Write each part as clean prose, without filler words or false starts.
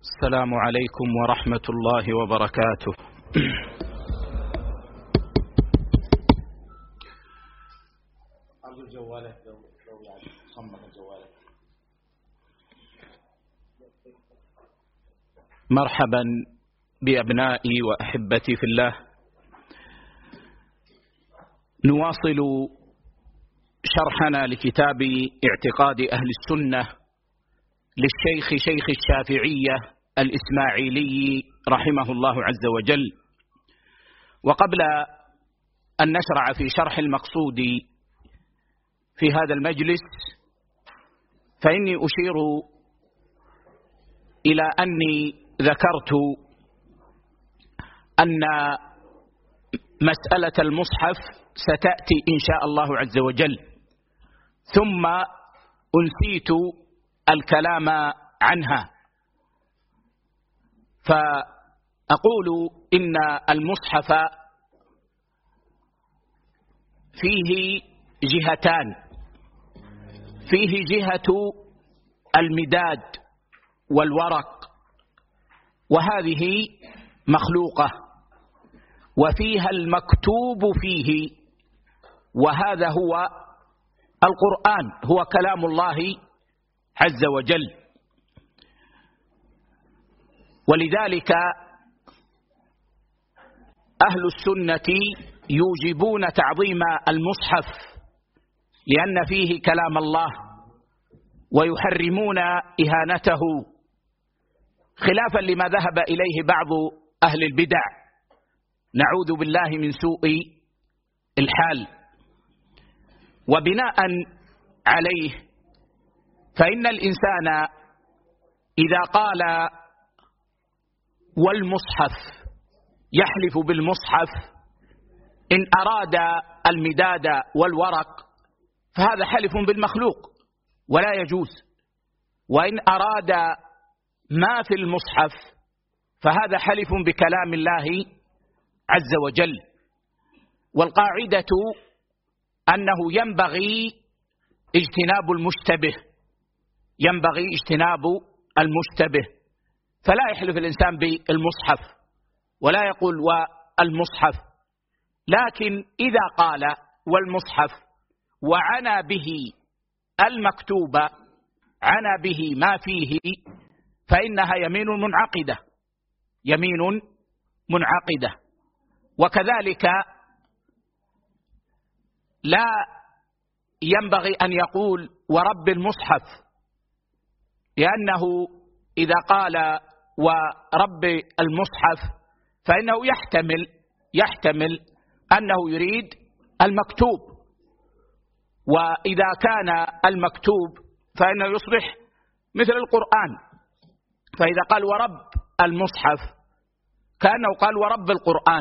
السلام عليكم ورحمة الله وبركاته. مرحبا بأبنائي وأحبتي في الله. نواصل شرحنا لكتاب اعتقاد أهل السنة للشيخ شيخ الشافعية الإسماعيلي رحمه الله عز وجل. وقبل أن نشرع في شرح المقصود في هذا المجلس، فإني أشير إلى أني ذكرت أن مسألة المصحف ستأتي إن شاء الله عز وجل، ثم أنسيت الكلام عنها، فأقول إن المصحف فيه جهتان: فيه جهة المداد والورق، وهذه مخلوقة، وفيها المكتوب فيه، وهذا هو القرآن، هو كلام الله عز وجل. ولذلك أهل السنة يوجبون تعظيم المصحف لأن فيه كلام الله، ويحرمون إهانته، خلافا لما ذهب إليه بعض أهل البدع، نعوذ بالله من سوء الحال. وبناء عليه فإن الإنسان إذا قال والمصحف يحلف بالمصحف إن أراد المداد والورق فهذا حلف بالمخلوق ولا يجوز، وإن أراد ما في المصحف فهذا حلف بكلام الله عز وجل. والقاعدة أنه ينبغي اجتناب المشتبه، ينبغي اجتناب المشتبه، فلا يحلف الإنسان بالمصحف ولا يقول والمصحف، لكن إذا قال والمصحف وعنى به المكتوب، عنى به ما فيه، فإنها يمين منعقدة، يمين منعقدة. وكذلك لا ينبغي أن يقول ورب المصحف، لأنه إذا قال ورب المصحف فإنه يحتمل أنه يريد المكتوب، وإذا كان المكتوب فإنه يصبح مثل القرآن، فإذا قال ورب المصحف كأنه قال ورب القرآن،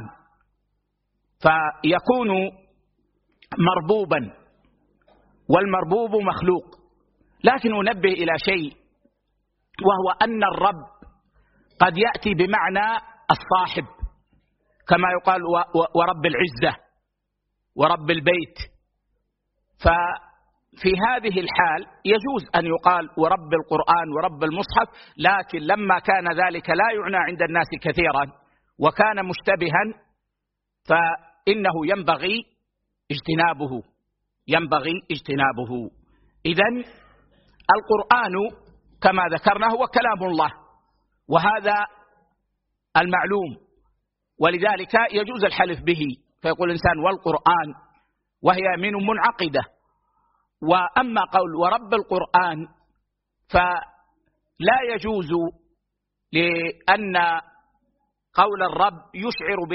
فيكون مربوبا، والمربوب مخلوق. لكن أنبه إلى شيء، وهو أن الرب قد يأتي بمعنى الصاحب، كما يقال ورب العزة ورب البيت، ففي هذه الحال يجوز أن يقال ورب القرآن ورب المصحف، لكن لما كان ذلك لا يعنى عند الناس كثيرا وكان مشتبها فإنه ينبغي اجتنابه. إذن القرآن كما ذكرنا هو كلام الله، وهذا المعلوم، ولذلك يجوز الحلف به، فيقول الإنسان والقرآن وهي يمين منعقدة. وأما قول ورب القرآن فلا يجوز، لأن قول الرب يشعر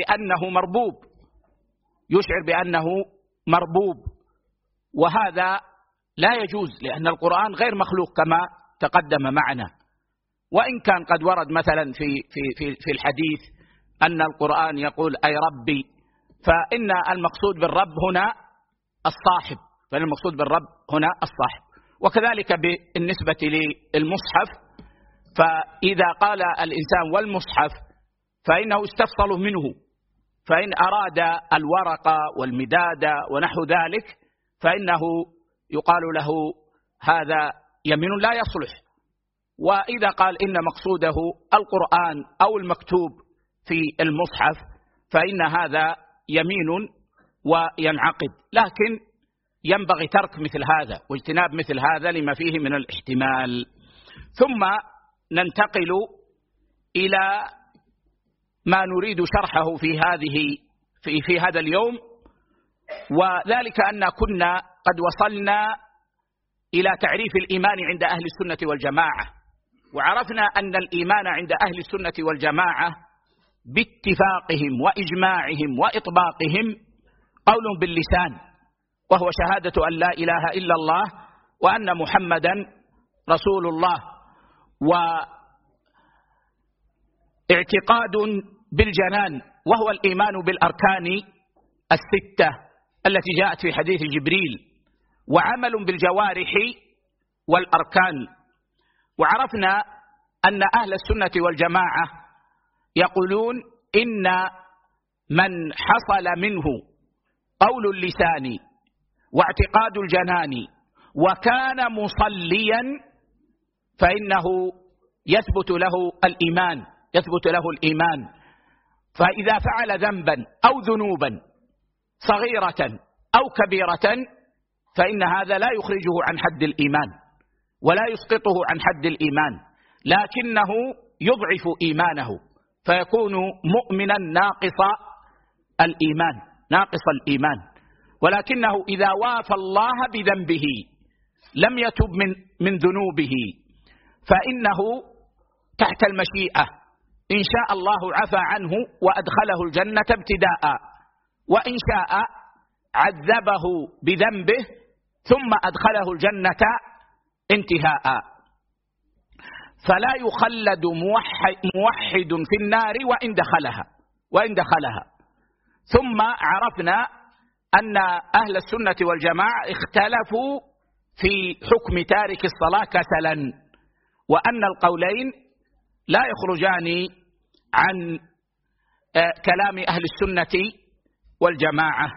بأنه مربوب، وهذا لا يجوز، لأن القرآن غير مخلوق كما تقدم معنا. وإن كان قد ورد مثلا في الحديث أن القرآن يقول أي ربي، فإن المقصود بالرب هنا الصاحب، وكذلك بالنسبة للمصحف، فإذا قال الإنسان والمصحف فإنه استفصل منه، فإن أراد الورق والمداد ونحو ذلك فإنه يقال له هذا يمين لا يصلح، وإذا قال إن مقصوده القرآن أو المكتوب في المصحف فإن هذا يمين وينعقد، لكن ينبغي ترك مثل هذا واجتناب مثل هذا لما فيه من الاحتمال. ثم ننتقل إلى ما نريد شرحه في هذا اليوم، وذلك أن كنا قد وصلنا إلى تعريف الإيمان عند أهل السنة والجماعة، وعرفنا أن الإيمان عند أهل السنة والجماعة باتفاقهم وإجماعهم وإطباقهم قول باللسان، وهو شهادة أن لا إله إلا الله وأن محمدا رسول الله، واعتقاد بالجنان وهو الإيمان بالأركان الستة التي جاءت في حديث جبريل، وعمل بالجوارح والأركان. وعرفنا أن أهل السنة والجماعة يقولون إن من حصل منه قول اللسان واعتقاد الجنان وكان مصليا فإنه يثبت له الإيمان، فإذا فعل ذنبا أو ذنوبا صغيرة أو كبيرة فإن هذا لا يخرجه عن حد الإيمان ولا يسقطه عن حد الإيمان، لكنه يضعف إيمانه فيكون مؤمنا ناقص الإيمان، ولكنه إذا وافى الله بذنبه لم يتب من ذنوبه فإنه تحت المشيئة، إن شاء الله عفى عنه وأدخله الجنة ابتداء، وإن شاء عذبه بذنبه ثم أدخله الجنة انتهاء، فلا يخلد موحد في النار وإن دخلها. ثم عرفنا أن أهل السنة والجماعة اختلفوا في حكم تارك الصلاة كسلا، وأن القولين لا يخرجان عن كلام أهل السنة والجماعة.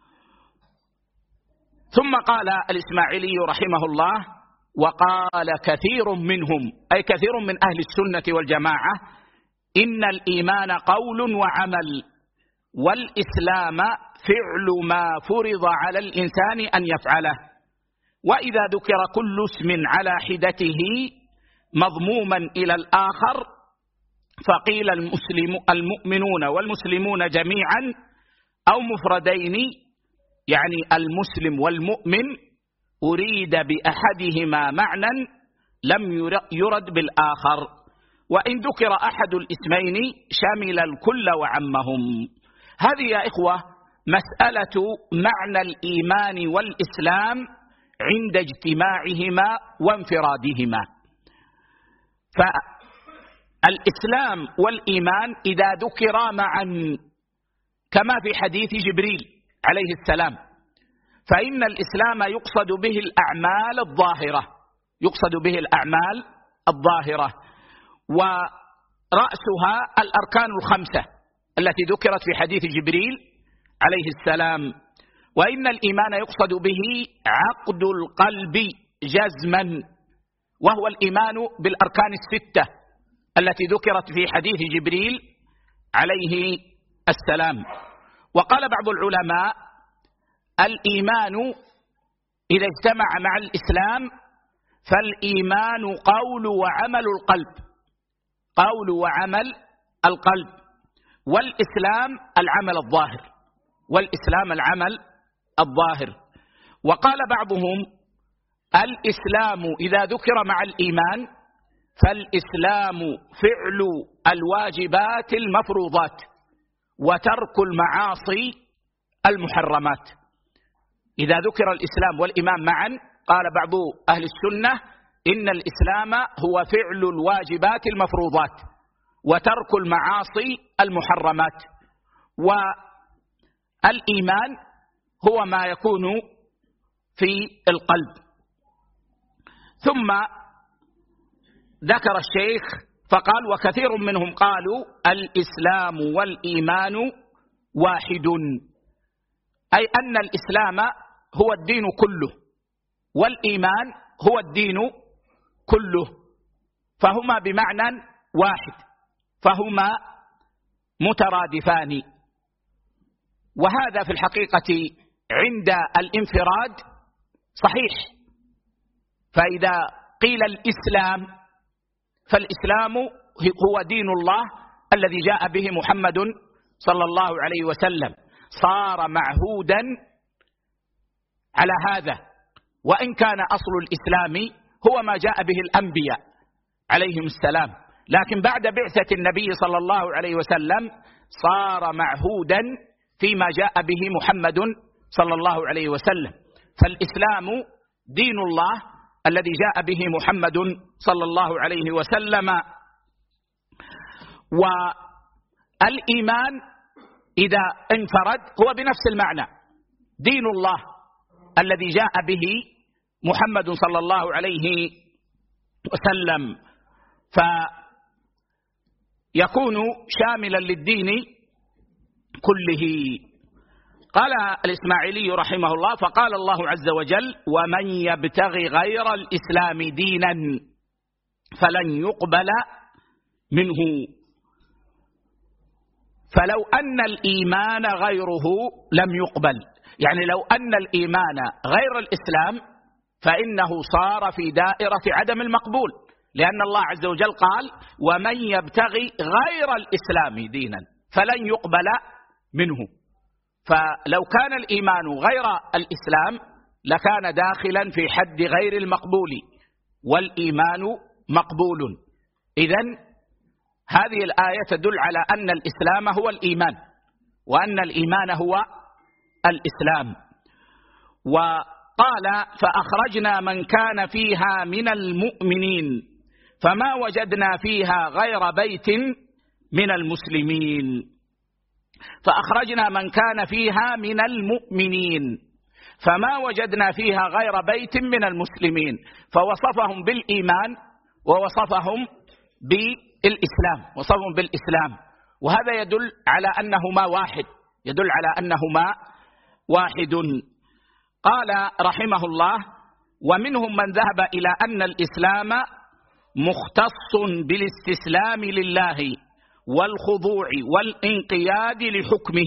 ثم قال الإسماعيلي رحمه الله: وقال كثير منهم، أي كثير من أهل السنة والجماعة، إن الإيمان قول وعمل، والإسلام فعل ما فرض على الإنسان أن يفعله، وإذا ذكر كل اسم على حدته مضموما إلى الآخر فقيل المؤمنون والمسلمون جميعا أو مفردين، يعني المسلم والمؤمن أريد بأحدهما معنى لم يرد بالآخر، وإن ذكر أحد الاسمين شمل الكل وعمهم. هذه يا إخوة مسألة معنى الإيمان والإسلام عند اجتماعهما وانفرادهما. فالإسلام والإيمان إذا ذكرا معا كما في حديث جبريل عليه السلام فإن الإسلام يقصد به الأعمال الظاهرة، ورأسها الأركان الخمسة التي ذكرت في حديث جبريل عليه السلام. وإن الإيمان يقصد به عقد القلب جزما، وهو الإيمان بالأركان الستة التي ذكرت في حديث جبريل عليه السلام. وقال بعض العلماء: الإيمان إذا اجتمع مع الإسلام فالإيمان قول وعمل القلب، والإسلام العمل الظاهر. وقال بعضهم: الإسلام إذا ذكر مع الإيمان فالإسلام فعل الواجبات المفروضات وترك المعاصي المحرمات. إذا ذكر الإسلام والإيمان معا قال بعض أهل السنة إن الإسلام هو فعل الواجبات المفروضات وترك المعاصي المحرمات، والإيمان هو ما يكون في القلب. ثم ذكر الشيخ فقال: وكثير منهم قالوا الإسلام والإيمان واحد، أي أن الإسلام هو الدين كله والإيمان هو الدين كله، فهما بمعنى واحد، فهما مترادفان. وهذا في الحقيقة عند الانفراد صحيح. فإذا قيل الإسلام فالإسلام هو دين الله الذي جاء به محمد صلى الله عليه وسلم، صار معهودا على هذا، وإن كان أصل الإسلام هو ما جاء به الأنبياء عليهم السلام، لكن بعد بعثة النبي صلى الله عليه وسلم صار معهودا فيما جاء به محمد صلى الله عليه وسلم. فالإسلام دين الله الذي جاء به محمد صلى الله عليه وسلم. والإيمان إذا انفرد هو بنفس المعنى، دين الله الذي جاء به محمد صلى الله عليه وسلم، فيكون شاملا للدين كله. قال الإسماعيلي رحمه الله: فقال الله عز وجل: ومن يبتغي غير الإسلام دينا فلن يقبل منه. فلو أن الإيمان غيره لم يقبل، يعني لو أن الإيمان غير الإسلام فإنه صار في دائرة عدم المقبول، لأن الله عز وجل قال: ومن يبتغي غير الإسلام دينا فلن يقبل منه. فلو كان الإيمان غير الإسلام لكان داخلا في حد غير المقبول، والإيمان مقبول. إذن هذه الآية تدل على أن الإسلام هو الإيمان، وأن الإيمان هو الإسلام. وقال: فأخرجنا من كان فيها من المؤمنين فما وجدنا فيها غير بيت من المسلمين. فأخرجنا من كان فيها من المؤمنين فما وجدنا فيها غير بيت من المسلمين، فوصفهم بالإيمان ووصفهم بالإسلام، وصفهم بالإسلام، وهذا يدل على أنهما واحد، يدل على أنهما واحد. قال رحمه الله: ومنهم من ذهب إلى أن الإسلام مختص بالاستسلام لله والخضوع والانقياد لحكمه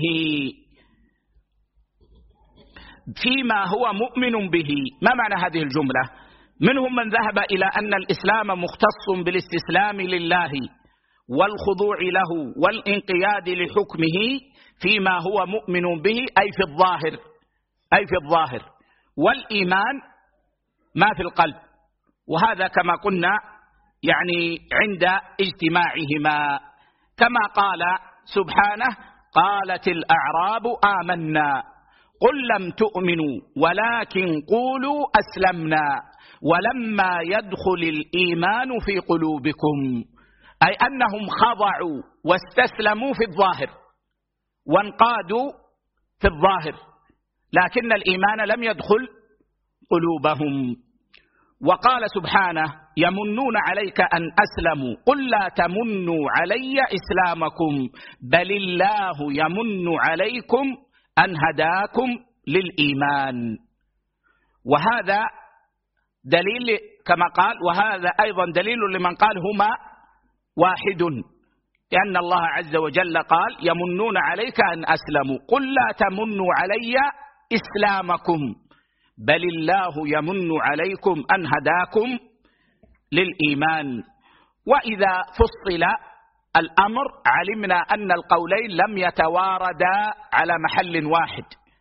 فيما هو مؤمن به. ما معنى هذه الجملة؟ منهم من ذهب إلى أن الإسلام مختص بالاستسلام لله والخضوع له والانقياد لحكمه فيما هو مؤمن به، أي في الظاهر، أي في الظاهر، والإيمان ما في القلب، وهذا كما قلنا يعني عند اجتماعهما، كما قال سبحانه: قالت الأعراب آمنا قل لم تؤمنوا ولكن قولوا أسلمنا ولما يدخل الإيمان في قلوبكم، أي أنهم خضعوا واستسلموا في الظاهر وانقادوا في الظاهر، لكن الإيمان لم يدخل قلوبهم. وقال سبحانه: يمنون عليك أن أسلموا قل لا تمنوا علي إسلامكم بل الله يمن عليكم أن هداكم للإيمان. وهذا دليل كما قال، وهذا أيضا دليل لمن قال هما واحد، لأن الله عز وجل قال: يمنون عليك أن أسلموا قل لا تمنوا علي إسلامكم بل الله يمن عليكم أن هداكم للإيمان. وإذا فصل الأمر علمنا أن القولين لم يتواردا على محل واحد،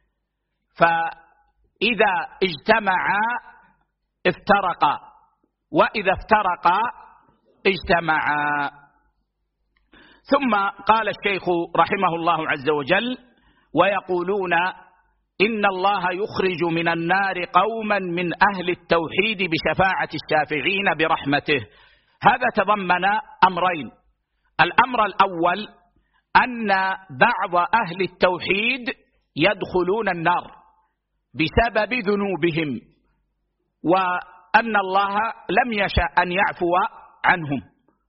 فإذا اجتمعا افترقا، وإذا افترقا اجتمعا. ثم قال الشيخ رحمه الله عز وجل: ويقولون إن الله يخرج من النار قوما من أهل التوحيد بشفاعة الشافعين برحمته. هذا تضمن أمرين: الأمر الأول أن بعض أهل التوحيد يدخلون النار بسبب ذنوبهم، وأن الله لم يشأ أن يعفو عنهم.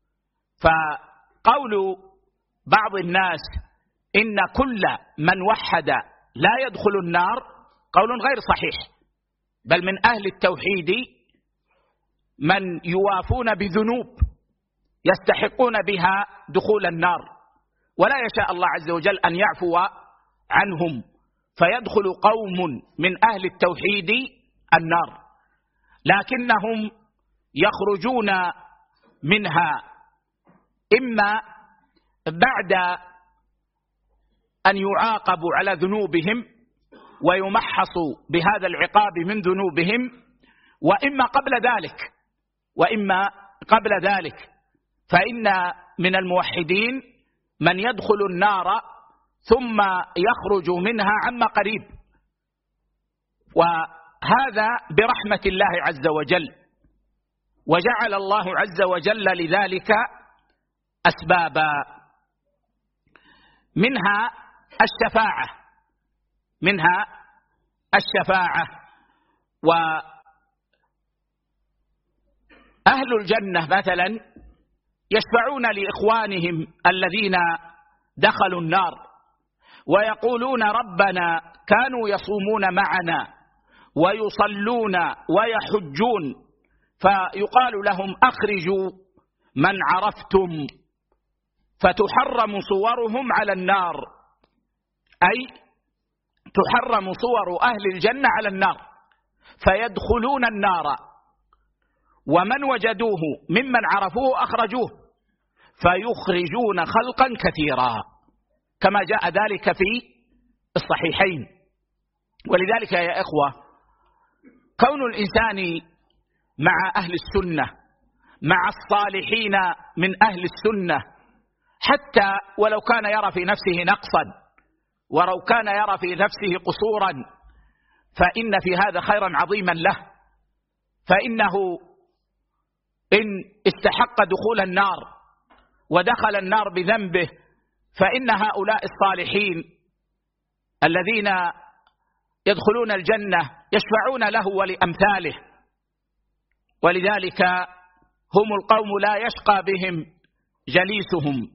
فقول بعض الناس إن كل من وحد لا يدخل النار قول غير صحيح، بل من أهل التوحيد من يوافون بذنوب يستحقون بها دخول النار، ولا يشاء الله عز وجل أن يعفو عنهم فيدخل قوم من أهل التوحيد النار، لكنهم يخرجون منها إما بعد أن يعاقبوا على ذنوبهم ويمحصوا بهذا العقاب من ذنوبهم، وإما قبل ذلك، فإن من الموحدين من يدخل النار ثم يخرج منها عما قريب، وهذا برحمة الله عز وجل، وجعل الله عز وجل لذلك أسبابا، منها الشفاعة. وأهل الجنة مثلا يشفعون لإخوانهم الذين دخلوا النار ويقولون ربنا كانوا يصومون معنا ويصلون ويحجون، فيقال لهم أخرجوا من عرفتم، فتحرم صورهم على النار، أي تحرم صور أهل الجنة على النار، فيدخلون النار ومن وجدوه ممن عرفوه أخرجوه، فيخرجون خلقا كثيرا كما جاء ذلك في الصحيحين. ولذلك يا إخوة، كون الإنسان مع أهل السنة، مع الصالحين من أهل السنة، حتى ولو كان يرى في نفسه نقصا ولو كان يرى في نفسه قصورا، فإن في هذا خيرا عظيما له، فإنه إن استحق دخول النار ودخل النار بذنبه، فإن هؤلاء الصالحين الذين يدخلون الجنة يشفعون له ولأمثاله، ولذلك هم القوم لا يشقى بهم جليسهم.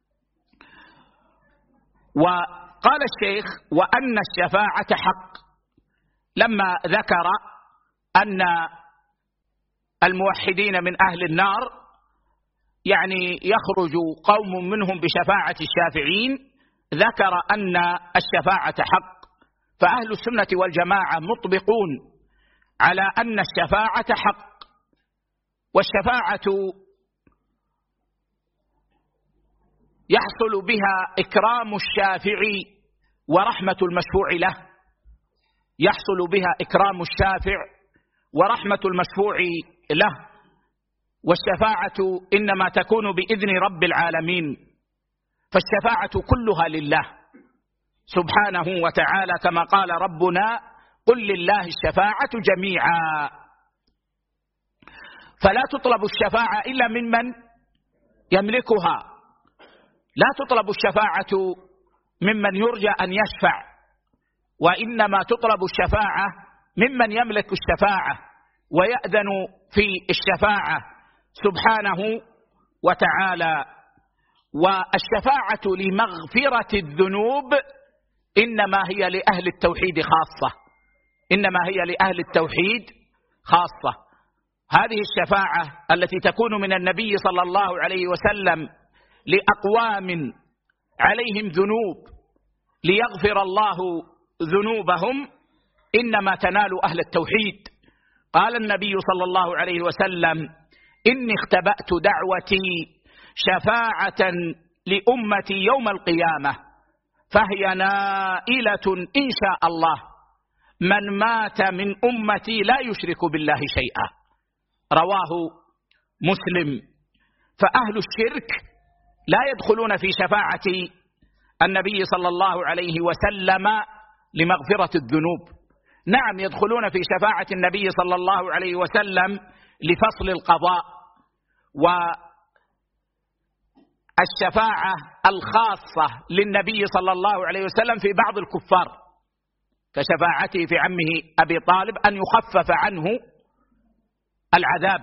وقال الشيخ: وأن الشفاعة حق، لما ذكر أن الموحدين من أهل النار يعني يخرج قوم منهم بشفاعة الشافعين، ذكر أن الشفاعة حق، فأهل السنة والجماعة مطبقون على أن الشفاعة حق. والشفاعة يحصل بها إكرام الشافع ورحمة المشفوع له، يحصل بها إكرام الشافع ورحمة المشفوع له. والشفاعة إنما تكون بإذن رب العالمين، فالشفاعة كلها لله سبحانه وتعالى، كما قال ربنا: قل لله الشفاعة جميعا. فلا تطلب الشفاعة إلا ممن يملكها، لا تطلب الشفاعة ممن يرجى أن يشفع، وإنما تطلب الشفاعة ممن يملك الشفاعة ويأذن في الشفاعة سبحانه وتعالى. والشفاعة لمغفرة الذنوب إنما هي لأهل التوحيد خاصة، إنما هي لأهل التوحيد خاصة. هذه الشفاعة التي تكون من النبي صلى الله عليه وسلم لأقوام عليهم ذنوب ليغفر الله ذنوبهم إنما تنال أهل التوحيد. قال النبي صلى الله عليه وسلم: إني اختبأت دعوتي شفاعة لأمتي يوم القيامة فهي نائلة إن شاء الله من مات من أمتي لا يشرك بالله شيئا. رواه مسلم. فأهل الشرك لا يدخلون في شفاعة النبي صلى الله عليه وسلم لمغفرة الذنوب، نعم يدخلون في شفاعة النبي صلى الله عليه وسلم لفصل القضاء. والشفاعة الخاصة للنبي صلى الله عليه وسلم في بعض الكفار كشفاعته في عمه أبي طالب أن يخفف عنه العذاب.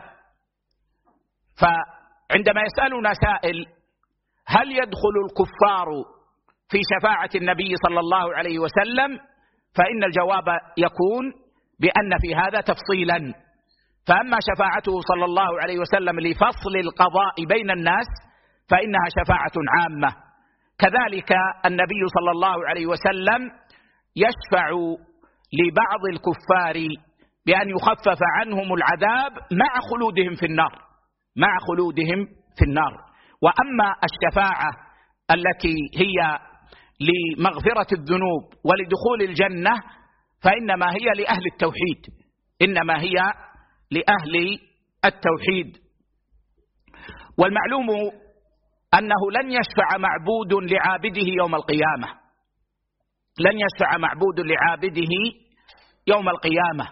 فعندما يسألنا سائل: هل يدخل الكفار في شفاعة النبي صلى الله عليه وسلم؟ فإن الجواب يكون بأن في هذا تفصيلا، فأما شفاعته صلى الله عليه وسلم لفصل القضاء بين الناس فإنها شفاعة عامة. كذلك النبي صلى الله عليه وسلم يشفع لبعض الكفار بأن يخفف عنهم العذاب مع خلودهم في النار. وأما الشفاعة التي هي لمغفرة الذنوب ولدخول الجنة فإنما هي لأهل التوحيد. والمعلوم أنه لن يشفع معبود لعابده يوم القيامة،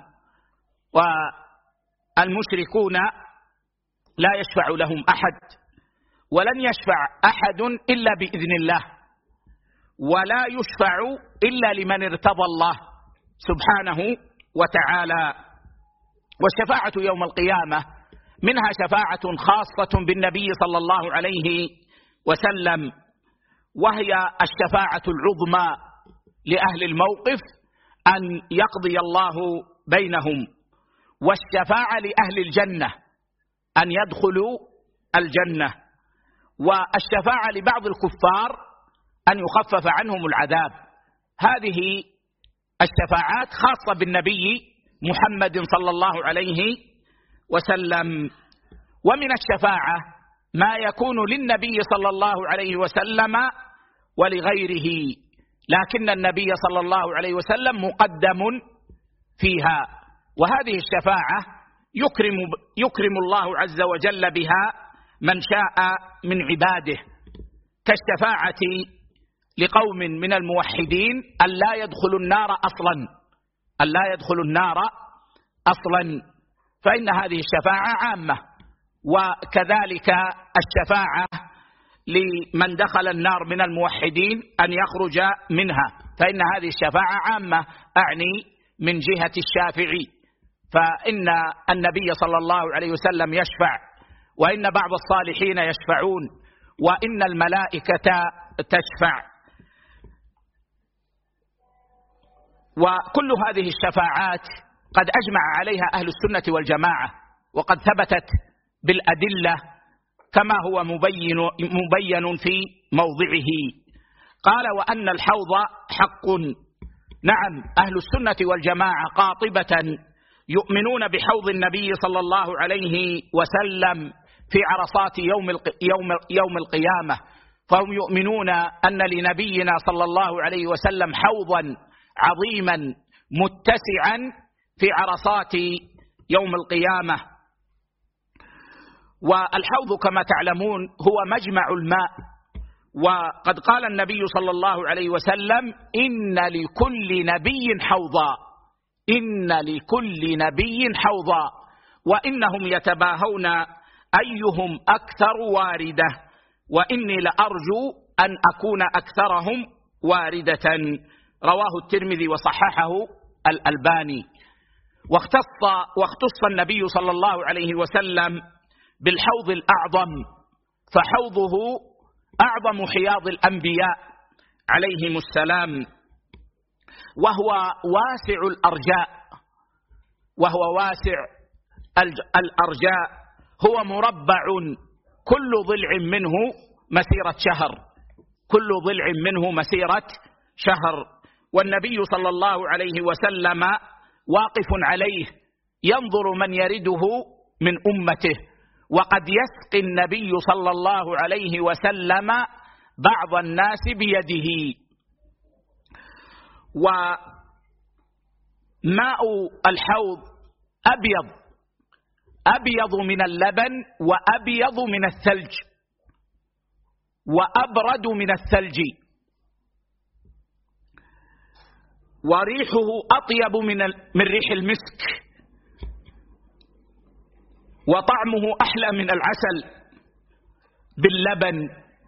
والمشركون لا يشفع لهم أحد، ولن يشفع أحد إلا بإذن الله، ولا يشفع إلا لمن ارتضى الله سبحانه وتعالى. والشفاعة يوم القيامة منها شفاعة خاصة بالنبي صلى الله عليه وسلم، وهي الشفاعة العظمى لأهل الموقف أن يقضي الله بينهم، والشفاعة لأهل الجنة أن يدخلوا الجنة، والشفاعة لبعض الكفار أن يخفف عنهم العذاب. هذه الشفاعات خاصة بالنبي محمد صلى الله عليه وسلم. ومن الشفاعة ما يكون للنبي صلى الله عليه وسلم ولغيره، لكن النبي صلى الله عليه وسلم مقدم فيها، وهذه الشفاعة يكرم الله عز وجل بها من شاء من عباده، كالشفاعة لقوم من الموحدين أن لا يدخلوا النار أصلا، فإن هذه الشفاعة عامة. وكذلك الشفاعة لمن دخل النار من الموحدين أن يخرج منها، فإن هذه الشفاعة عامة، أعني من جهة الشافعي، فإن النبي صلى الله عليه وسلم يشفع، وإن بعض الصالحين يشفعون، وإن الملائكة تشفع. وكل هذه الشفاعات قد أجمع عليها أهل السنة والجماعة، وقد ثبتت بالأدلة كما هو مبين في موضعه. قال: وأن الحوض حق. نعم، أهل السنة والجماعة قاطبة يؤمنون بحوض النبي صلى الله عليه وسلم في عرصات يوم القيامة، فهم يؤمنون أن لنبينا صلى الله عليه وسلم حوضا عظيما متسعا في عرصات يوم القيامة. والحوض كما تعلمون هو مجمع الماء، وقد قال النبي صلى الله عليه وسلم: إن لكل نبي حوضا، وإنهم يتباهون أيهم أكثر واردة، وإني لأرجو أن أكون أكثرهم واردة. رواه الترمذي وصححه الألباني. واختص النبي صلى الله عليه وسلم بالحوض الأعظم، فحوضه أعظم حياض الأنبياء عليهم السلام، وهو واسع الأرجاء، هو مربع، كل ضلع منه مسيرة شهر. والنبي صلى الله عليه وسلم واقف عليه ينظر من يرده من أمته، وقد يسقي النبي صلى الله عليه وسلم بعض الناس بيده. وماء الحوض أبيض من اللبن، وأبيض من الثلج، وأبرد من الثلج، وريحه أطيب من ريح المسك، وطعمه أحلى من العسل باللبن.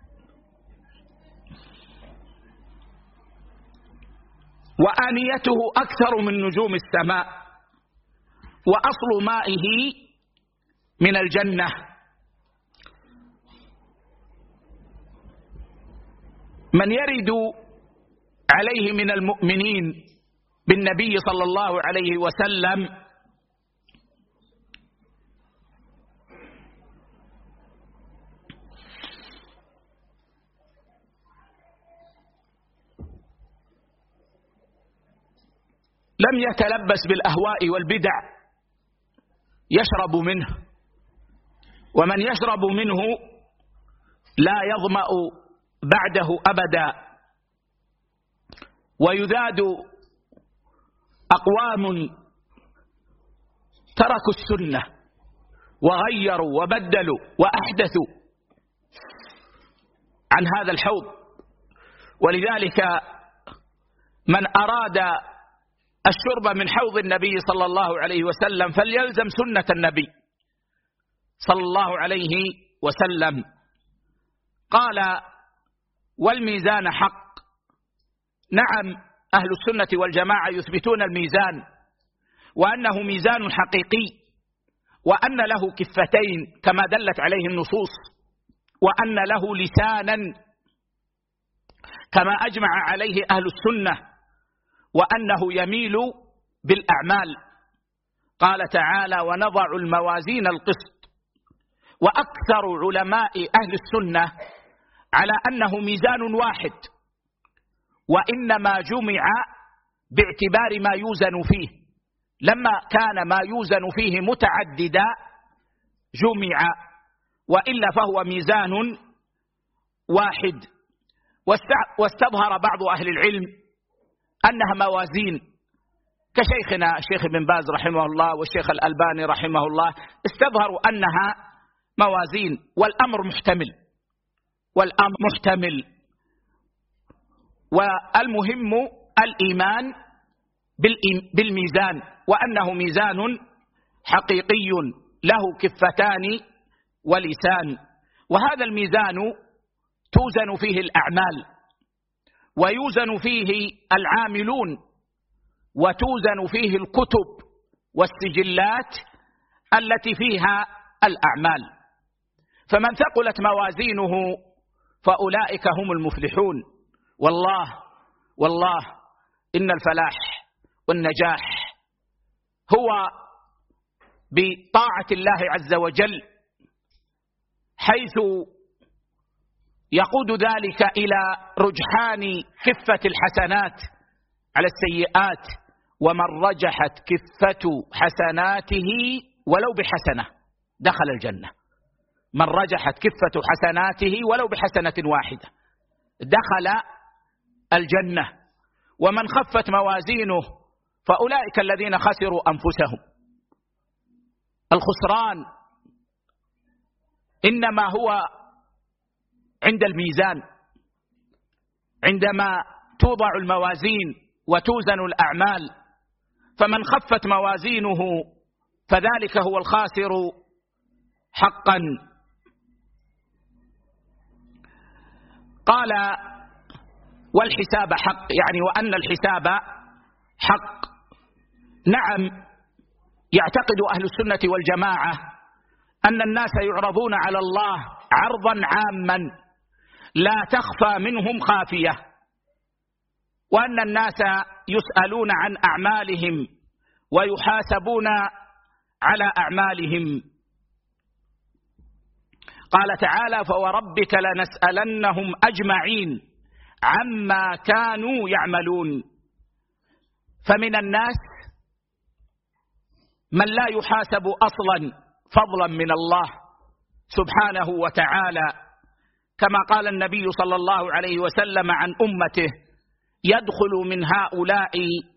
وآنيته أكثر من نجوم السماء، وأصل مائه من الجنة. من يرد عليه من المؤمنين بالنبي صلى الله عليه وسلم لم يتلبس بالأهواء والبدع يشرب منه، ومن يشرب منه لا يظمأ بعده أبدا. ويذاد أقوام تركوا السنة وغيروا وبدلوا وأحدثوا عن هذا الحوض. ولذلك من أراد الشرب من حوض النبي صلى الله عليه وسلم فليلزم سنة النبي صلى الله عليه وسلم. قال: والميزان حق. نعم، أهل السنة والجماعة يثبتون الميزان، وأنه ميزان حقيقي، وأن له كفتين كما دلت عليه النصوص، وأن له لسانا كما أجمع عليه أهل السنة، وأنه يميل بالأعمال. قال تعالى: ونضع الموازين القسط. وأكثر علماء أهل السنة على أنه ميزان واحد، وإنما جمع باعتبار ما يوزن فيه. لما كان ما يوزن فيه متعددا جمع، وإلا فهو ميزان واحد. واستظهر بعض أهل العلم أنها موازين، كشيخنا الشيخ ابن باز رحمه الله والشيخ الألباني رحمه الله، استظهروا أنها موازين، والأمر محتمل. والمهم الإيمان بالميزان، وأنه ميزان حقيقي له كفتان ولسان. وهذا الميزان توزن فيه الأعمال، ويوزن فيه العاملون، وتوزن فيه الكتب والسجلات التي فيها الأعمال. فمن ثقلت موازينه فأولئك هم المفلحون. والله إن الفلاح والنجاح هو بطاعة الله عز وجل، حيث يقود ذلك إلى رجحان كفة الحسنات على السيئات. ومن رجحت كفة حسناته ولو بحسنة دخل الجنة. من رجحت كفة حسناته ولو بحسنة واحدة دخل الجنة. ومن خفت موازينه فأولئك الذين خسروا أنفسهم. الخسران إنما هو عند الميزان، عندما توضع الموازين وتوزن الأعمال. فمن خفت موازينه فذلك هو الخاسر حقا. قال: والحساب حق، يعني وأن الحساب حق. نعم، يعتقد أهل السنة والجماعة أن الناس يعرضون على الله عرضا عاما لا تخفى منهم خافية، وأن الناس يسألون عن أعمالهم ويحاسبون على أعمالهم. قال تعالى: فوربك لنسألنهم أجمعين عما كانوا يعملون. فمن الناس من لا يحاسب أصلا فضلا من الله سبحانه وتعالى، كما قال النبي صلى الله عليه وسلم عن أمته: يدخل من هؤلاء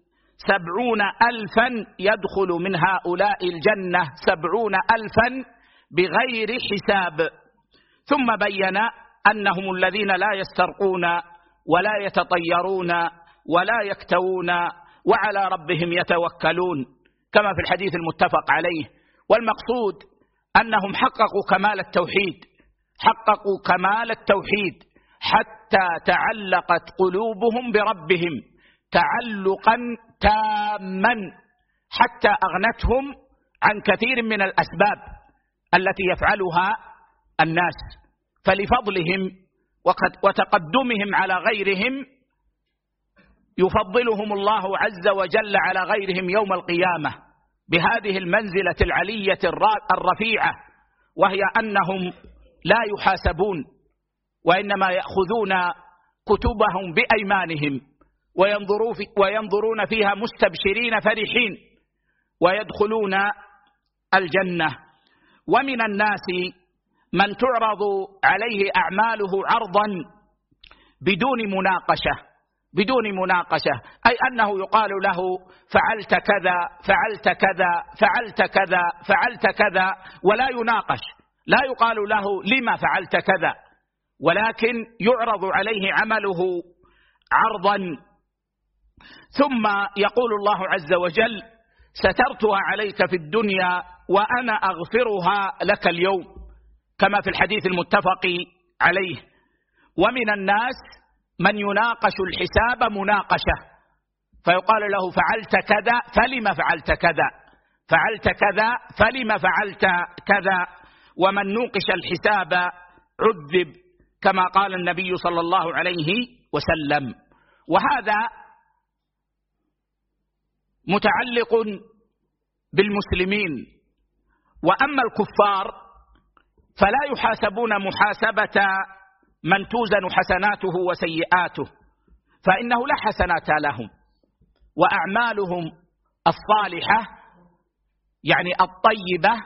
70,000 يدخل من هؤلاء الجنة 70,000 بغير حساب. ثم بين أنهم الذين لا يسترقون ولا يتطيرون ولا يكتوون وعلى ربهم يتوكلون، كما في الحديث المتفق عليه. والمقصود أنهم حققوا كمال التوحيد حتى تعلقت قلوبهم بربهم تعلقا تاما، حتى أغنتهم عن كثير من الأسباب التي يفعلها الناس. فلفضلهم وتقدمهم على غيرهم يفضلهم الله عز وجل على غيرهم يوم القيامة بهذه المنزلة العلية الرفيعة، وهي أنهم لا يحاسبون، وإنما يأخذون كتبهم بأيمانهم وينظرون فيها مستبشرين فرحين ويدخلون الجنة. ومن الناس من تعرض عليه أعماله عرضا بدون مناقشة، أي أنه يقال له فعلت كذا فعلت كذا فعلت كذا فعلت كذا، ولا يناقش، لا يقال له لما فعلت كذا، ولكن يعرض عليه عمله عرضا. ثم يقول الله عز وجل سترتها عليك في الدنيا وأنا أغفرها لك اليوم، كما في الحديث المتفق عليه. ومن الناس من يناقش الحساب مناقشة، فيقال له فعلت كذا فلما فعلت كذا، فعلت كذا فلما فعلت كذا. ومن نوقش الحساب عذب، كما قال النبي صلى الله عليه وسلم. وهذا متعلق بالمسلمين. وأما الكفار فلا يحاسبون محاسبة من توزن حسناته وسيئاته، فإنه لا حسنات لهم، وأعمالهم الصالحة يعني الطيبة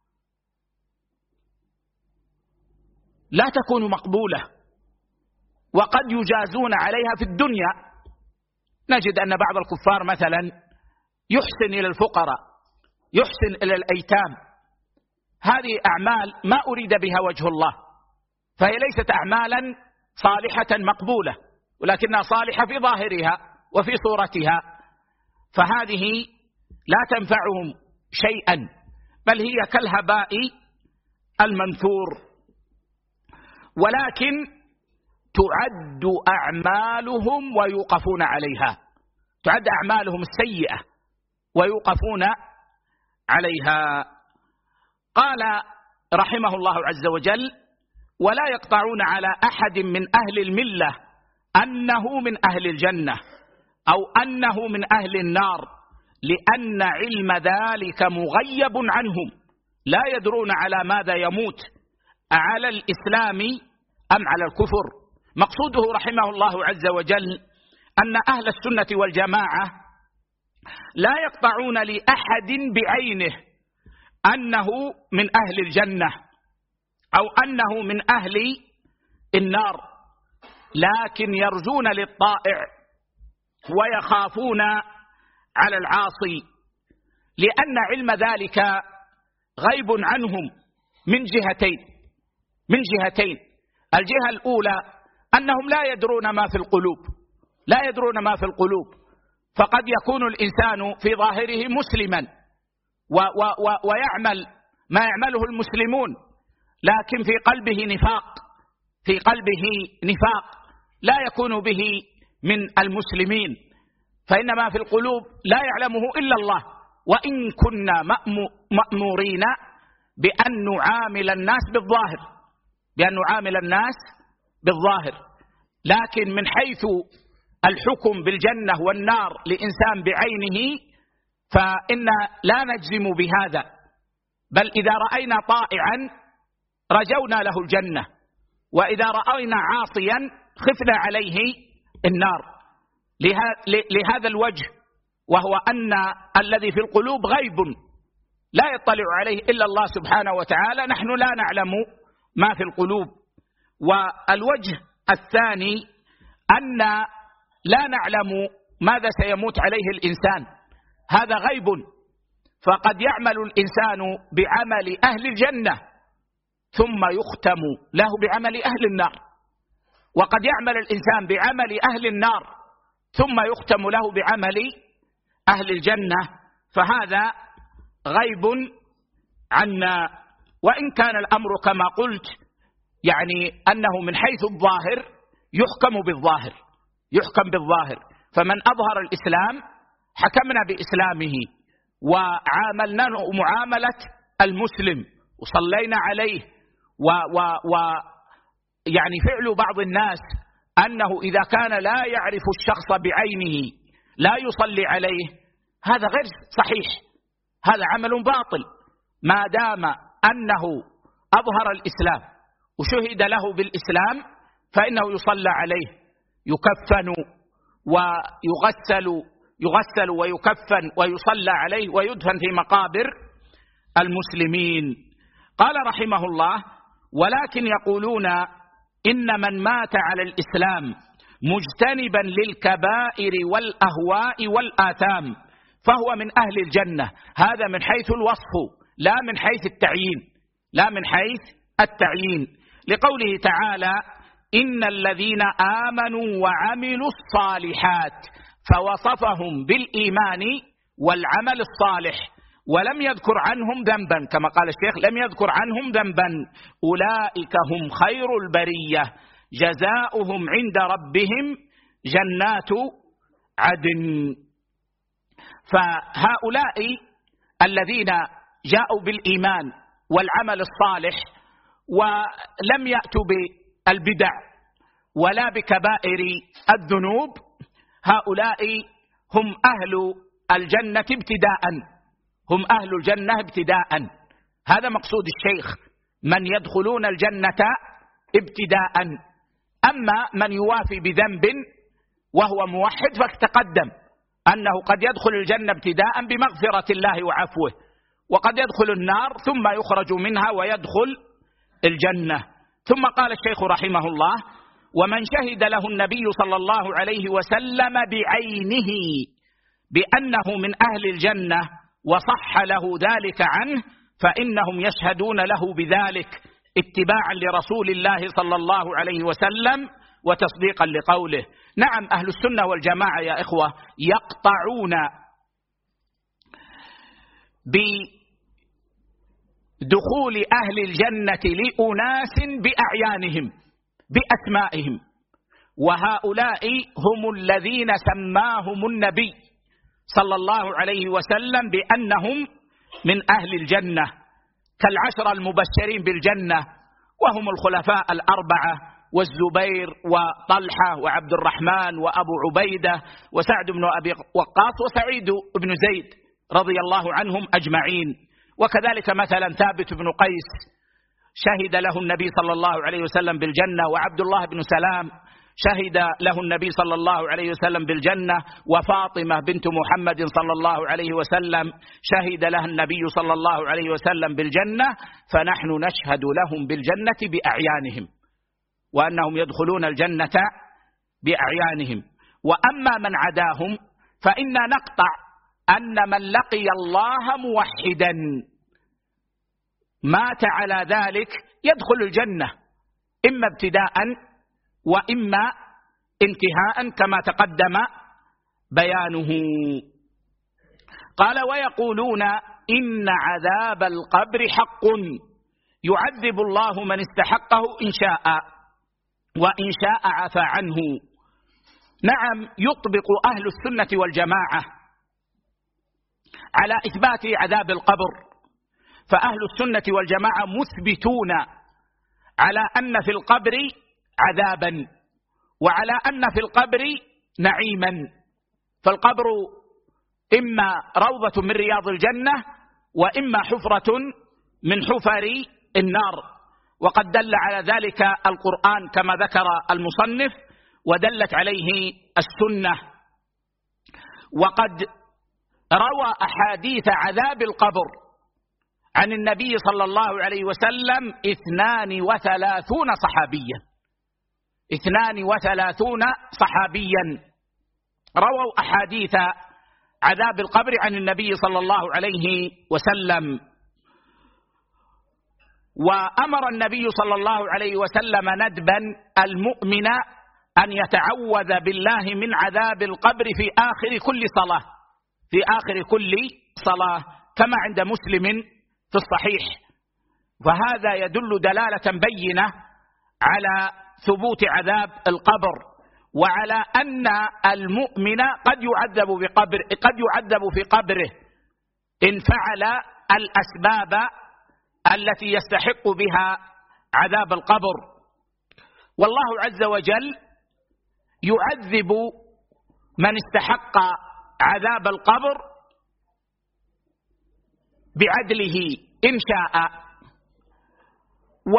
لا تكون مقبولة، وقد يجازون عليها في الدنيا. نجد أن بعض الكفار مثلا يحسن إلى الفقراء، يحسن إلى الأيتام، هذه أعمال ما أريد بها وجه الله، فهي ليست أعمالا صالحة مقبولة، ولكنها صالحة في ظاهرها وفي صورتها، فهذه لا تنفعهم شيئا، بل هي كالهباء المنثور. ولكن تعد أعمالهم ويوقفون عليها، تعد أعمالهم السيئة ويوقفون عليها. قال رحمه الله عز وجل ولا يقطعون على أحد من أهل الملة أنه من أهل الجنة أو أنه من أهل النار، لأن علم ذلك مغيب عنهم، لا يدرون على ماذا يموت، على الإسلام أم على الكفر. مقصوده رحمه الله عز وجل أن أهل السنة والجماعة لا يقطعون لأحد بعينه أنه من أهل الجنة أو أنه من أهل النار، لكن يرجون للطائع ويخافون على العاصي، لأن علم ذلك غيب عنهم من جهتين. الجهة الأولى أنهم لا يدرون ما في القلوب، فقد يكون الإنسان في ظاهره مسلما ويعمل ما يعمله المسلمون، لكن في قلبه نفاق لا يكون به من المسلمين، فإن ما في القلوب لا يعلمه إلا الله. وإن كنا مأمورين بأن نعامل الناس بالظاهر، لكن من حيث الحكم بالجنة والنار لإنسان بعينه فإن لا نجزم بهذا، بل إذا رأينا طائعا رجونا له الجنة، وإذا رأينا عاصيا خفنا عليه النار، لهذا الوجه، وهو أن الذي في القلوب غيب لا يطلع عليه إلا الله سبحانه وتعالى، نحن لا نعلم ما في القلوب. والوجه الثاني أن لا نعلم ماذا سيموت عليه الإنسان، هذا غيب، فقد يعمل الإنسان بعمل أهل الجنة ثم يختم له بعمل أهل النار، وقد يعمل الإنسان بعمل أهل النار ثم يختم له بعمل أهل الجنة، فهذا غيب عنا. وإن كان الأمر كما قلت يعني أنه من حيث الظاهر يحكم بالظاهر، فمن أظهر الإسلام حكمنا بإسلامه وعاملنا معاملة المسلم وصلينا عليه، يعني فعل بعض الناس أنه إذا كان لا يعرف الشخص بعينه لا يصلي عليه، هذا غير صحيح، هذا عمل باطل، ما دام أنه أظهر الإسلام وشهد له بالإسلام فإنه يصلى عليه، يكفن ويغسل ويكفن ويصلى عليه ويدفن في مقابر المسلمين. قال رحمه الله: ولكن يقولون إن من مات على الإسلام مجتنبا للكبائر والأهواء والآثام فهو من أهل الجنة. هذا من حيث الوصف لا من حيث التعيين، لقوله تعالى: إن الذين آمنوا وعملوا الصالحات، فوصفهم بالإيمان والعمل الصالح ولم يذكر عنهم ذنبا، كما قال الشيخ: لم يذكر عنهم ذنبا، أولئك هم خير البرية جزاؤهم عند ربهم جنات عدن. فهؤلاء الذين جاءوا بالإيمان والعمل الصالح ولم يأتوا بالبدع ولا بكبائر الذنوب، هؤلاء هم أهل الجنة ابتداء. هذا مقصود الشيخ: من يدخلون الجنة ابتداء. أما من يوافي بذنب وهو موحد فتقدم أنه قد يدخل الجنة ابتداء بمغفرة الله وعفوه، وقد يدخل النار ثم يخرج منها ويدخل الجنة. ثم قال الشيخ رحمه الله: ومن شهد له النبي صلى الله عليه وسلم بعينه بأنه من أهل الجنة وصح له ذلك عنه فإنهم يشهدون له بذلك اتباعا لرسول الله صلى الله عليه وسلم وتصديقا لقوله. نعم، أهل السنة والجماعة يا إخوة يقطعون بدخول أهل الجنة لأناس بأعيانهم بأسمائهم، وهؤلاء هم الذين سماهم النبي صلى الله عليه وسلم بأنهم من أهل الجنة، كالعشرة المبشرين بالجنة، وهم الخلفاء الأربعة: والزبير وطلحة وعبد الرحمن وأبو عبيدة وسعد بن أبي وقاص وسعيد بن زيد رضي الله عنهم أجمعين. وكذلك مثلا ثابت بن قيس شهد له النبي صلى الله عليه وسلم بالجنة، وعبد الله بن سلام شهد له النبي صلى الله عليه وسلم بالجنة، وفاطمة بنت محمد صلى الله عليه وسلم شهد لها النبي صلى الله عليه وسلم بالجنة، فنحن نشهد لهم بالجنة بأعيانهم وأنهم يدخلون الجنة بأعيانهم. وأما من عداهم فإنا نقطع أن من لقي الله موحدا مات على ذلك يدخل الجنة إما ابتداء وإما انتهاء كما تقدم بيانه. قال: ويقولون إن عذاب القبر حق يعذب الله من استحقه إن شاء، وإن شاء عفى عنه. نعم، يطبق أهل السنة والجماعة على إثبات عذاب القبر، فأهل السنة والجماعة مثبتون على أن في القبر عذابا وعلى أن في القبر نعيما، فالقبر إما روضة من رياض الجنة وإما حفرة من حفر النار، وقد دل على ذلك القرآن كما ذكر المصنف ودلت عليه السنة. وقد روى أحاديث عذاب القبر عن النبي صلى الله عليه وسلم 32 صحابيا رووا أحاديث عذاب القبر عن النبي صلى الله عليه وسلم. وأمر النبي صلى الله عليه وسلم ندبا المؤمن أن يتعوذ بالله من عذاب القبر في آخر كل صلاة كما عند مسلم في الصحيح. وهذا يدل دلالة بينة على ثبوت عذاب القبر وعلى أن المؤمن قد يعذب في قبره إن فعل الأسباب التي يستحق بها عذاب القبر. والله عز وجل يعذب من استحق عذاب القبر بعدله إن شاء،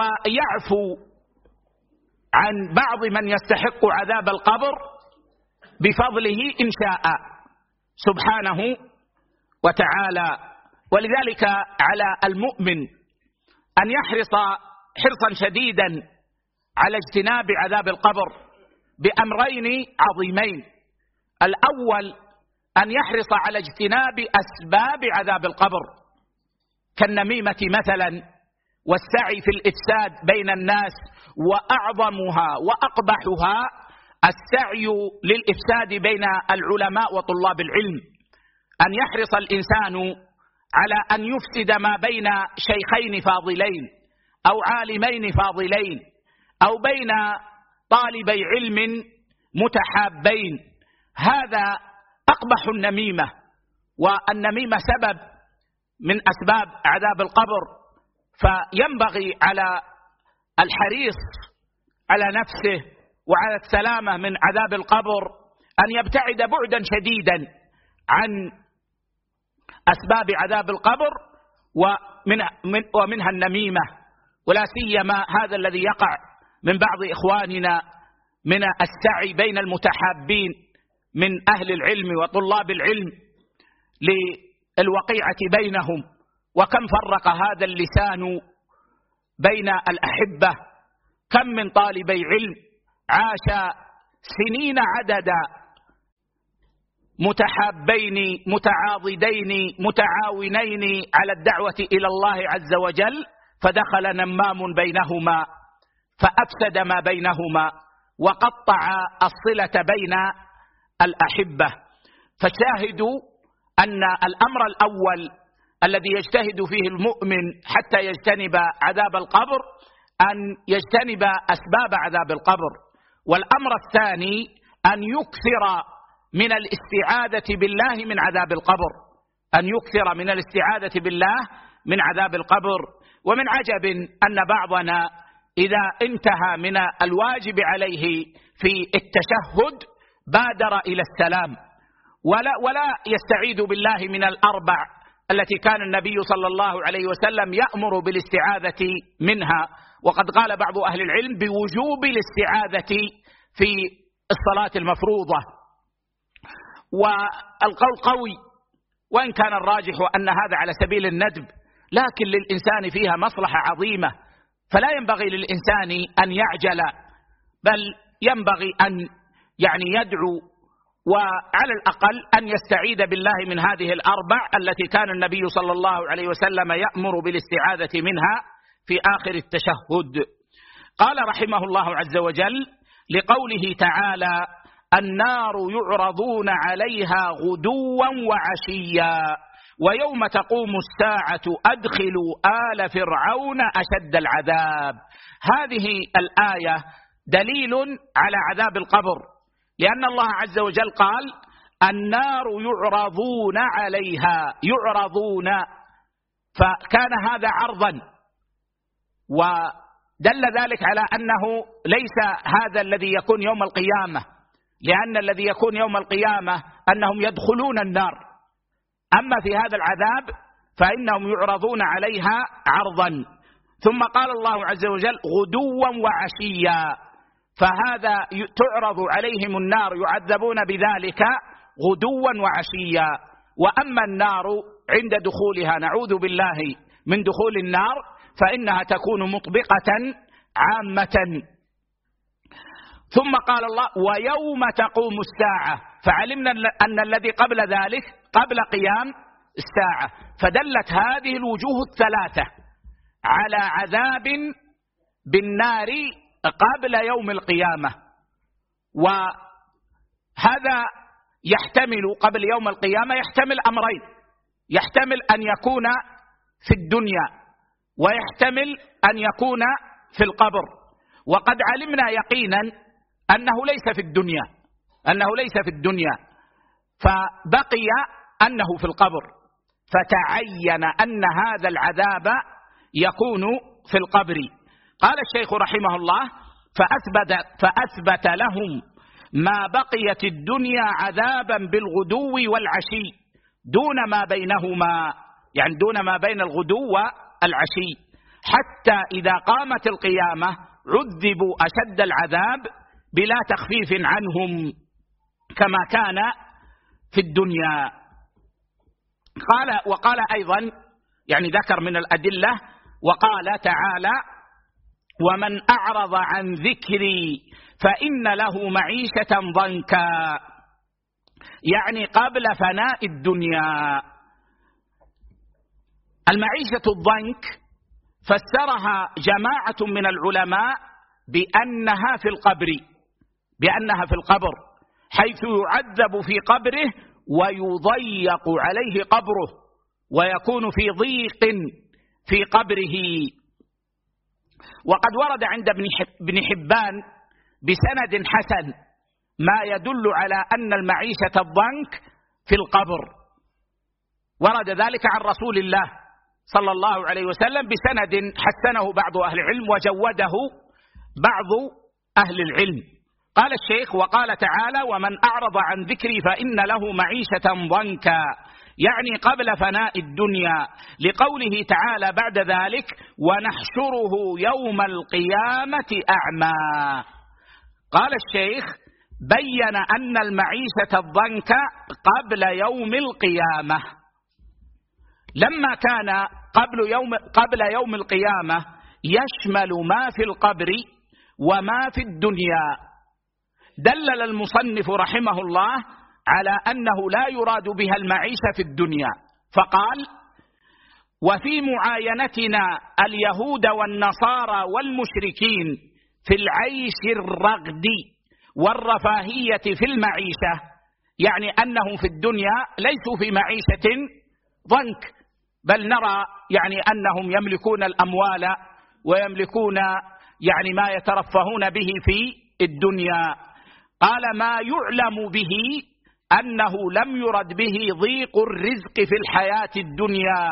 ويعفو عن بعض من يستحق عذاب القبر بفضله إن شاء سبحانه وتعالى. ولذلك على المؤمن أن يحرص حرصا شديدا على اجتناب عذاب القبر بأمرين عظيمين. الأول أن يحرص على اجتناب أسباب عذاب القبر كالنميمة مثلا والسعي في الإفساد بين الناس، وأعظمها وأقبحها السعي للإفساد بين العلماء وطلاب العلم. أن يحرص الإنسان على أن يفسد ما بين شيخين فاضلين أو عالمين فاضلين أو بين طالبي علم متحابين، هذا أقبح النميمة، والنميمة سبب من أسباب عذاب القبر. فينبغي على الحريص على نفسه وعلى السلامة من عذاب القبر أن يبتعد بعدا شديدا عن أسباب عذاب القبر ومنها النميمة، ولا سيما هذا الذي يقع من بعض إخواننا من السعي بين المتحابين من أهل العلم وطلاب العلم للوقيعة بينهم. وكم فرق هذا اللسان بين الأحبة، كم من طالبي علم عاش سنين عددا متحابين متعاضدين متعاونين على الدعوة إلى الله عز وجل، فدخل نمام بينهما فأفسد ما بينهما وقطع الصلة بين الأحبة. فالشاهد أن الأمر الأول الذي يجتهد فيه المؤمن حتى يجتنب عذاب القبر أن يجتنب أسباب عذاب القبر، والأمر الثاني أن يكثر من الاستعاذة بالله من عذاب القبر، أن يكثر من الاستعاذة بالله من عذاب القبر. ومن عجب أن بعضنا إذا انتهى من الواجب عليه في التشهد بادر إلى السلام ولا يستعيذ بالله من الأربع التي كان النبي صلى الله عليه وسلم يأمر بالاستعاذة منها. وقد قال بعض أهل العلم بوجوب الاستعاذة في الصلاة المفروضة. والقول قوي، وإن كان الراجح أن هذا على سبيل الندب، لكن للإنسان فيها مصلحة عظيمة، فلا ينبغي للإنسان أن يعجل، بل ينبغي أن يدعو، وعلى الأقل أن يستعيذ بالله من هذه الأربع التي كان النبي صلى الله عليه وسلم يأمر بالاستعاذة منها في آخر التشهد. قال رحمه الله عز وجل لقوله تعالى: النار يعرضون عليها غدوا وعشيا ويوم تقوم الساعة أدخلوا آل فرعون أشد العذاب. هذه الآية دليل على عذاب القبر، لأن الله عز وجل قال: النار يعرضون عليها، يعرضون، فكان هذا عرضا، ودل ذلك على أنه ليس هذا الذي يكون يوم القيامة، لأن الذي يكون يوم القيامة أنهم يدخلون النار، أما في هذا العذاب فإنهم يعرضون عليها عرضا. ثم قال الله عز وجل: غدوا وعشيا، فهذا تعرض عليهم النار يعذبون بذلك غدوا وعشيا. وأما النار عند دخولها، نعوذ بالله من دخول النار، فإنها تكون مطبقة عامة. ثم قال الله: ويوم تقوم الساعة، فعلمنا أن الذي قبل ذلك قبل قيام الساعة، فدلت هذه الوجوه الثلاثة على عذاب بالنار قبل يوم القيامة. وهذا يحتمل قبل يوم القيامة يحتمل أمرين: يحتمل أن يكون في الدنيا، ويحتمل أن يكون في القبر. وقد علمنا يقينا أنه ليس في الدنيا، فبقي أنه في القبر، فتعين أن هذا العذاب يكون في القبر. قال الشيخ رحمه الله: فأثبت لهم ما بقيت الدنيا عذابا بالغدو والعشي دون ما بينهما، يعني دون ما بين الغدو والعشي، حتى إذا قامت القيامة عذبوا أشد العذاب بلا تخفيف عنهم. كما كان في الدنيا. وقال أيضا، يعني ذكر من الأدلة، وقال تعالى: ومن أعرض عن ذكري فإن له معيشة ضنكا، يعني قبل فناء الدنيا. المعيشة الضنك فسرها جماعة من العلماء بأنها في القبر، حيث يعذب في قبره ويضيق عليه قبره ويكون في ضيق في قبره. وقد ورد عند ابن حبان بسند حسن ما يدل على أن المعيشة الضنك في القبر، ورد ذلك عن رسول الله صلى الله عليه وسلم بسند حسنه بعض أهل العلم وجوده بعض أهل العلم. قال الشيخ: وقال تعالى: ومن أعرض عن ذكري فإن له معيشة ضنكا، يعني قبل فناء الدنيا، لقوله تعالى بعد ذلك: ونحشره يوم القيامة أعمى. قال الشيخ: بين أن المعيشة الضنك قبل يوم القيامة، لما كان قبل يوم القيامة يشمل ما في القبر وما في الدنيا. دلل المصنف رحمه الله على أنه لا يراد بها المعيشة في الدنيا، فقال: وفي معاينتنا اليهود والنصارى والمشركين في العيش الرغد والرفاهية في المعيشة، يعني أنهم في الدنيا ليسوا في معيشة ضنك، بل نرى يعني أنهم يملكون الأموال ويملكون يعني ما يترفهون به في الدنيا. قال: ما يعلم به أنه لم يرد به ضيق الرزق في الحياة الدنيا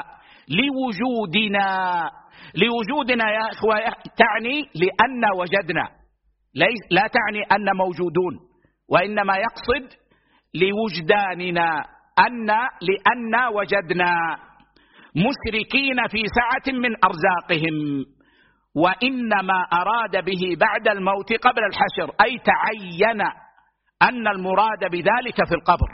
لوجودنا يا إخوة، تعني لأن وجدنا، لا تعني أن موجودون، وإنما يقصد لوجداننا، لأن وجدنا مشركين في سعة من أرزاقهم. وإنما أراد به بعد الموت قبل الحشر، أي تعين أن المراد بذلك في القبر،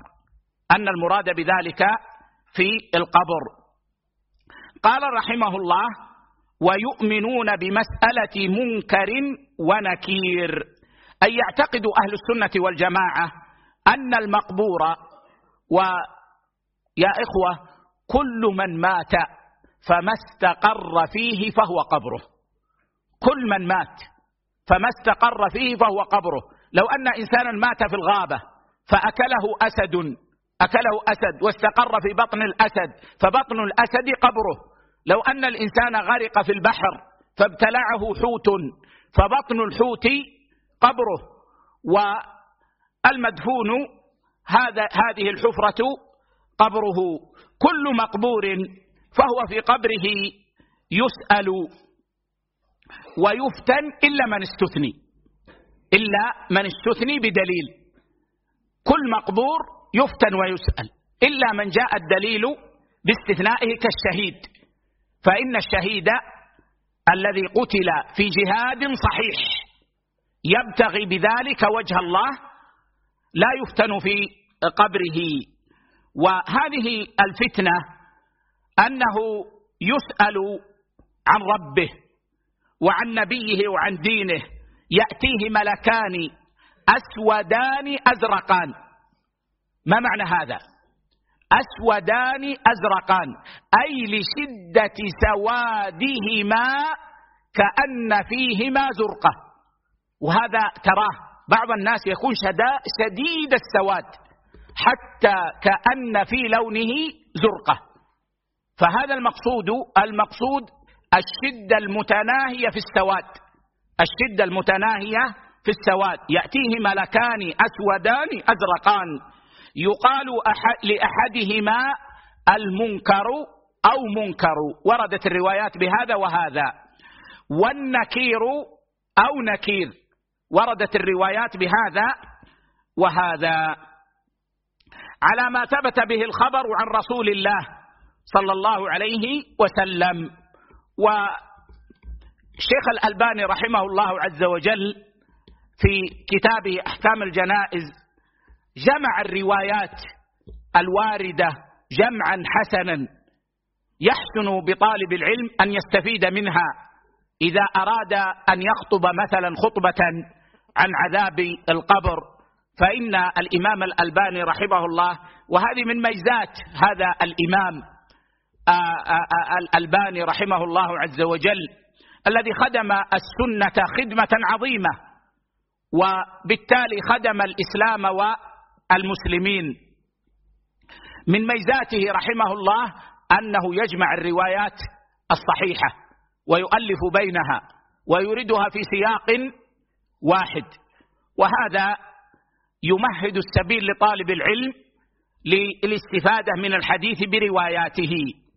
قال رحمه الله: ويؤمنون بمسألة منكر ونكير، أي يعتقد أهل السنة والجماعة أن المقبور، ويا إخوة كل من مات فما استقر فيه فهو قبره، كل من مات فما استقر فيه فهو قبره. لو أن إنسانا مات في الغابة فأكله أسد واستقر في بطن الأسد فبطن الأسد قبره. لو أن الإنسان غرق في البحر فابتلعه حوت فبطن الحوت قبره. والمدفون هذه الحفرة قبره. كل مقبور فهو في قبره يسأل ويفتن إلا من استثني بدليل. كل مقبور يفتن ويسأل إلا من جاء الدليل باستثنائه كالشهيد، فإن الشهيد الذي قتل في جهاد صحيح يبتغي بذلك وجه الله لا يفتن في قبره. وهذه الفتنة أنه يسأل عن ربه وعن نبيه وعن دينه، يأتيه ملكان أسودان أزرقان. ما معنى هذا؟ أسودان أزرقان أي لشدة سوادهما كأن فيهما زرقة. وهذا تراه بعض الناس يكون شديد السواد حتى كأن في لونه زرقة. فهذا المقصود الشدة المتناهية في السواد، يأتيه ملكان أسودان أزرقان يقال لأحدهما المنكر أو منكر، وردت الروايات بهذا وهذا. والنكير أو نكير، وردت الروايات بهذا وهذا، على ما ثبت به الخبر عن رسول الله صلى الله عليه وسلم. والشيخ الألباني رحمه الله عز وجل في كتابه أحكام الجنائز جمع الروايات الواردة جمعا حسنا يحسن بطالب العلم أن يستفيد منها إذا أراد أن يخطب مثلا خطبة عن عذاب القبر. فإن الإمام الألباني رحمه الله، وهذه من ميزات هذا الإمام الألباني رحمه الله عز وجل الذي خدم السنة خدمة عظيمة، وبالتالي خدم الإسلام والمسلمين. من ميزاته رحمه الله أنه يجمع الروايات الصحيحة ويؤلف بينها ويردها في سياق واحد، وهذا يمهد السبيل لطالب العلم للاستفادة من الحديث برواياته.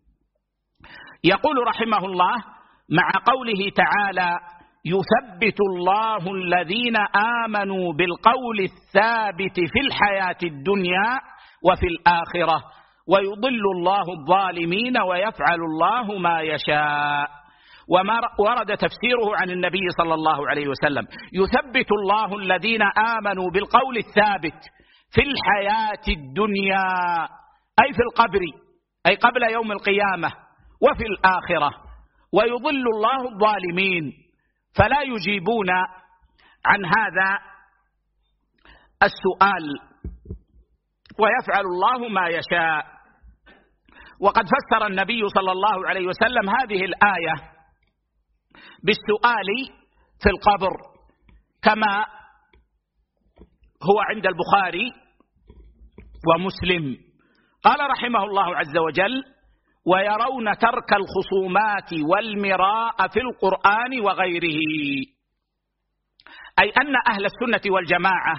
يقول رحمه الله مع قوله تعالى: يثبت الله الذين آمنوا بالقول الثابت في الحياة الدنيا وفي الآخرة ويضل الله الظالمين ويفعل الله ما يشاء. وما ورد تفسيره عن النبي صلى الله عليه وسلم: يثبت الله الذين آمنوا بالقول الثابت في الحياة الدنيا، أي في القبر، أي قبل يوم القيامة، وفي الآخرة، ويضل الله الظالمين، فلا يجيبون عن هذا السؤال، ويفعل الله ما يشاء. وقد فسر النبي صلى الله عليه وسلم هذه الآية بالسؤال في القبر، كما هو عند البخاري ومسلم. قال رحمه الله عز وجل: ويرون ترك الخصومات والمراء في القرآن وغيره، أي أن أهل السنة والجماعة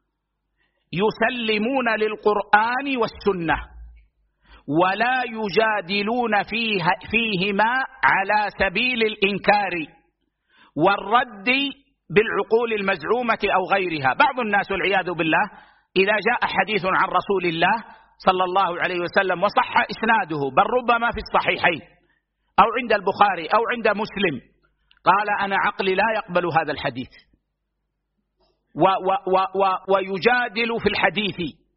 يسلمون للقرآن والسنة ولا يجادلون فيهما على سبيل الإنكار والرد بالعقول المزعومة أو غيرها. بعض الناس والعياذ بالله إذا جاء حديث عن رسول الله صلى الله عليه وسلم وصح إسناده، بل ربما في الصحيحين أو عند البخاري أو عند مسلم، قال: أنا عقلي لا يقبل هذا الحديث، ويجادل في الحديث.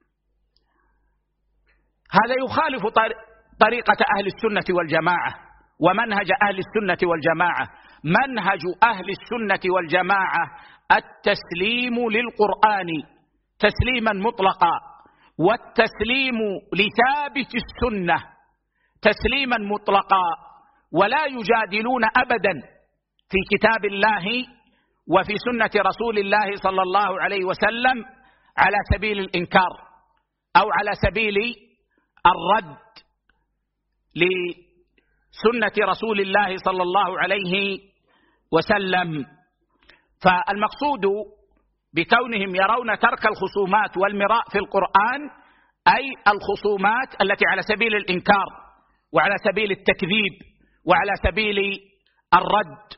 هذا يخالف طريقة أهل السنة والجماعة ومنهج أهل السنة والجماعة. منهج أهل السنة والجماعة التسليم للقرآن تسليما مطلقا، والتسليم لثابت السنة تسليما مطلقا، ولا يجادلون أبدا في كتاب الله وفي سنة رسول الله صلى الله عليه وسلم على سبيل الإنكار أو على سبيل الرد لسنة رسول الله صلى الله عليه وسلم. فالمقصود بكونهم يرون ترك الخصومات والمراء في القرآن أي الخصومات التي على سبيل الإنكار وعلى سبيل التكذيب وعلى سبيل الرد.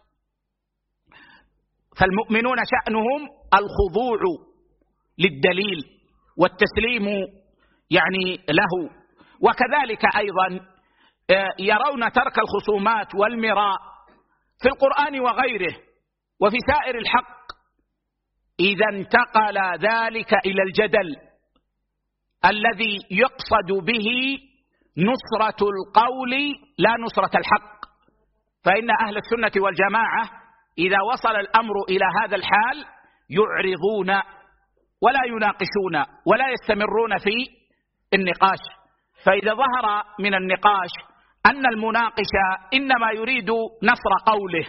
فالمؤمنون شأنهم الخضوع للدليل والتسليم يعني له. وكذلك أيضا يرون ترك الخصومات والمراء في القرآن وغيره وفي سائر الحق إذا انتقل ذلك إلى الجدل الذي يقصد به نصرة القول لا نصرة الحق. فإن أهل السنة والجماعة إذا وصل الأمر إلى هذا الحال يعرضون ولا يناقشون ولا يستمرون في النقاش. فإذا ظهر من النقاش أن المناقش إنما يريد نصر قوله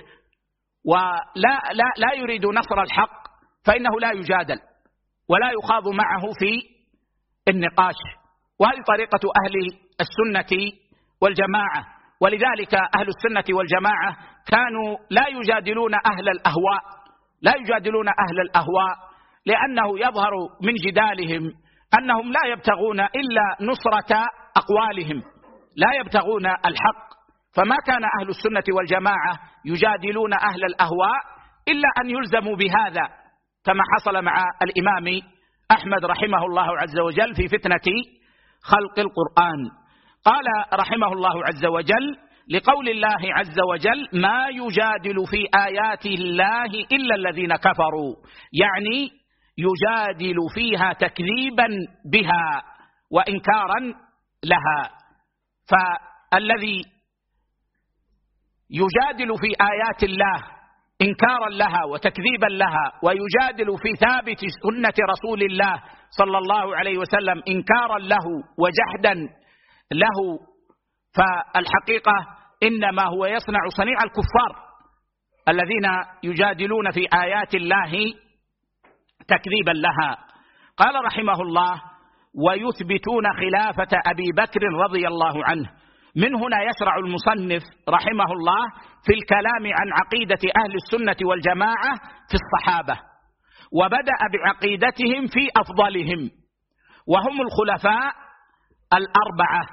ولا يريد نصر الحق فإنه لا يجادل ولا يخاض معه في النقاش. وهذه طريقة أهل السنة والجماعة. ولذلك أهل السنة والجماعة كانوا لا يجادلون أهل الأهواء، لا يجادلون أهل الأهواء، لأنه يظهر من جدالهم أنهم لا يبتغون إلا نصرة أقوالهم، لا يبتغون الحق. فما كان أهل السنة والجماعة يجادلون أهل الأهواء إلا أن يلزموا بهذا، كما حصل مع الإمام أحمد رحمه الله عز وجل في فتنة خلق القرآن. قال رحمه الله عز وجل: لقول الله عز وجل: ما يجادل في آيات الله إلا الذين كفروا، يعني يجادل فيها تكذيبا بها وإنكارا لها. فالذي يجادل في آيات الله إنكارا لها وتكذيبا لها، ويجادل في ثابت سنة رسول الله صلى الله عليه وسلم إنكارا له وجحدا له، فالحقيقة إنما هو يصنع صنيع الكفار الذين يجادلون في آيات الله تكذيبا لها. قال رحمه الله: ويثبتون خلافة أبي بكر رضي الله عنه. من هنا يشرع المصنف رحمه الله في الكلام عن عقيدة أهل السنة والجماعة في الصحابة، وبدأ بعقيدتهم في أفضلهم، وهم الخلفاء الأربعة،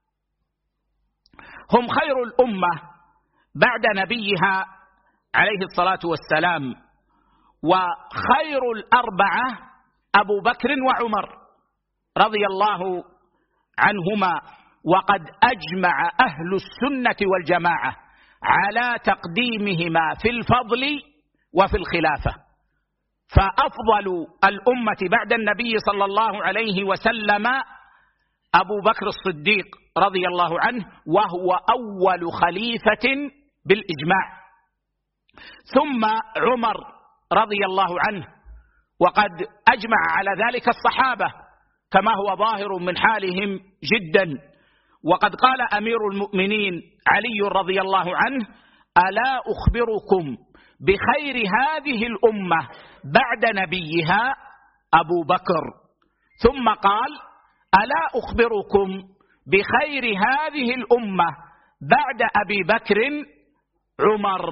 هم خير الأمة بعد نبيها عليه الصلاة والسلام، وخير الأربعة أبو بكر وعمر رضي الله عنهما. وقد أجمع أهل السنة والجماعة على تقديمهما في الفضل وفي الخلافة، فأفضل الأمة بعد النبي صلى الله عليه وسلم أبو بكر الصديق رضي الله عنه، وهو أول خليفة بالإجماع، ثم عمر رضي الله عنه، وقد أجمع على ذلك الصحابة كما هو ظاهر من حالهم جدا. وقد قال أمير المؤمنين علي رضي الله عنه: ألا أخبركم بخير هذه الأمة بعد نبيها أبو بكر، ثم قال: ألا أخبركم بخير هذه الأمة بعد أبي بكر عمر.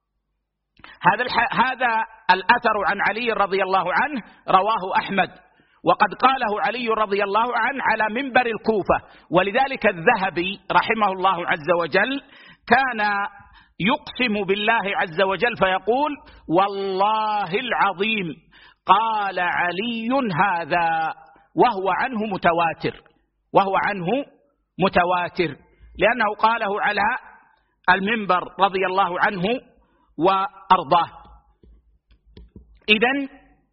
هذا الأثر عن علي رضي الله عنه رواه أحمد، وقد قاله علي رضي الله عنه على منبر الكوفة، ولذلك الذهبي رحمه الله عز وجل كان يقسم بالله عز وجل فيقول: والله العظيم قال علي هذا، وهو عنه متواتر، لأنه قاله على المنبر رضي الله عنه وأرضاه. إذن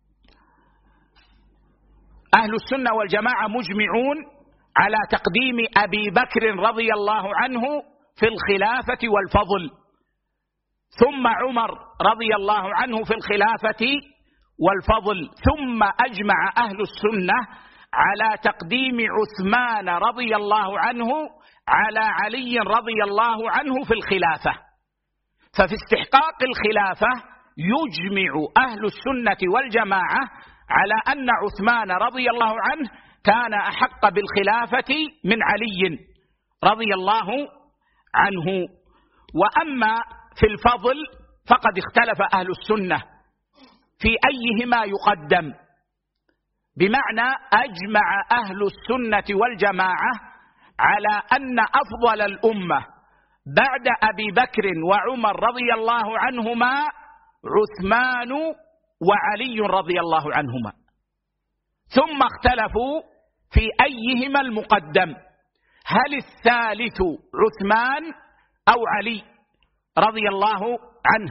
أهل السنة والجماعة مجمعون على تقديم أبي بكر رضي الله عنه في الخلافة والفضل، ثم عمر رضي الله عنه في الخلافة والفضل، ثم أجمع أهل السنة على تقديم عثمان رضي الله عنه على علي رضي الله عنه في الخلافة. ففي استحقاق الخلافة يجمع أهل السنة والجماعة على أن عثمان رضي الله عنه كان أحق بالخلافة من علي رضي الله عنه. وأما في الفضل فقد اختلف أهل السنة في أيهما يقدم، بمعنى أجمع أهل السنة والجماعة على أن أفضل الأمة بعد أبي بكر وعمر رضي الله عنهما عثمان وعلي رضي الله عنهما، ثم اختلفوا في أيهما المقدم، هل الثالث عثمان أو علي رضي الله عنه.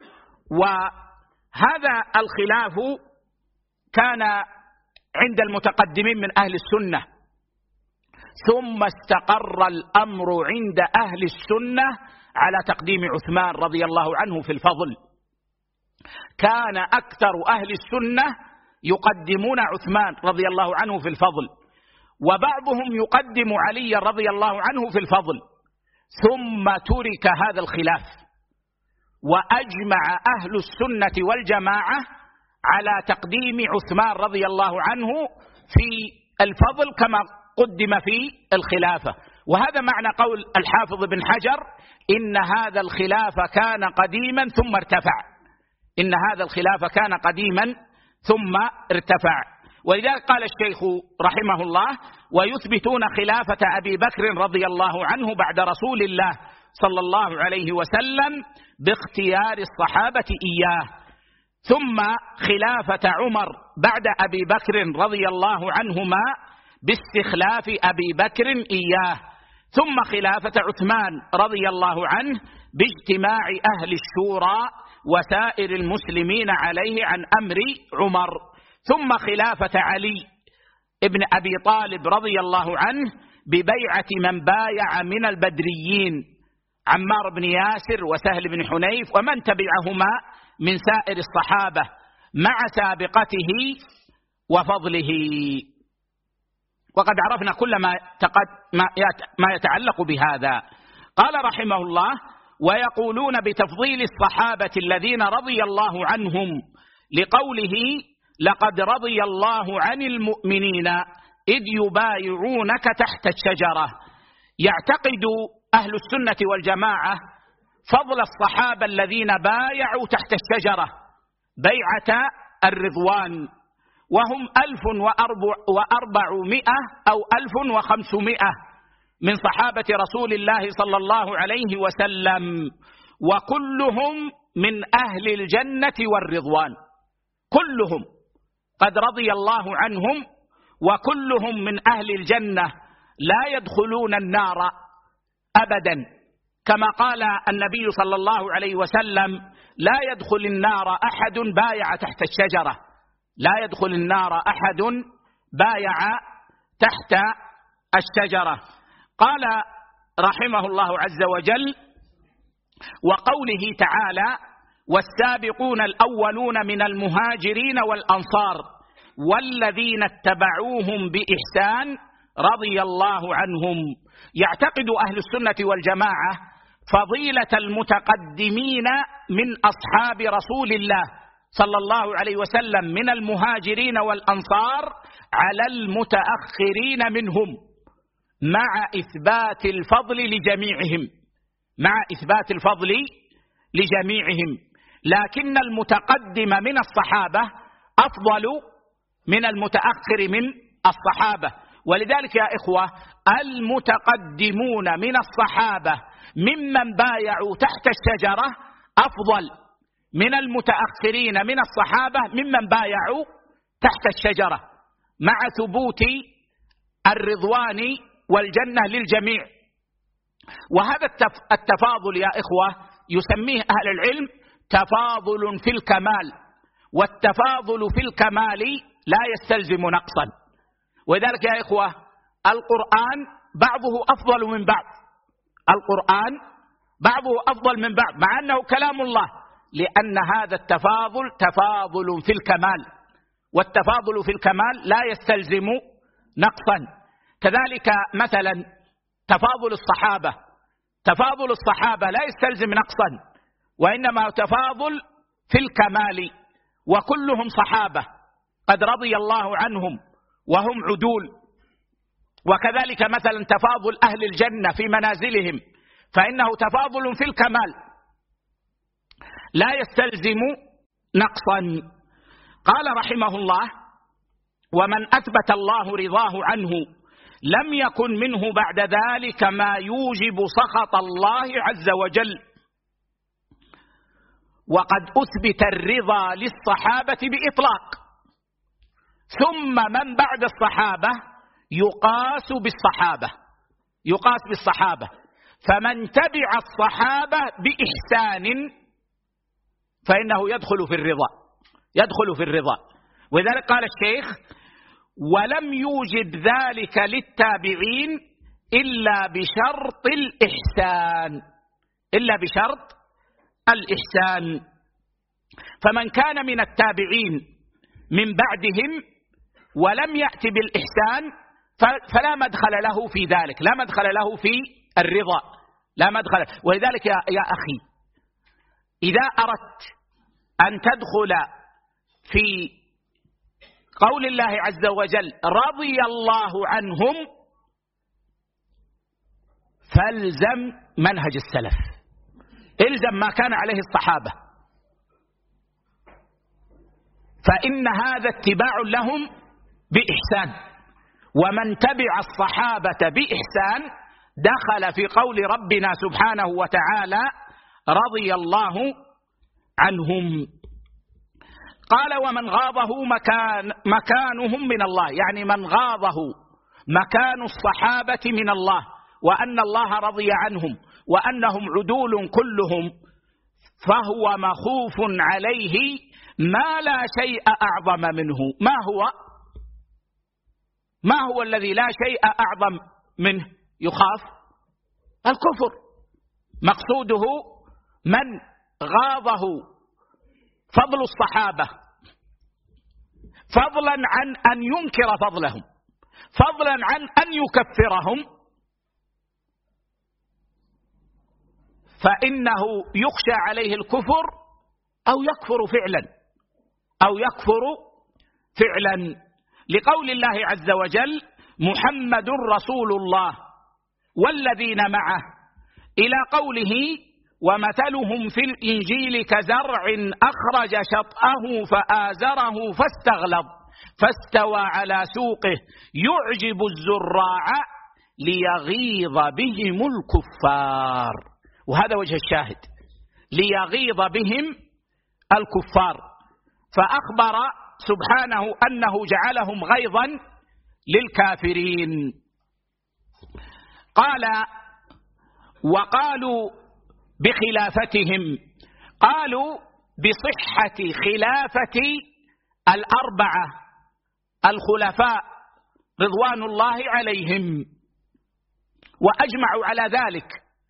وهذا الخلاف كان عند المتقدمين من أهل السنة، ثم استقر الأمر عند أهل السنة على تقديم عثمان رضي الله عنه في الفضل. كان أكثر أهل السنة يقدمون عثمان رضي الله عنه في الفضل، وبعضهم يقدم علي رضي الله عنه في الفضل، ثم ترك هذا الخلاف، وأجمع أهل السنة والجماعة على تقديم عثمان رضي الله عنه في الفضل كما قدم في الخلافة. وهذا معنى قول الحافظ بن حجر: إن هذا الخلاف كان قديما ثم ارتفع. إن هذا الخلاف كان قديما ثم ارتفع. ولذلك قال الشيخ رحمه الله: ويثبتون خلافة أبي بكر رضي الله عنه بعد رسول الله صلى الله عليه وسلم باختيار الصحابة إياه، ثم خلافة عمر بعد أبي بكر رضي الله عنهما باستخلاف أبي بكر إياه، ثم خلافة عثمان رضي الله عنه باجتماع أهل الشورى وسائر المسلمين عليه عن أمر عمر، ثم خلافة علي ابن أبي طالب رضي الله عنه ببيعة من بايع من البدريين عمار بن ياسر وسهل بن حنيف ومن تبعهما من سائر الصحابة مع سابقته وفضله. وقد عرفنا كل ما يتعلق بهذا. قال رحمه الله: ويقولون بتفضيل الصحابة الذين رضي الله عنهم لقوله: لقد رضي الله عن المؤمنين إذ يبايعونك تحت الشجرة. يعتقد أهل السنة والجماعة فضل الصحابة الذين بايعوا تحت الشجرة بيعة الرضوان، وهم 1400 أو 1500 من صحابة رسول الله صلى الله عليه وسلم، وكلهم من أهل الجنة والرضوان، كلهم قد رضي الله عنهم وكلهم من أهل الجنة لا يدخلون النار أبدا، كما قال النبي صلى الله عليه وسلم: لا يدخل النار أحد بايع تحت الشجرة، لا يدخل النار أحد بايع تحت الشجرة. قال رحمه الله عز وجل: وقوله تعالى: والسابقون الأولون من المهاجرين والأنصار والذين اتبعوهم بإحسان رضي الله عنهم. يعتقد أهل السنة والجماعة فضيلة المتقدمين من أصحاب رسول الله صلى الله عليه وسلم من المهاجرين والأنصار على المتأخرين منهم، مع إثبات الفضل لجميعهم، مع إثبات الفضل لجميعهم، لكن المتقدم من الصحابة أفضل من المتأخر من الصحابة. ولذلك يا إخوة المتقدمون من الصحابة ممن بايعوا تحت الشجرة أفضل من المتأخرين من الصحابة ممن بايعوا تحت الشجرة، مع ثبوت الرضوان والجنة للجميع. وهذا التفاضل يا إخوة يسميه أهل العلم تفاضل في الكمال، والتفاضل في الكمال لا يستلزم نقصا. وذلك يا إخوة القرآن بعضه أفضل من بعض، القرآن بعضه أفضل من بعض مع أنه كلام الله، لأن هذا التفاضل تفاضل في الكمال، والتفاضل في الكمال لا يستلزم نقصا. كذلك مثلا تفاضل الصحابة، تفاضل الصحابة لا يستلزم نقصا، وإنما تفاضل في الكمال، وكلهم صحابة قد رضي الله عنهم وهم عدول. وكذلك مثلا تفاضل أهل الجنة في منازلهم، فإنه تفاضل في الكمال لا يستلزم نقصا. قال رحمه الله: ومن أثبت الله رضاه عنه لم يكن منه بعد ذلك ما يوجب سخط الله عز وجل. وقد أثبت الرضا للصحابة بإطلاق، ثم من بعد الصحابة يقاس بالصحابة، يقاس بالصحابة، فمن تبع الصحابة بإحسان فإنه يدخل في الرضا، يدخل في الرضا. ولذلك قال الشيخ: ولم يوجد ذلك للتابعين إلا بشرط الإحسان، إلا بشرط الإحسان. فمن كان من التابعين من بعدهم ولم يأتي بالإحسان فلا مدخل له في ذلك، لا مدخل له في الرضا، لا مدخل. ولذلك يا أخي إذا أردت أن تدخل في قول الله عز وجل رضي الله عنهم فالزم منهج السلف، الزم ما كان عليه الصحابة، فإن هذا اتباع لهم بإحسان. ومن تبع الصحابة بإحسان دخل في قول ربنا سبحانه وتعالى رضي الله عنهم. قال: ومن غاضه مكانهم من الله، يعني من غاضه مكان الصحابة من الله، وأن الله رضي عنهم وأنهم عدول كلهم، فهو مخوف عليه ما لا شيء أعظم منه. ما هو الذي لا شيء أعظم منه يخاف؟ الكفر. مقصوده من غاضه فضل الصحابة، فضلا عن أن ينكر فضلهم، فضلا عن أن يكفرهم، فإنه يخشى عليه الكفر أو يكفر فعلا، لقول الله عز وجل: محمد رسول الله والذين معه، إلى قوله: ومثلهم في الإنجيل كزرع أخرج شطأه فآزره فاستغلظ فاستوى على سوقه يعجب الزراع ليغيظ بهم الكفار. وهذا وجه الشاهد، ليغيظ بهم الكفار. فأخبر سبحانه أنه جعلهم غيظا للكافرين. قال: وقالوا بخلافتهم، قالوا بصحة خلافة الأربعة الخلفاء رضوان الله عليهم، وأجمعوا على ذلك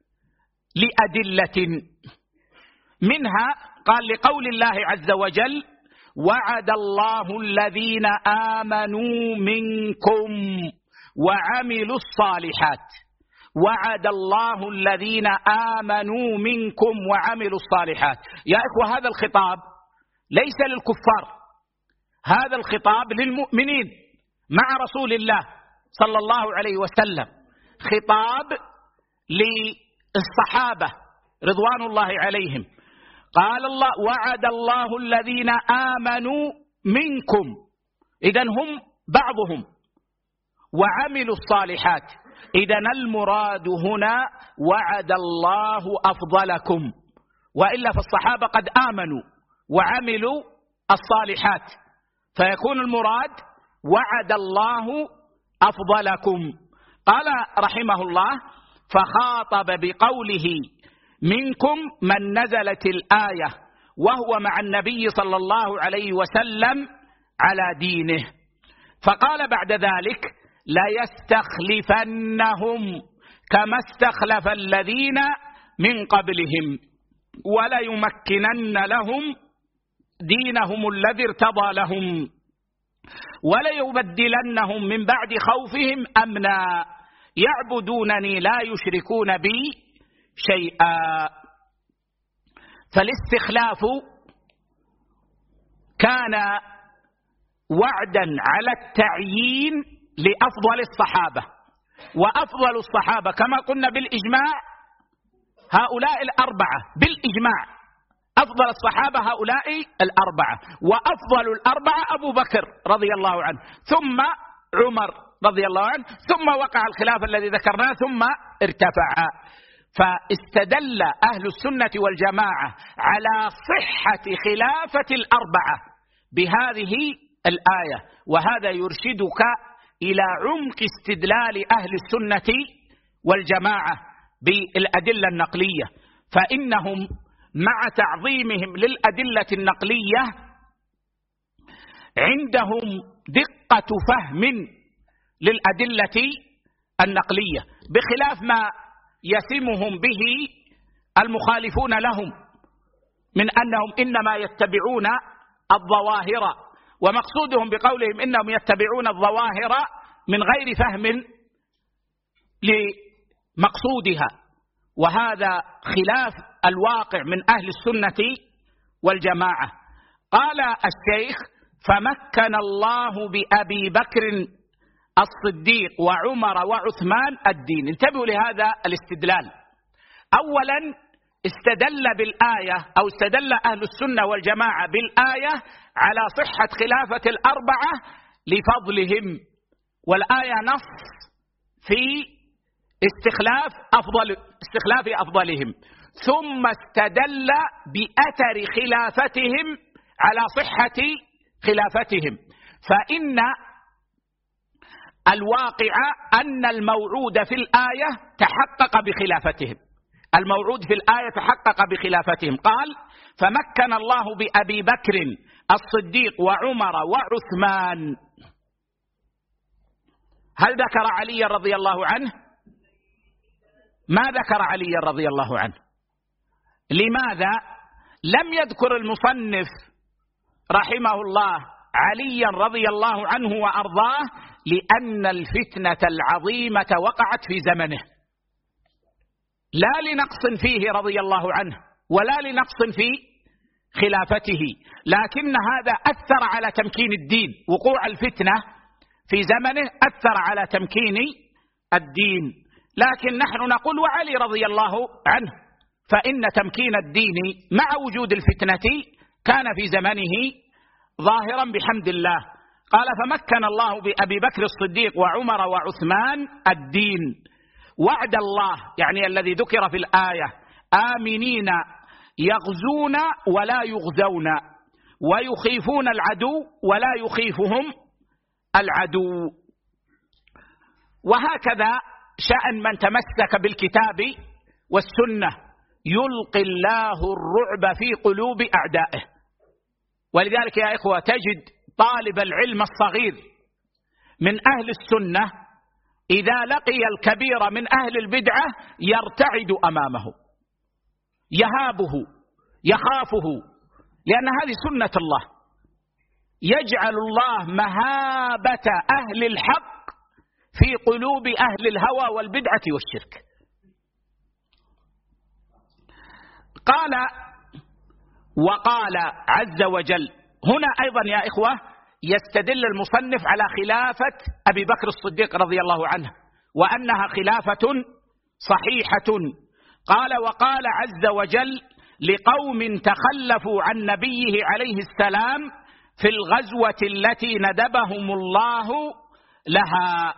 لأدلة منها. قال: لقول الله عز وجل: وعد الله الذين آمنوا منكم وعملوا الصالحات. وعد الله الذين آمنوا منكم وعملوا الصالحات. يا إخوة، هذا الخطاب ليس للكفار، هذا الخطاب للمؤمنين مع رسول الله صلى الله عليه وسلم، خطاب للصحابة رضوان الله عليهم. قال الله: وعد الله الذين آمنوا منكم، إذن هم بعضهم، وعملوا الصالحات، إذن المراد هنا وعد الله أفضلكم، وإلا فالصحابة قد آمنوا وعملوا الصالحات، فيكون المراد وعد الله أفضلكم. قال رحمه الله: فخاطب بقوله منكم من نزلت الآية وهو مع النبي صلى الله عليه وسلم على دينه، فقال بعد ذلك: ليستخلفنهم كما استخلف الذين من قبلهم وليمكنن لهم دينهم الذي ارتضى لهم وليبدلنهم من بعد خوفهم أمنا يعبدونني لا يشركون بي شيئا. فالاستخلاف كان وعدا على التعيين لأفضل الصحابة، وأفضل الصحابة كما قلنا بالإجماع هؤلاء الأربعة، بالإجماع أفضل الصحابة هؤلاء الأربعة، وأفضل الأربعة أبو بكر رضي الله عنه، ثم عمر رضي الله عنه، ثم وقع الخلاف الذي ذكرناه، ثم ارتفع. فاستدل أهل السنة والجماعة على صحة خلافة الأربعة بهذه الآية، وهذا يرشدك إلى عمق استدلال أهل السنة والجماعة بالأدلة النقلية، فإنهم مع تعظيمهم للأدلة النقلية عندهم دقة فهم للأدلة النقلية، بخلاف ما يسمهم به المخالفون لهم من أنهم إنما يتبعون الظواهر، ومقصودهم بقولهم إنهم يتبعون الظواهر من غير فهم لمقصودها، وهذا خلاف الواقع من أهل السنة والجماعة. قال الشيخ: فمكن الله بأبي بكر الصديق وعمر وعثمان الدين. انتبهوا لهذا الاستدلال. أولا استدل بالآية، أو استدل أهل السنة والجماعة بالآية على صحة خلافة الأربعة لفضلهم، والآية نص في استخلاف أفضلهم، ثم استدل بأثر خلافتهم على صحة خلافتهم، فإن الواقع أن الموعود في الآية تحقق بخلافتهم، الموعود في الآية تحقق بخلافتهم. قال: فمكن الله بأبي بكر الصديق وعمر وعثمان. هل ذكر علي رضي الله عنه؟ ما ذكر علي رضي الله عنه. لماذا لم يذكر المصنف رحمه الله عليا رضي الله عنه وأرضاه؟ لأن الفتنة العظيمة وقعت في زمنه، لا لنقص فيه رضي الله عنه ولا لنقص في خلافته، لكن هذا أثر على تمكين الدين. وقوع الفتنة في زمنه أثر على تمكين الدين. لكن نحن نقول وعلي رضي الله عنه، فإن تمكين الدين مع وجود الفتنة كان في زمنه ظاهرا بحمد الله. قال فمكن الله بأبي بكر الصديق وعمر وعثمان الدين. وعد الله يعني الذي ذكر في الآية آمنين يغزون ولا يغزون ويخيفون العدو ولا يخيفهم العدو. وهكذا شأن من تمسك بالكتاب والسنة، يلقي الله الرعب في قلوب أعدائه. ولذلك يا إخوة تجد طالب العلم الصغير من أهل السنة إذا لقي الكبير من أهل البدعة يرتعد أمامه، يهابه يخافه، لأن هذه سنة الله. يجعل الله مهابة أهل الحق في قلوب أهل الهوى والبدعة والشرك. قال وقال عز وجل. هنا أيضا يا إخوة يستدل المصنف على خلافة أبي بكر الصديق رضي الله عنه وأنها خلافة صحيحة. قال وقال عز وجل لقوم تخلفوا عن نبيه عليه السلام في الغزوة التي ندبهم الله لها،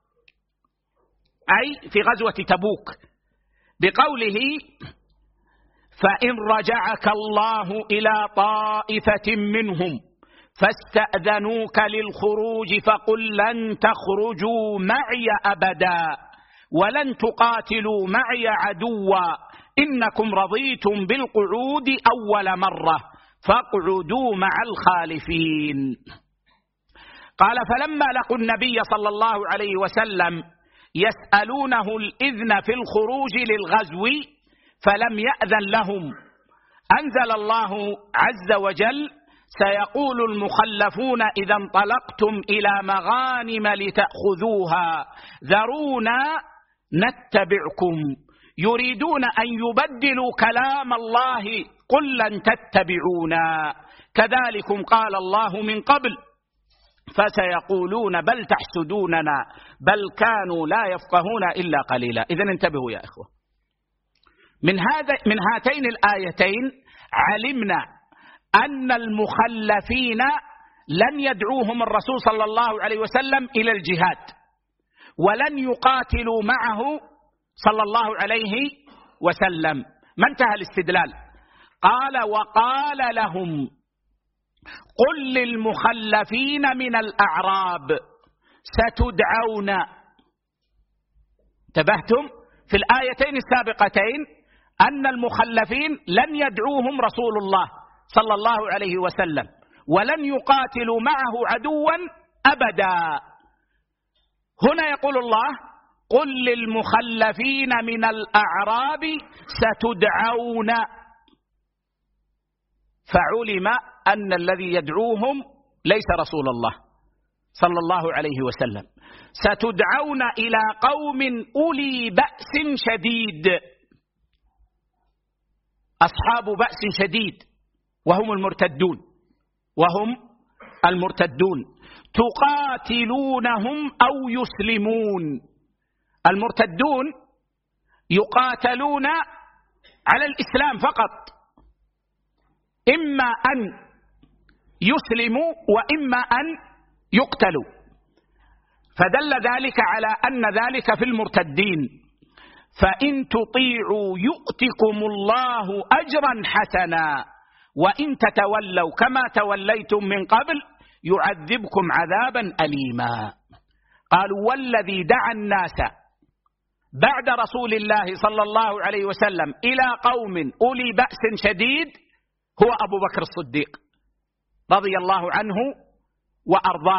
أي في غزوة تبوك، بقوله فإن رجعك الله إلى طائفة منهم فاستأذنوك للخروج فقل لن تخرجوا معي أبدا ولن تقاتلوا معي عدوا إنكم رضيتم بالقعود أول مرة فاقعدوا مع الخالفين. قال فلما لقوا النبي صلى الله عليه وسلم يسألونه الإذن في الخروج للغزو فلم يأذن لهم، أنزل الله عز وجل سيقول المخلفون إذا انطلقتم إلى مغانم لتأخذوها ذرونا نتبعكم يريدون أن يبدلوا كلام الله قل لن تتبعونا كذلكم قال الله من قبل فسيقولون بل تحسدوننا بل كانوا لا يفقهون إلا قليلا. إذن انتبهوا يا إخوة، من هاتين الآيتين علمنا أن المخلفين لن يدعوهم الرسول صلى الله عليه وسلم إلى الجهاد ولن يقاتلوا معه صلى الله عليه وسلم. ما انتهى الاستدلال؟ قال وقال لهم قل للمخلفين من الأعراب ستدعون. انتبهتم في الآيتين السابقتين أن المخلفين لن يدعوهم رسول الله صلى الله عليه وسلم ولن يقاتلوا معه عدوا أبدا. هنا يقول الله قل للمخلفين من الأعراب ستدعون، فعلم أن الذي يدعوهم ليس رسول الله صلى الله عليه وسلم. ستدعون إلى قوم أولي بأس شديد، أصحاب بأس شديد وهم المرتدون تقاتلونهم أو يسلمون. المرتدون يقاتلون على الإسلام فقط، إما أن يسلموا وإما أن يقتلوا، فدل ذلك على أن ذلك في المرتدين. فإن تطيعوا يؤتكم الله أجرا حسنا وإن تتولوا كما توليتم من قبل يعذبكم عذابا أليما. قالوا والذي دعا الناس بعد رسول الله صلى الله عليه وسلم إلى قوم أولي بأس شديد هو أبو بكر الصديق رضي الله عنه وأرضاه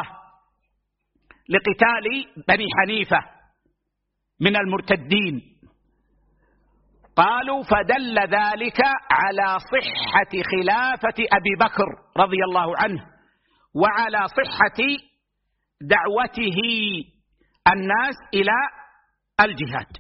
لقتال بني حنيفة من المرتدين. قالوا فدل ذلك على صحة خلافة أبي بكر رضي الله عنه وعلى صحة دعوته الناس إلى الجهاد.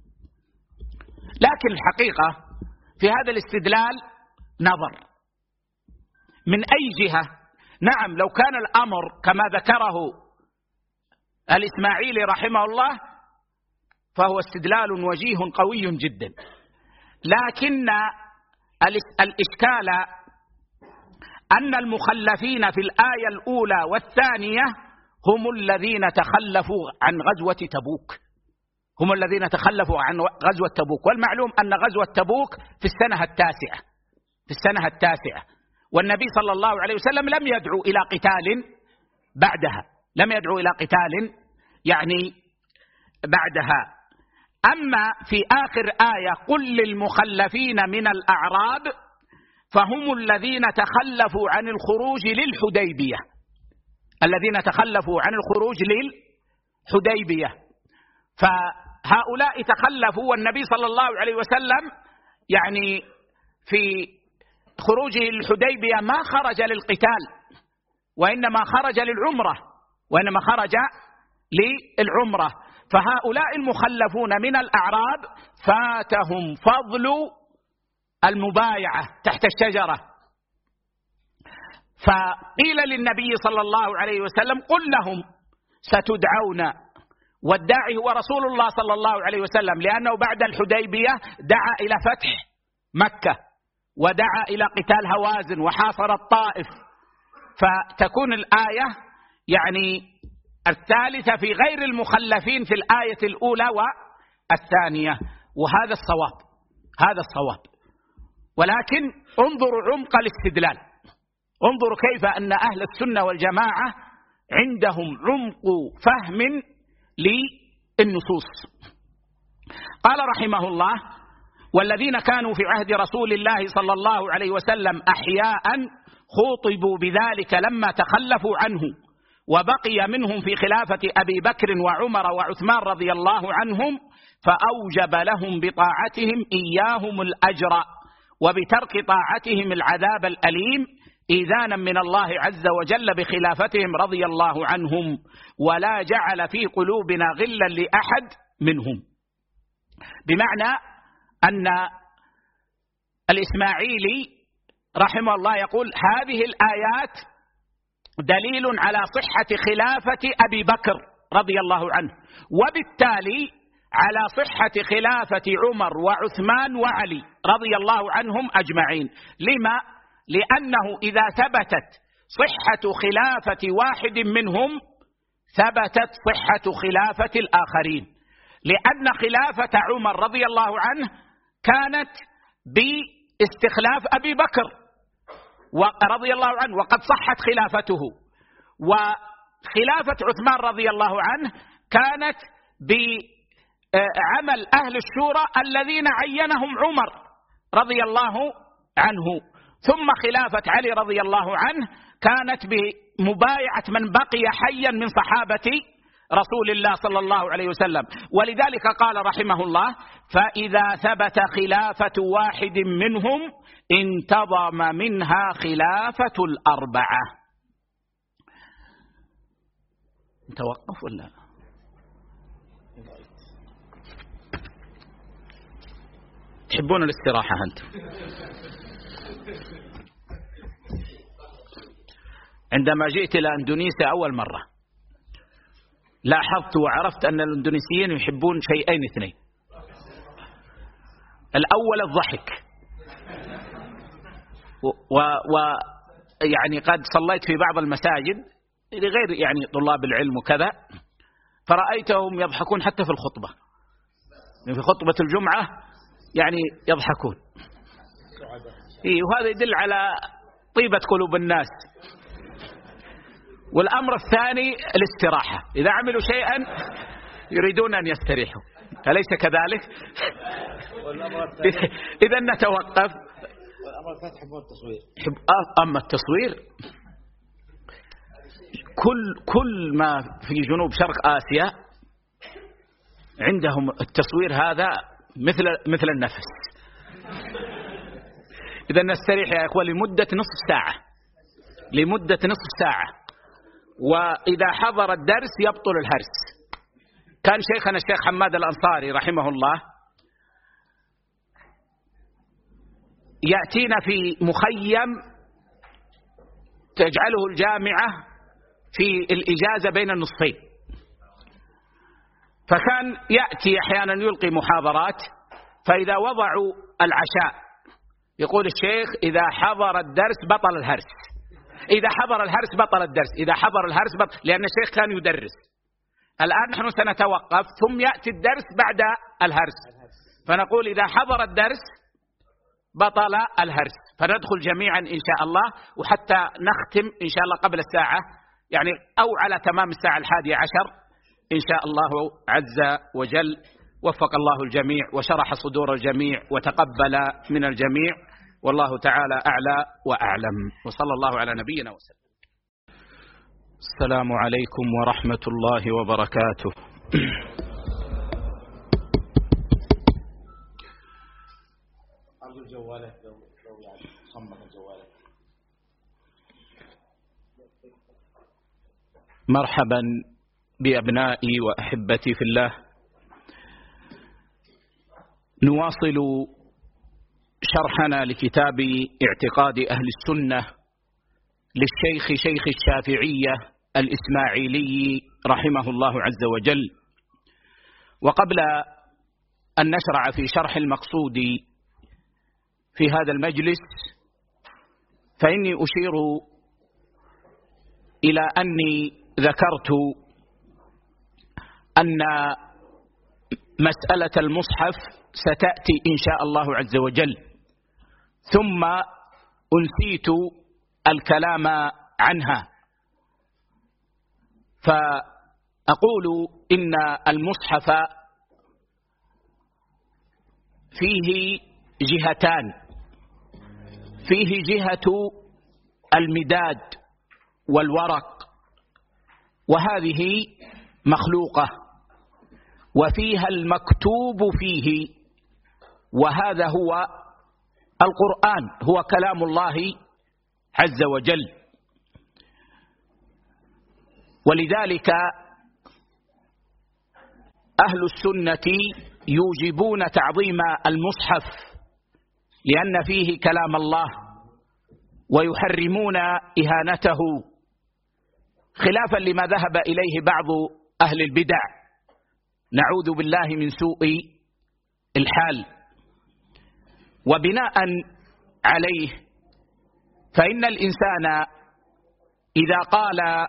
لكن الحقيقة في هذا الاستدلال نظر من أي جهة. نعم، لو كان الأمر كما ذكره الإسماعيلي رحمه الله فهو استدلال وجيه قوي جدا، لكن الإشكال أن المخلفين في الآية الأولى والثانية هم الذين تخلفوا عن غزوة تبوك، هم الذين تخلفوا عن غزوة تبوك. والمعلوم أن غزوة تبوك في السنة التاسعة، والنبي صلى الله عليه وسلم لم يدعو إلى قتال بعدها، لم يدعو إلى قتال يعني بعدها. أما في آخر آية قل للمخلفين من الأعراب فهم الذين تخلفوا عن الخروج للحديبية، الذين تخلفوا عن الخروج للحديبية. فهؤلاء تخلفوا، والنبي صلى الله عليه وسلم يعني في خروجه للحديبية ما خرج للقتال، وإنما خرج للعمرة. فهؤلاء المخلفون من الأعراب فاتهم فضل المبايعة تحت الشجرة. فقيل للنبي صلى الله عليه وسلم قل لهم ستدعون، والداعي هو رسول الله صلى الله عليه وسلم، لأنه بعد الحديبية دعا إلى فتح مكة ودعا إلى قتال هوازن وحاصر الطائف. فتكون الآية يعني الثالثة في غير المخلفين في الآية الأولى والثانية، وهذا الصواب. ولكن انظروا عمق الاستدلال، انظروا كيف أن أهل السنة والجماعة عندهم عمق فهم للنصوص. قال رحمه الله والذين كانوا في عهد رسول الله صلى الله عليه وسلم أحياء خوطبوا بذلك لما تخلفوا عنه، وبقي منهم في خلافة أبي بكر وعمر وعثمان رضي الله عنهم، فأوجب لهم بطاعتهم إياهم الأجر وبترك طاعتهم العذاب الأليم، إذانا من الله عز وجل بخلافتهم رضي الله عنهم، ولا جعل في قلوبنا غلا لأحد منهم. بمعنى أن الإسماعيلي رحمه الله يقول هذه الآيات دليل على صحة خلافة أبي بكر رضي الله عنه، وبالتالي على صحة خلافة عمر وعثمان وعلي رضي الله عنهم أجمعين. لما؟ لأنه إذا ثبتت صحة خلافة واحد منهم ثبتت صحة خلافة الآخرين، لأن خلافة عمر رضي الله عنه كانت باستخلاف أبي بكر رضي الله عنه وقد صحت خلافته، وخلافة عثمان رضي الله عنه كانت بعمل أهل الشورى الذين عينهم عمر رضي الله عنه، ثم خلافة علي رضي الله عنه كانت بمبايعة من بقي حيا من صحابة رسول الله صلى الله عليه وسلم. ولذلك قال رحمه الله فإذا ثبت خلافة واحد منهم انتظم منها خلافة الأربعة. نتوقف ولا تحبون الاستراحة أنتم؟ عندما جئت إلى أندونيسيا أول مرة لاحظت وعرفت أن الأندونيسيين يحبون شيئين اثنين: الأول الضحك، ويعني قد صليت في بعض المساجد لغير يعني طلاب العلم وكذا، فرأيتهم يضحكون حتى في الخطبة، في خطبة الجمعة يعني يضحكون. وهذا يدل على طيبة قلوب الناس. والأمر الثاني الاستراحة، إذا عملوا شيئا يريدون أن يستريحوا، أليس كذلك؟ إذا نتوقف. والأمر الثالث يحبون التصوير. أما التصوير كل ما في جنوب شرق آسيا عندهم التصوير هذا مثل النفس. إذا نستريح يا إخوة لمدة نصف ساعة، وإذا حضر الدرس يبطل الهرس. كان شيخنا الشيخ حماد الأنصاري رحمه الله يأتينا في مخيم تجعله الجامعة في الإجازة بين النصفين، فكان يأتي أحيانا يلقي محاضرات، فإذا وضعوا العشاء يقول الشيخ إذا حضر الدرس بطل الهرس، إذا حضر الهرس بطل الدرس، إذا حضر الهرس بطل، لأن الشيخ كان يدرس. الآن نحن سنتوقف ثم يأتي الدرس بعد الهرس، فنقول إذا حضر الدرس بطل الهرس، فندخل جميعا إن شاء الله، وحتى نختم إن شاء الله قبل الساعة يعني أو على تمام الساعة 11 إن شاء الله عز وجل. وفق الله الجميع وشرح صدور الجميع وتقبل من الجميع، والله تعالى أعلى وأعلم، وصلى الله على نبينا وسلم. السلام عليكم ورحمة الله وبركاته. مرحبا بأبنائي وأحبتي في الله. نواصل شرحنا لكتاب اعتقاد أهل السنة للشيخ شيخ الشافعية الإسماعيلي رحمه الله عز وجل. وقبل أن نشرع في شرح المقصود في هذا المجلس، فإني أشير إلى أني ذكرت أن مسألة المصحف ستأتي إن شاء الله عز وجل، ثم أنسيت الكلام عنها، فأقول إن المصحف فيه جهتان، فيه جهة المداد والورق، وهذه مخلوقة، وفيها المكتوب فيه، وهذا هو القرآن، هو كلام الله عز وجل. ولذلك أهل السنة يوجبون تعظيم المصحف لأن فيه كلام الله، ويحرمون إهانته، خلافا لما ذهب إليه بعض أهل البدع، نعوذ بالله من سوء الحال. وبناء عليه فإن الإنسان إذا قال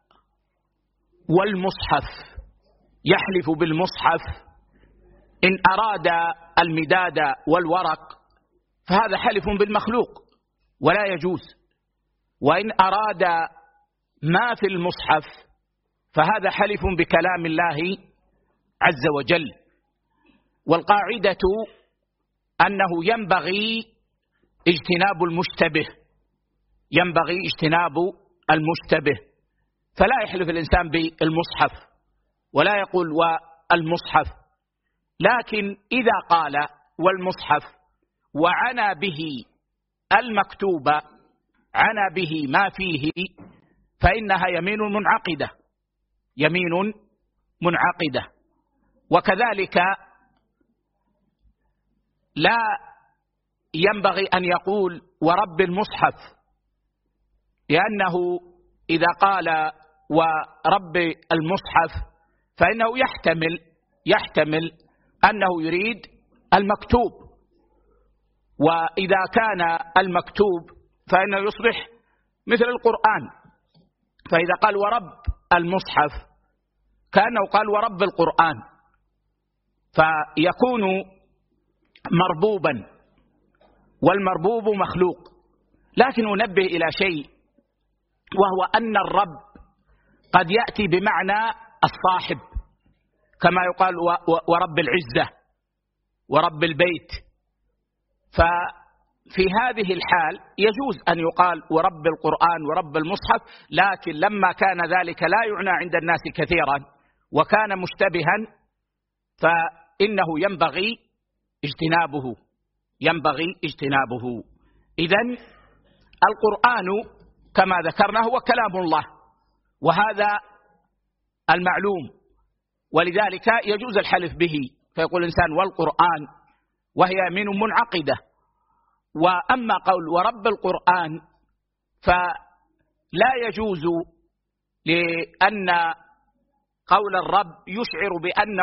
والمصحف يحلف بالمصحف إن أراد المداد والورق فهذا حلف بالمخلوق ولا يجوز، وإن أراد ما في المصحف فهذا حلف بكلام الله عز وجل. والقاعدة أنه ينبغي اجتناب المشتبه، ينبغي اجتناب المشتبه، فلا يحلف الإنسان بالمصحف ولا يقول والمصحف، لكن إذا قال والمصحف وعنى به المكتوب، عنى به ما فيه، فإنها يمين منعقدة، يمين منعقدة. وكذلك لا ينبغي أن يقول ورب المصحف، لأنه إذا قال ورب المصحف فإنه يحتمل أنه يريد المكتوب، وإذا كان المكتوب فإنه يصبح مثل القرآن، فإذا قال ورب المصحف كأنه قال ورب القرآن، فيكون مربوبا، والمربوب مخلوق. لكن أنبه إلى شيء، وهو أن الرب قد يأتي بمعنى الصاحب، كما يقال ورب العزة ورب البيت، في هذه الحال يجوز أن يقال ورب القرآن ورب المصحف، لكن لما كان ذلك لا يعنى عند الناس كثيرا وكان مشتبها فإنه ينبغي اجتنابه. إذن القرآن كما ذكرنا هو كلام الله، وهذا المعلوم، ولذلك يجوز الحلف به، فيقول الإنسان والقرآن وهي يمين منعقدة. وأما قول ورب القرآن فلا يجوز، لأن قول الرب يشعر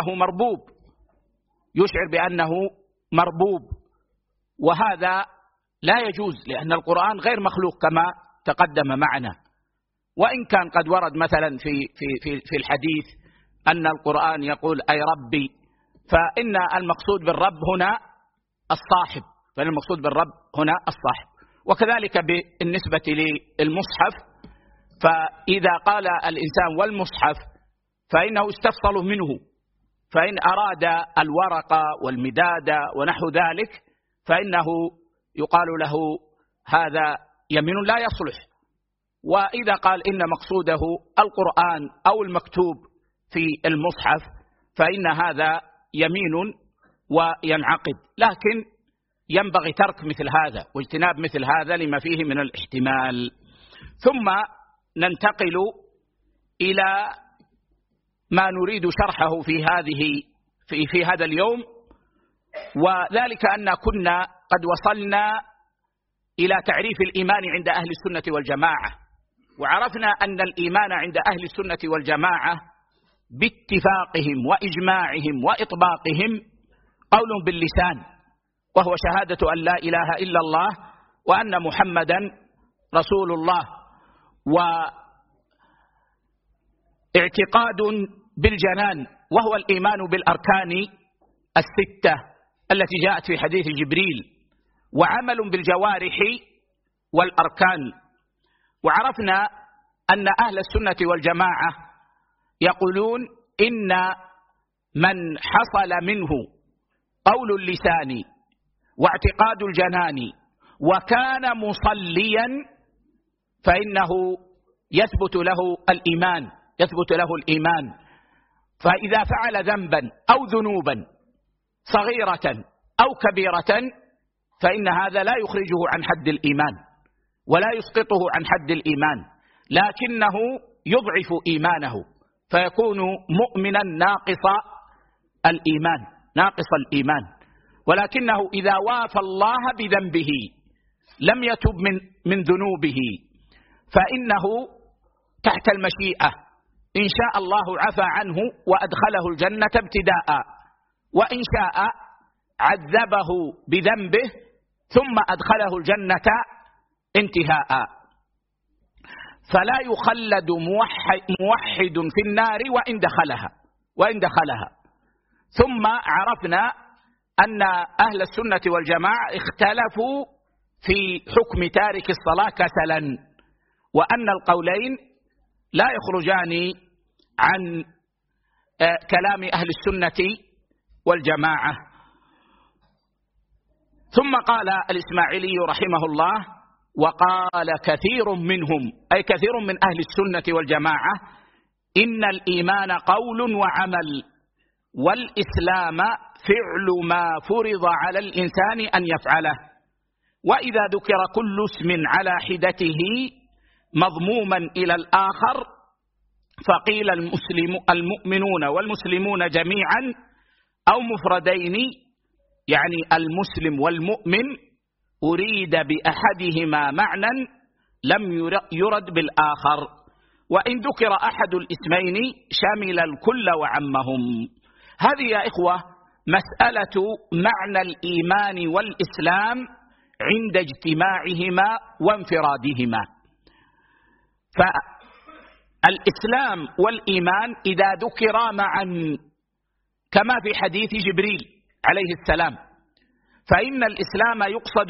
بأنه مربوب، وهذا لا يجوز، لأن القرآن غير مخلوق كما تقدم معنا. وإن كان قد ورد مثلا في الحديث أن القرآن يقول أي ربي، فإن المقصود بالرب هنا الصاحب، وكذلك بالنسبة للمصحف، فإذا قال الإنسان والمصحف فإنه يستفصل منه، فإن أراد الورقة والمداد ونحو ذلك فإنه يقال له هذا يمين لا يصلح. وإذا قال إن مقصوده القرآن أو المكتوب في المصحف فإن هذا يمين وينعقد، لكن ينبغي ترك مثل هذا واجتناب مثل هذا لما فيه من الاحتمال. ثم ننتقل إلى ما نريد شرحه في هذا اليوم، وذلك أن كنا قد وصلنا إلى تعريف الإيمان عند أهل السنة والجماعة، وعرفنا أن الإيمان عند أهل السنة والجماعة باتفاقهم وإجماعهم وإطباقهم قول باللسان، وهو شهادة أن لا إله إلا الله وأن محمدا رسول الله، واعتقاد بالجنان وهو الإيمان بالأركان الستة التي جاءت في حديث جبريل، وعمل بالجوارح والأركان. وعرفنا أن أهل السنة والجماعة يقولون إن من حصل منه قول اللسان واعتقاد الجنان وكان مصليا فإنه يثبت له الإيمان، فإذا فعل ذنبا أو ذنوبا صغيرة أو كبيرة فإن هذا لا يخرجه عن حد الإيمان ولا يسقطه عن حد الإيمان، لكنه يضعف إيمانه فيكون مؤمنا ناقص الإيمان. ولكنه إذا وافى الله بذنبه لم يتب من ذنوبه فإنه تحت المشيئة، إن شاء الله عفى عنه وأدخله الجنة ابتداء، وإن شاء عذبه بذنبه ثم أدخله الجنة انتهاء، فلا يخلد موحد في النار وإن دخلها. ثم عرفنا أن أهل السنة والجماعة اختلفوا في حكم تارك الصلاة كسلا، وأن القولين لا يخرجان عن كلام أهل السنة والجماعة. ثم قال الإسماعيلي رحمه الله: وقال كثير منهم، أي كثير من أهل السنة والجماعة، إن الإيمان قول وعمل، والإسلام فعل ما فرض على الإنسان أن يفعله، وإذا ذكر كل اسم على حدته مضموما إلى الآخر فقيل المؤمنون والمسلمون جميعا أو مفردين، يعني المسلم والمؤمن أريد بأحدهما معنى لم يرد بالآخر، وإن ذكر أحد الاسمين شمل الكل وعمهم. هذه يا إخوة مسألة معنى الإيمان والإسلام عند اجتماعهما وانفرادهما. فالإسلام والإيمان إذا ذكرا معا كما في حديث جبريل عليه السلام، فإن الإسلام يقصد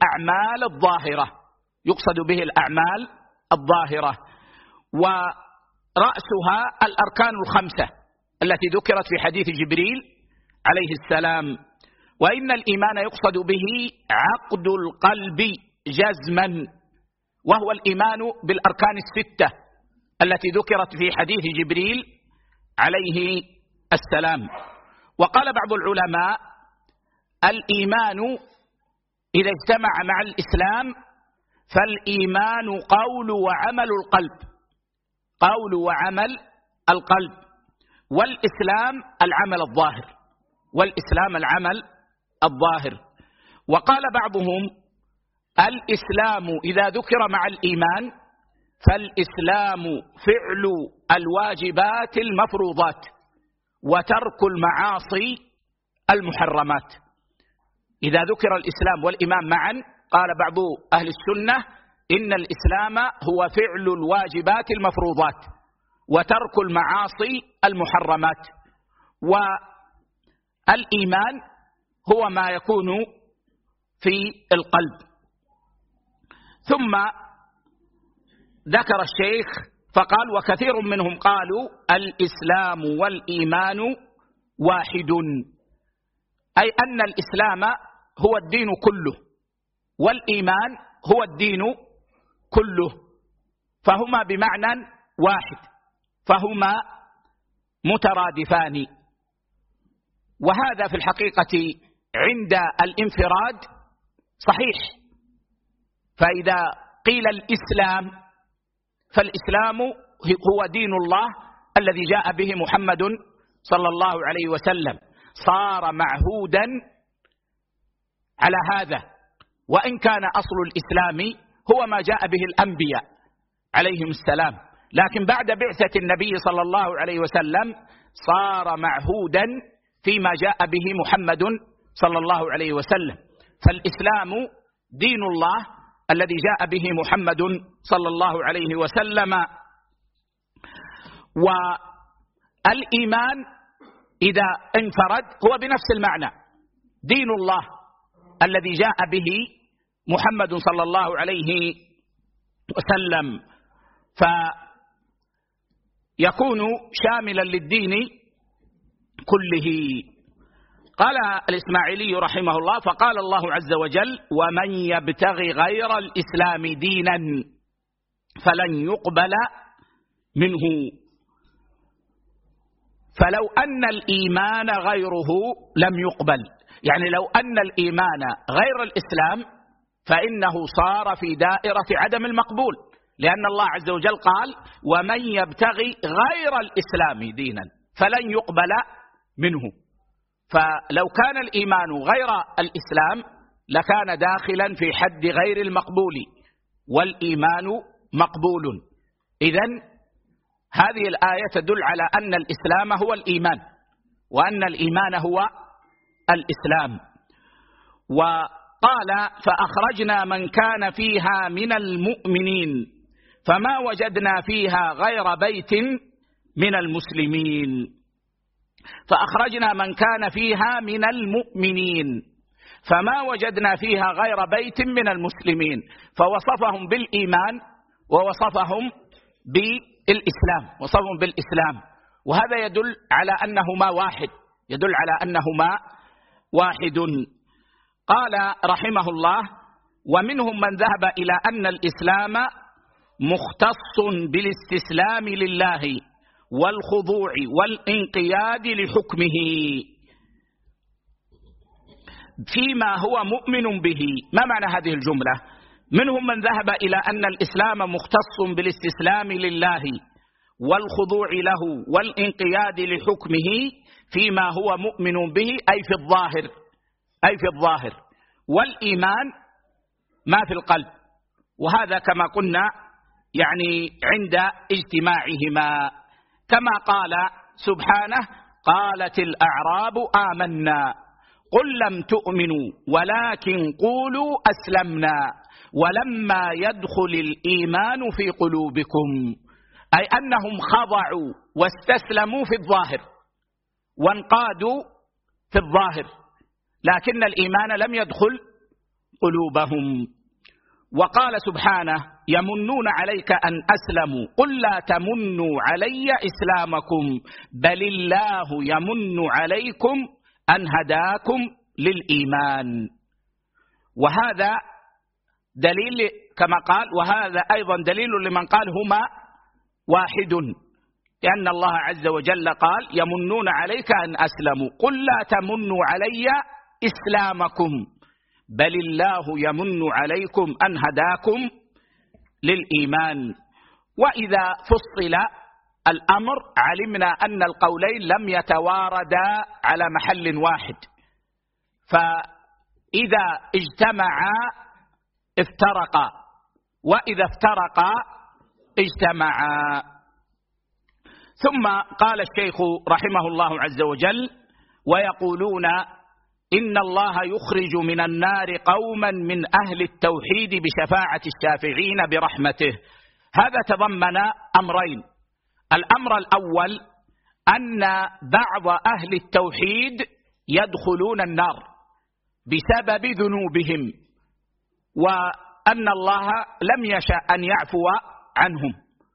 به الأعمال الظاهرة، ورأسها الأركان الخمسة التي ذكرت في حديث جبريل عليه السلام، وإن الإيمان يقصد به عقد القلب جزما، وهو الإيمان بالأركان الستة التي ذكرت في حديث جبريل عليه السلام. وقال بعض العلماء: الإيمان إذا اجتمع مع الإسلام فالإيمان قول وعمل القلب، قول وعمل القلب، والإسلام العمل الظاهر، والإسلام العمل الظاهر. وقال بعضهم: الإسلام إذا ذكر مع الإيمان فالإسلام فعل الواجبات المفروضات وترك المعاصي المحرمات. إذا ذكر الإسلام والإيمان معا قال بعض أهل السنة: إن الإسلام هو فعل الواجبات المفروضات وترك المعاصي المحرمات، والإيمان هو ما يكون في القلب. ثم ذكر الشيخ فقال: وكثير منهم قالوا الإسلام والإيمان واحد، أي أن الإسلام هو الدين كله والإيمان هو الدين كله، فهما بمعنى واحد، فهما مترادفان. وهذا في الحقيقة عند الانفراد صحيح، فإذا قيل الإسلام فالإسلام هو دين الله الذي جاء به محمد صلى الله عليه وسلم، صار معهودا على هذا، وإن كان أصل الإسلام هو ما جاء به الأنبياء عليهم السلام، لكن بعد بعثة النبي صلى الله عليه وسلم صار معهودا فيما جاء به محمد صلى الله عليه وسلم. فالإسلام دين الله الذي جاء به محمد صلى الله عليه وسلم. والإيمان إذا انفرد هو بنفس المعنى، دين الله الذي جاء به محمد صلى الله عليه وسلم، فيكون شاملا للدين كله. قال الإسماعيلي رحمه الله: فقال الله عز وجل: ومن يبتغي غير الإسلام دينا فلن يقبل منه. فلو أن الإيمان غيره لم يقبل، يعني لو أن الإيمان غير الإسلام فإنه صار في دائرة عدم المقبول، لأن الله عز وجل قال: ومن يبتغي غير الإسلام دينا فلن يقبل منه. فلو كان الإيمان غير الإسلام لكان داخلا في حد غير المقبول، والإيمان مقبول. إذن هذه الآية تدل على أن الإسلام هو الإيمان، وأن الإيمان هو الإسلام. وقال: فأخرجنا من كان فيها من المؤمنين فما وجدنا فيها غير بيت من المسلمين. فأخرجنا من كان فيها من المؤمنين فما وجدنا فيها غير بيت من المسلمين، فوصفهم بالإيمان ووصفهم بالإسلام، وصفهم بالإسلام، وهذا يدل على أنهما واحد، يدل على أنهما واحد. قال رحمه الله: ومنهم من ذهب إلى أن الإسلام مختص بالاستسلام لله والخضوع والانقياد لحكمه فيما هو مؤمن به. ما معنى هذه الجملة؟ منهم من ذهب إلى أن الإسلام مختص بالاستسلام لله والخضوع له والانقياد لحكمه فيما هو مؤمن به، أي في الظاهر، أي في الظاهر، والإيمان ما في القلب، وهذا كما قلنا يعني عند اجتماعهما، كما قال سبحانه: قالت الأعراب آمنا قل لم تؤمنوا ولكن قولوا أسلمنا ولما يدخل الإيمان في قلوبكم، أي أنهم خضعوا واستسلموا في الظاهر وانقادوا في الظاهر، لكن الإيمان لم يدخل قلوبهم. وقال سبحانه: يمنون عليك أن أسلموا قل لا تمنوا علي إسلامكم بل الله يمن عليكم أن هداكم للإيمان. وهذا دليل كما قال، وهذا أيضا دليل لمن قال هما واحد، لأن الله عز وجل قال يمنون عليك أن أسلموا، قل لا تمنوا علي إسلامكم بل الله يمن عليكم أن هداكم للإيمان. وإذا فصل الأمر علمنا أن القولين لم يتواردا على محل واحد، فإذا اجتمعا افترقا، وإذا افترقا اجتمعا. ثم قال الشيخ رحمه الله عز وجل: ويقولون إن الله يخرج من النار قوما من أهل التوحيد بشفاعة الشافعين برحمته. هذا تضمن أمرين: الأمر الأول أن بعض أهل التوحيد يدخلون النار بسبب ذنوبهم، وأن الله لم يشأ أن يعفو عنهم.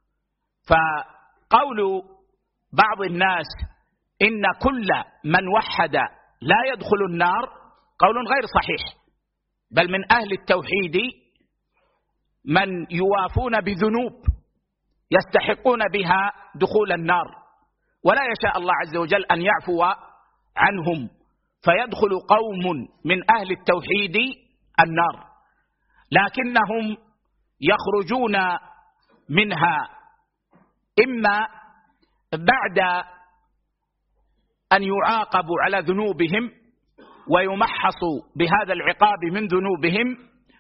فقول بعض الناس إن كل من وحد لا يدخل النار قول غير صحيح، بل من أهل التوحيد من يوافون بذنوب يستحقون بها دخول النار، ولا يشاء الله عز وجل أن يعفو عنهم، فيدخل قوم من أهل التوحيد النار، لكنهم يخرجون منها إما بعد أن يعاقبوا على ذنوبهم ويمحصوا بهذا العقاب من ذنوبهم،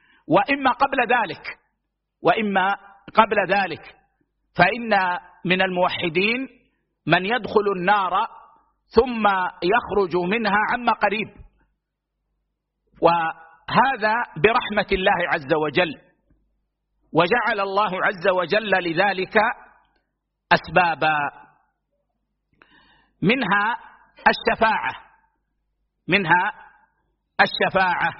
وإما قبل ذلك، فإن من الموحدين من يدخل النار ثم يخرج منها عما قريب، وهذا برحمة الله عز وجل، وجعل الله عز وجل لذلك أسبابا، منها الشفاعة.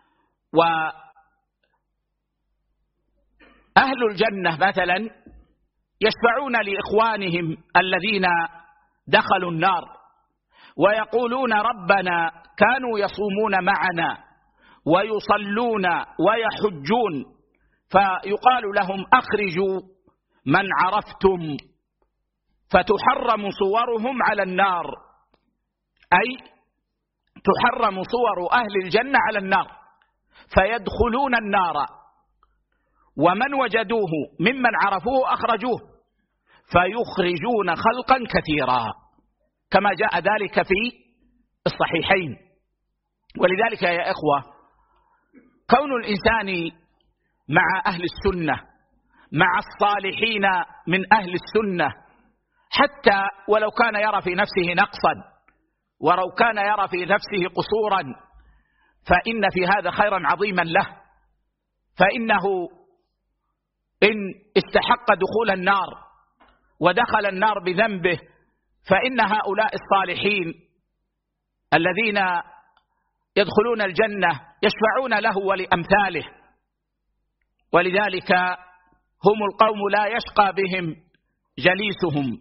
وأهل الجنة مثلا يشفعون لإخوانهم الذين دخلوا النار ويقولون ربنا كانوا يصومون معنا ويصلون ويحجون، فيقال لهم أخرجوا من عرفتم، فتحرم صورهم على النار، أي تحرم صور أهل الجنة على النار، فيدخلون النار ومن وجدوه ممن عرفوه أخرجوه، فيخرجون خلقا كثيرا كما جاء ذلك في الصحيحين. ولذلك يا إخوة، كون الإنسان مع أهل السنة، مع الصالحين من أهل السنة، حتى ولو كان يرى في نفسه نقصا ولو كان يرى في نفسه قصورا، فإن في هذا خيرا عظيما له، فإنه إن استحق دخول النار ودخل النار بذنبه، فإن هؤلاء الصالحين الذين يدخلون الجنة يشفعون له ولأمثاله، ولذلك هم القوم لا يشقى بهم جليسهم.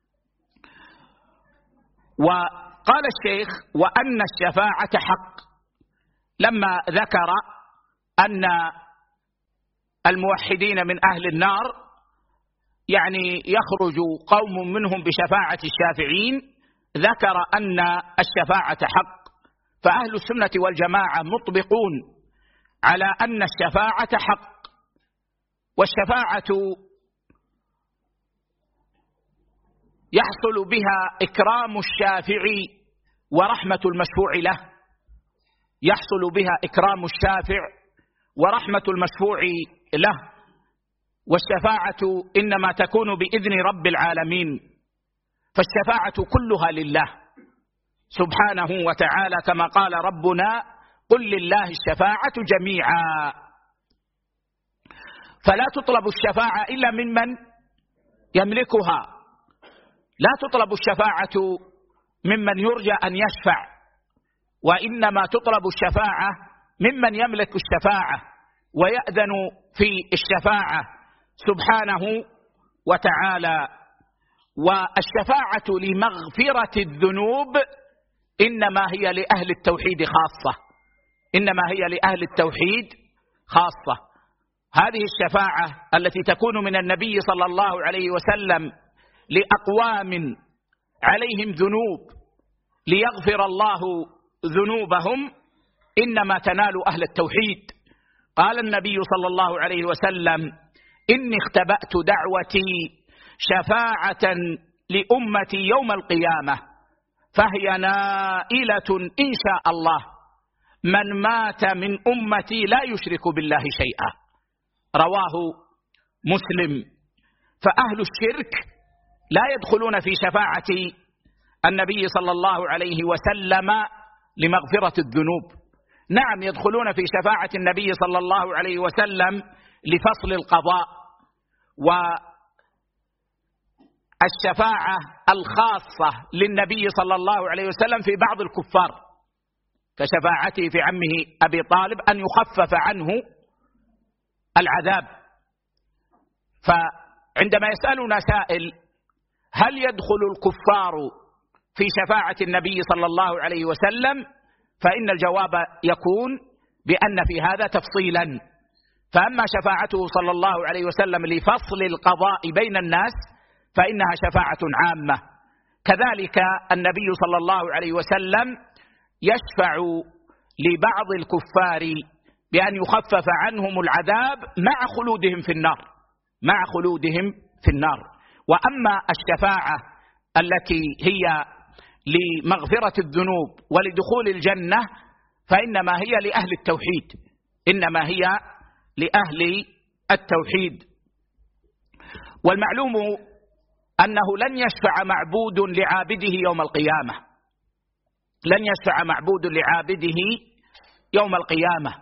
وقال الشيخ: وأن الشفاعة حق، لما ذكر أن الموحدين من أهل النار يعني يخرج قوم منهم بشفاعة الشافعين، ذكر أن الشفاعة حق، فأهل السنة والجماعة مطبقون على أن الشفاعة حق. والشفاعة يحصل بها إكرام الشافع ورحمة المشفوع له، يحصل بها إكرام الشافع ورحمة المشفوع له. والشفاعة إنما تكون بإذن رب العالمين، فالشفاعة كلها لله سبحانه وتعالى، كما قال ربنا: قل لله الشفاعة جميعا. فلا تطلب الشفاعة إلا ممن يملكها، لا تطلب الشفاعة ممن يرجى أن يشفع، وإنما تطلب الشفاعة ممن يملك الشفاعة ويأذن في الشفاعة سبحانه وتعالى. والشفاعة لمغفرة الذنوب إنما هي لأهل التوحيد خاصة، إنما هي لأهل التوحيد خاصة. هذه الشفاعة التي تكون من النبي صلى الله عليه وسلم لأقوام عليهم ذنوب ليغفر الله ذنوبهم إنما تنال أهل التوحيد. قال النبي صلى الله عليه وسلم: إني اختبأت دعوتي شفاعة لأمتي يوم القيامة فهي نائلة إن شاء الله من مات من أمتي لا يشرك بالله شيئا. رواه مسلم. فأهل الشرك لا يدخلون في شفاعة النبي صلى الله عليه وسلم لمغفرة الذنوب. نعم يدخلون في شفاعة النبي صلى الله عليه وسلم لفصل القضاء، والشفاعة الخاصة للنبي صلى الله عليه وسلم في بعض الكفار كشفاعته في عمه أبي طالب أن يخفف عنه العذاب. فعندما يسألنا سائل هل يدخل الكفار في شفاعة النبي صلى الله عليه وسلم، فإن الجواب يكون بأن في هذا تفصيلا. فأما شفاعته صلى الله عليه وسلم لفصل القضاء بين الناس فإنها شفاعة عامة. كذلك النبي صلى الله عليه وسلم يشفع لبعض الكفار بأن يخفف عنهم العذاب مع خلودهم في النار، مع خلودهم في النار. وأما الشفاعة التي هي لمغفرة الذنوب ولدخول الجنة فإنما هي لأهل التوحيد، إنما هي لأهل التوحيد. والمعلوم أنه لن يشفع معبود لعابده يوم القيامة، لن يشفع معبود لعابده يوم القيامة،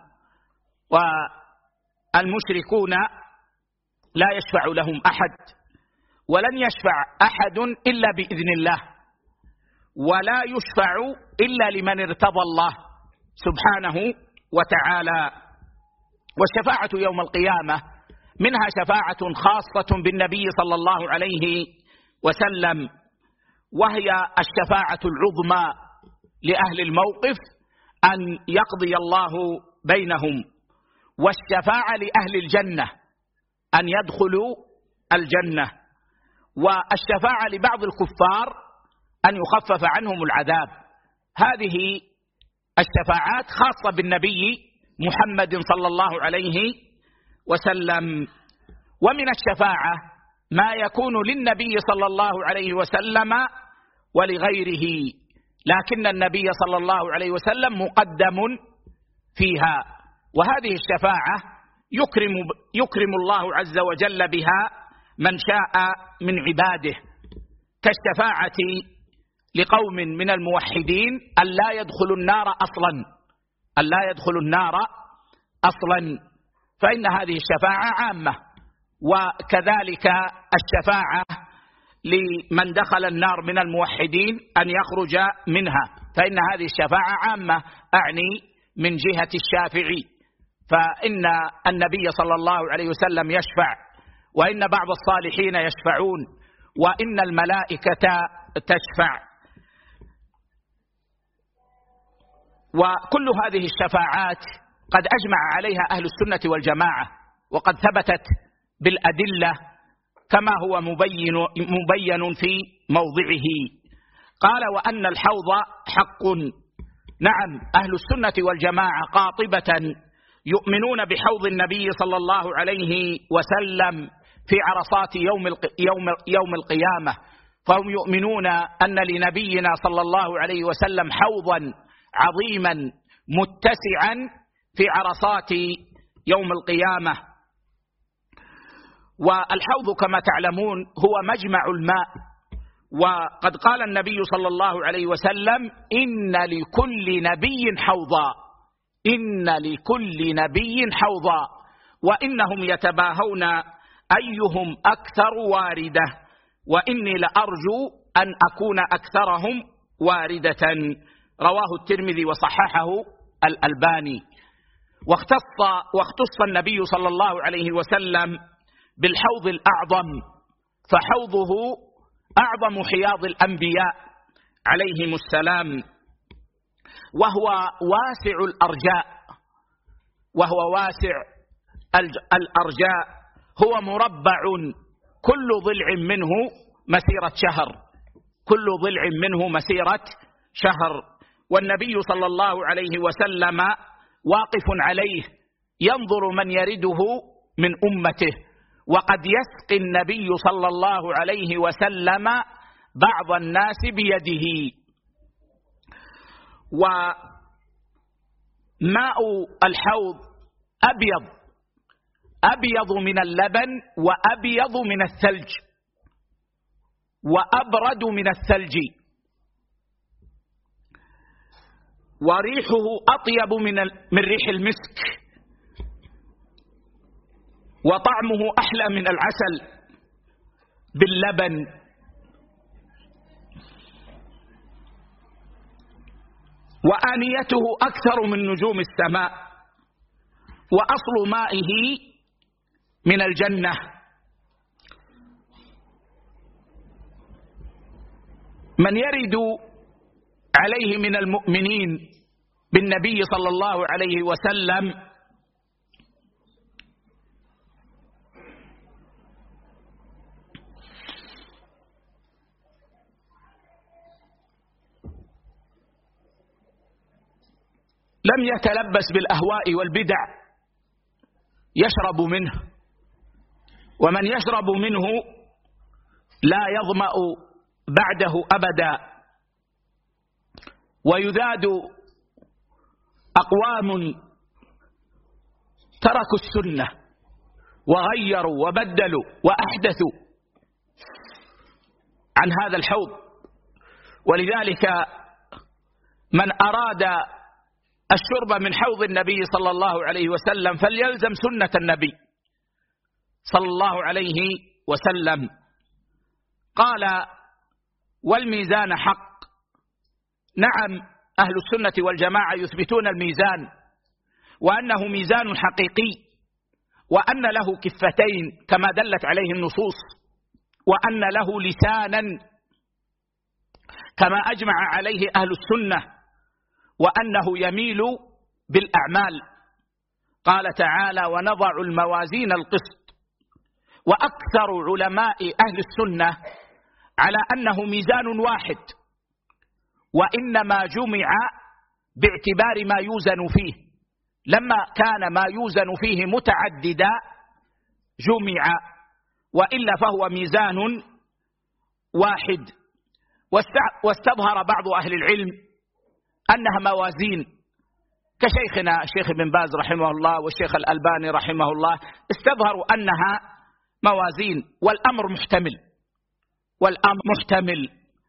والمشركون لا يشفع لهم أحد، ولن يشفع أحد إلا بإذن الله، ولا يشفع إلا لمن ارتضى الله سبحانه وتعالى. والشفاعة يوم القيامة منها شفاعة خاصة بالنبي صلى الله عليه وسلم، وهي الشفاعة العظمى لأهل الموقف أن يقضي الله بينهم، والشفاعة لأهل الجنة أن يدخلوا الجنة، والشفاعة لبعض الكفار أن يخفف عنهم العذاب. هذه الشفاعات خاصة بالنبي محمد صلى الله عليه وسلم. ومن الشفاعة ما يكون للنبي صلى الله عليه وسلم ولغيره، لكن النبي صلى الله عليه وسلم مقدم فيها، وهذه الشفاعة يكرم الله عز وجل بها من شاء من عباده، كالشفاعة لقوم من الموحدين أن لا يدخلوا النار أصلا، أن لا يدخلوا النار أصلا، فإن هذه الشفاعة عامة. وكذلك الشفاعة لمن دخل النار من الموحدين أن يخرج منها، فإن هذه الشفاعة عامة، أعني من جهة الشافعي، فإن النبي صلى الله عليه وسلم يشفع، وإن بعض الصالحين يشفعون، وإن الملائكة تشفع. وكل هذه الشفاعات قد أجمع عليها أهل السنة والجماعة، وقد ثبتت بالأدلة كما هو مبين في موضعه. قال: وأن الحوض حق. نعم، أهل السنة والجماعة قاطبة يؤمنون بحوض النبي صلى الله عليه وسلم في عرصات يوم القيامة، فهم يؤمنون أن لنبينا صلى الله عليه وسلم حوضا عظيما متسعا في عرصات يوم القيامة. والحوض كما تعلمون هو مجمع الماء، وقد قال النبي صلى الله عليه وسلم: إن لكل نبي حوضا، إن لكل نبي حوضا، وإنهم يتباهون أيهم أكثر واردة، وإني لأرجو أن أكون أكثرهم واردة. رواه الترمذي وصححه الألباني. واختص النبي صلى الله عليه وسلم بالحوض الأعظم، فحوضه أعظم حياض الأنبياء عليهم السلام. وهو واسع الأرجاء، وهو واسع الأرجاء، هو مربع كل ضلع منه مسيرة شهر، كل ضلع منه مسيرة شهر. والنبي صلى الله عليه وسلم واقف عليه ينظر من يرده من أمته، وقد يسقي النبي صلى الله عليه وسلم بعض الناس بيده. وماء الحوض أبيض من اللبن وأبيض من الثلج وأبرد من الثلج، وريحه أطيب من ريح المسك، وطعمه أحلى من العسل باللبن. وآنيته أكثر من نجوم السماء، وأصل مائه من الجنة. من يرد عليه من المؤمنين بالنبي صلى الله عليه وسلم لم يتلبس بالأهواء والبدع يشرب منه، ومن يشرب منه لا يظمأ بعده أبدا. ويذاد أقوام تركوا السنة وغيروا وبدلوا وأحدثوا عن هذا الحوض. ولذلك من أراد الشرب من حوض النبي صلى الله عليه وسلم فليلزم سنة النبي صلى الله عليه وسلم. قال: والميزان حق. نعم، أهل السنة والجماعة يثبتون الميزان، وأنه ميزان حقيقي، وأن له كفتين كما دلت عليه النصوص، وأن له لسانا كما أجمع عليه أهل السنة، وأنه يميل بالأعمال. قال تعالى: ونضع الموازين القسط. وأكثر علماء أهل السنة على أنه ميزان واحد، وإنما جمع باعتبار ما يوزن فيه. لما كان ما يوزن فيه متعددا جمع، وإلا فهو ميزان واحد. واستظهر بعض أهل العلم أنها موازين، كشيخنا الشيخ ابن باز رحمه الله والشيخ الألباني رحمه الله، استظهروا أنها موازين، والأمر محتمل.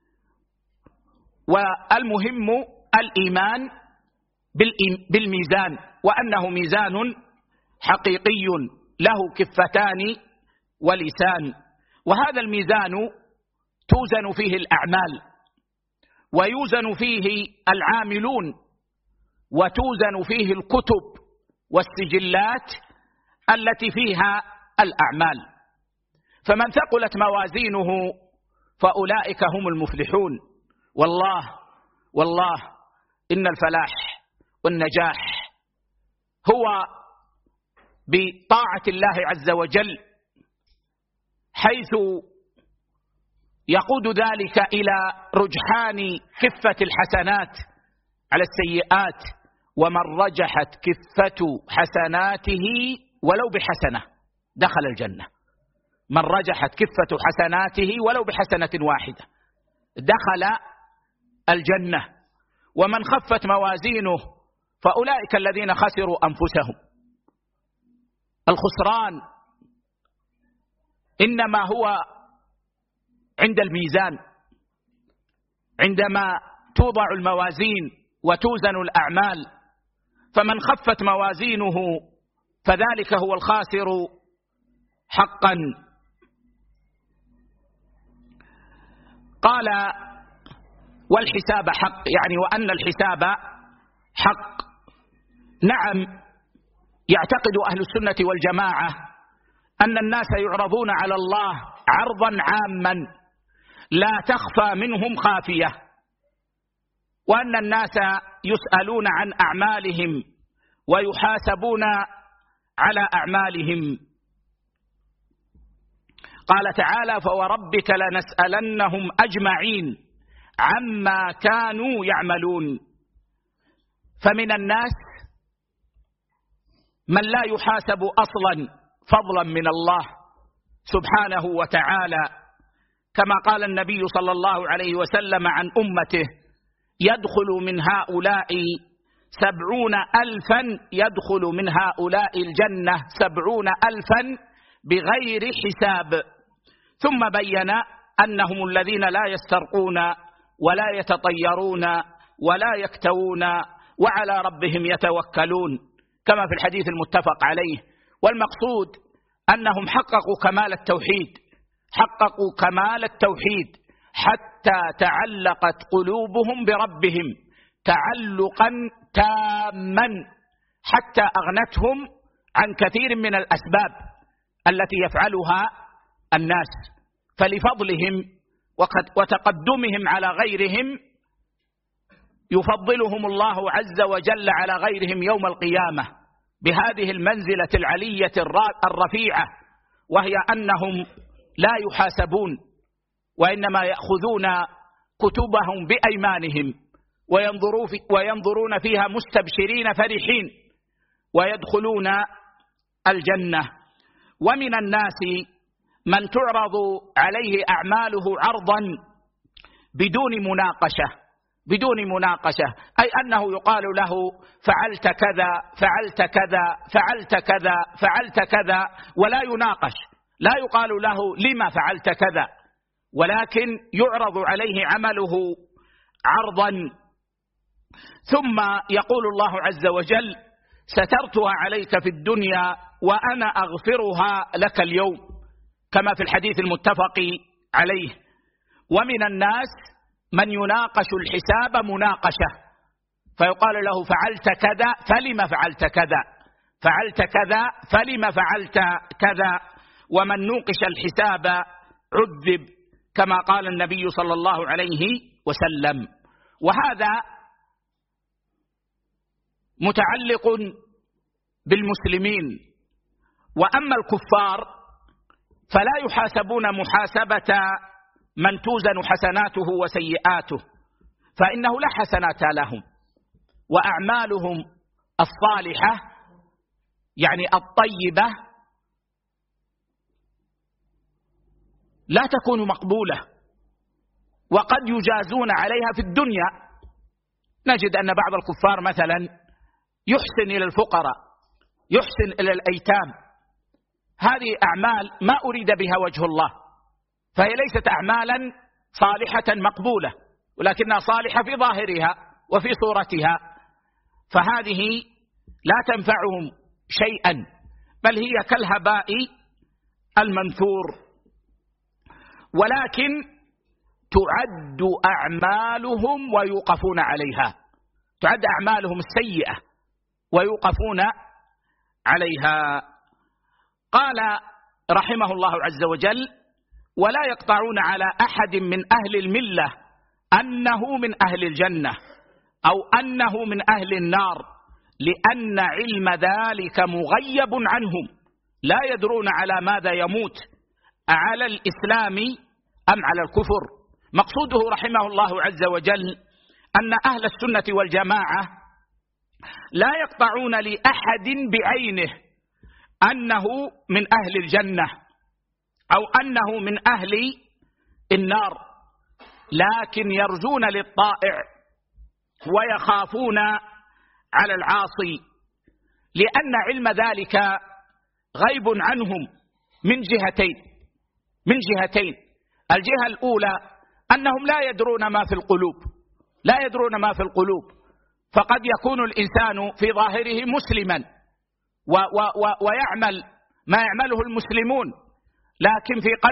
والمهم الإيمان بالميزان، وأنه ميزان حقيقي له كفتان ولسان. وهذا الميزان توزن فيه الأعمال، ويوزن فيه العاملون، وتوزن فيه الكتب والسجلات التي فيها الأعمال. فمن ثقلت موازينه فأولئك هم المفلحون. والله إن الفلاح والنجاح هو بطاعة الله عز وجل، حيث يقود ذلك إلى رجحان كفة الحسنات على السيئات. ومن رجحت كفة حسناته ولو بحسنة دخل الجنة. من رجحت كفة حسناته ولو بحسنة واحدة دخل الجنة. ومن خفت موازينه فأولئك الذين خسروا أنفسهم. الخسران إنما هو عند الميزان، عندما توضع الموازين وتوزن الأعمال. فمن خفت موازينه فذلك هو الخاسر حقا. قال: والحساب حق، يعني وأن الحساب حق. نعم، يعتقد أهل السنة والجماعة أن الناس يعرضون على الله عرضا عاما لا تخفى منهم خافية، وأن الناس يسألون عن أعمالهم ويحاسبون على أعمالهم. قال تعالى: فوربك لنسألنهم أجمعين عما كانوا يعملون. فمن الناس من لا يحاسب أصلا فضلا من الله سبحانه وتعالى، كما قال النبي صلى الله عليه وسلم عن أمته: يدخل من هؤلاء 70,000 يدخل من هؤلاء الجنة 70,000 بغير حساب. ثم بين أنهم الذين لا يسترقون ولا يتطيرون ولا يكتوون وعلى ربهم يتوكلون، كما في الحديث المتفق عليه. والمقصود أنهم حققوا كمال التوحيد، حققوا كمال التوحيد حتى تعلقت قلوبهم بربهم تعلقا تاما، حتى أغنتهم عن كثير من الأسباب التي يفعلها الناس. فلفضلهم وتقدمهم على غيرهم يفضلهم الله عز وجل على غيرهم يوم القيامة بهذه المنزلة العلية الرفيعة، وهي أنهم لا يحاسبون، وإنما يأخذون كتبهم بأيمانهم وينظرون فيها مستبشرين فرحين ويدخلون الجنة. ومن الناس من تعرض عليه أعماله عرضا بدون مناقشة، أي أنه يقال له: فعلت كذا فعلت كذا فعلت كذا فعلت كذا، ولا يناقش، لا يقال له لما فعلت كذا، ولكن يعرض عليه عمله عرضا. ثم يقول الله عز وجل: سترتها عليك في الدنيا وأنا أغفرها لك اليوم، كما في الحديث المتفق عليه. ومن الناس من يناقش الحساب مناقشة، فيقال له: فعلت كذا فلما فعلت كذا، فعلت كذا فلما فعلت كذا. ومن نوقش الحساب عذب، كما قال النبي صلى الله عليه وسلم. وهذا متعلق بالمسلمين. وأما الكفار فلا يحاسبون محاسبة من توزن حسناته وسيئاته، فإنه لا حسنات لهم، وأعمالهم الصالحة يعني الطيبة لا تكون مقبولة، وقد يجازون عليها في الدنيا. نجد أن بعض الكفار مثلا يحسن إلى الفقراء، يحسن إلى الأيتام، هذه أعمال ما أريد بها وجه الله، فهي ليست أعمالا صالحة مقبولة، ولكنها صالحة في ظاهرها وفي صورتها، فهذه لا تنفعهم شيئا، بل هي كالهباء المنثور. ولكن تعد أعمالهم ويوقفون عليها، تعد أعمالهم السيئة ويوقفون عليها. قال رحمه الله عز وجل: ولا يقطعون على أحد من أهل الملة أنه من أهل الجنة أو أنه من أهل النار، لأن علم ذلك مغيب عنهم، لا يدرون على ماذا يموت، على الإسلام أم على الكفر. مقصوده رحمه الله عز وجل أن أهل السنة والجماعة لا يقطعون لأحد بعينه أنه من أهل الجنة أو أنه من أهل النار، لكن يرجون للطائع ويخافون على العاصي، لأن علم ذلك غيب عنهم من جهتين. الجهة الأولى أنهم لا يدرون ما في القلوب، لا يدرون ما في القلوب، فقد يكون الإنسان في ظاهره مسلما ويعمل ما يعمله المسلمون، لكن في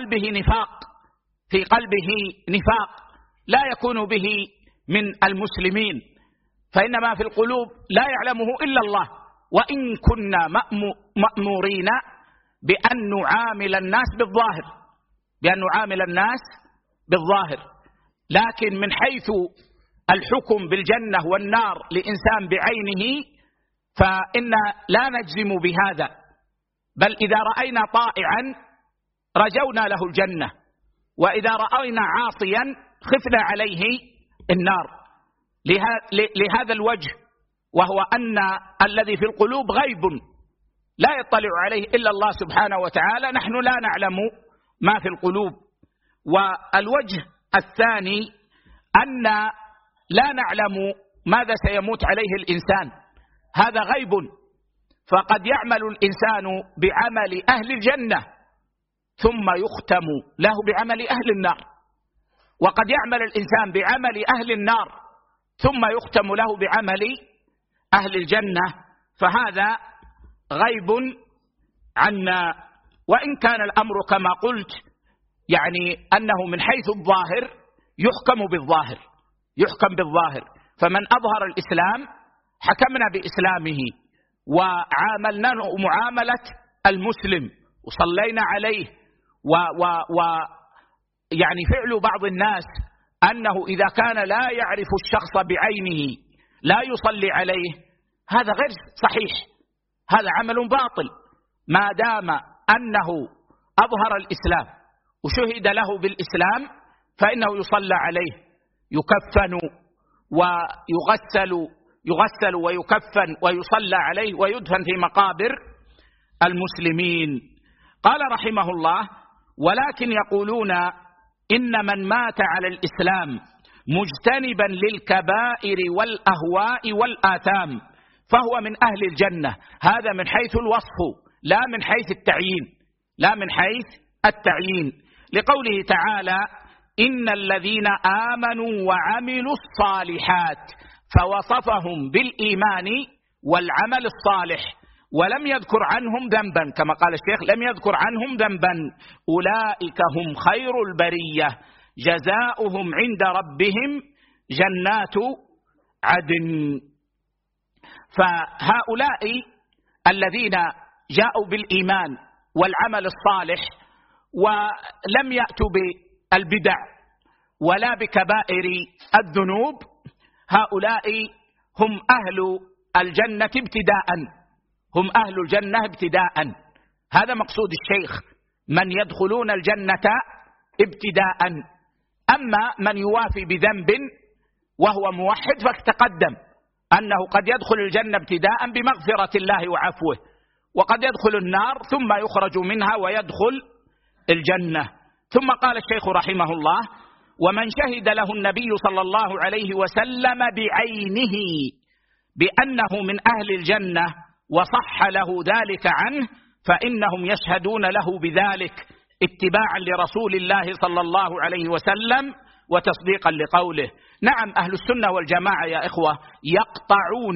قلبه نفاق لا يكون به من المسلمين، فإن ما في القلوب لا يعلمه إلا الله. وإن كنا مأمورين بأن نعامل الناس بالظاهر، لكن من حيث الحكم بالجنة والنار لإنسان بعينه فإن لا نجزم بهذا، بل إذا رأينا طائعا رجونا له الجنة، وإذا رأينا عاصيا خفنا عليه النار، لهذا الوجه، وهو أن الذي في القلوب غيب لا يطلع عليه إلا الله سبحانه وتعالى، نحن لا نعلم ما في القلوب. والوجه الثاني أن لا نعلم ماذا سيموت عليه الإنسان، هذا غيب، فقد يعمل الإنسان بعمل أهل الجنة ثم يختم له بعمل أهل النار، وقد يعمل الإنسان بعمل أهل النار ثم يختم له بعمل أهل الجنة، فهذا غيب عنا. وإن كان الأمر كما قلت يعني أنه من حيث الظاهر يحكم بالظاهر، فمن أظهر الإسلام حكمنا بإسلامه وعاملنا معاملة المسلم وصلينا عليه، يعني فعل بعض الناس أنه إذا كان لا يعرف الشخص بعينه لا يصلي عليه، هذا غير صحيح، هذا عمل باطل، ما دام أنه أظهر الإسلام وشهد له بالإسلام فإنه يصلى عليه، يكفن ويغسل ويكفن ويصلى عليه ويدفن في مقابر المسلمين. قال رحمه الله: ولكن يقولون إن من مات على الإسلام مجتنبا للكبائر والأهواء والآثام فهو من أهل الجنة. هذا من حيث الوصف لا من حيث التعيين، لقوله تعالى: إن الذين آمنوا وعملوا الصالحات، فوصفهم بالإيمان والعمل الصالح ولم يذكر عنهم ذنبا، كما قال الشيخ لم يذكر عنهم ذنبا، أولئك هم خير البرية جزاؤهم عند ربهم جنات عدن. فهؤلاء الذين جاءوا بالإيمان والعمل الصالح ولم يأتوا بالبدع ولا بكبائر الذنوب، هؤلاء هم أهل الجنة ابتداء، هذا مقصود الشيخ، من يدخلون الجنة ابتداء. أما من يوافي بذنب وهو موحد فتقدم أنه قد يدخل الجنة ابتداء بمغفرة الله وعفوه، وقد يدخل النار ثم يخرج منها ويدخل الجنة. ثم قال الشيخ رحمه الله: ومن شهد له النبي صلى الله عليه وسلم بعينه بأنه من أهل الجنة وصح له ذلك عنه فإنهم يشهدون له بذلك اتباعا لرسول الله صلى الله عليه وسلم وتصديقا لقوله. نعم، أهل السنة والجماعة يا إخوة يقطعون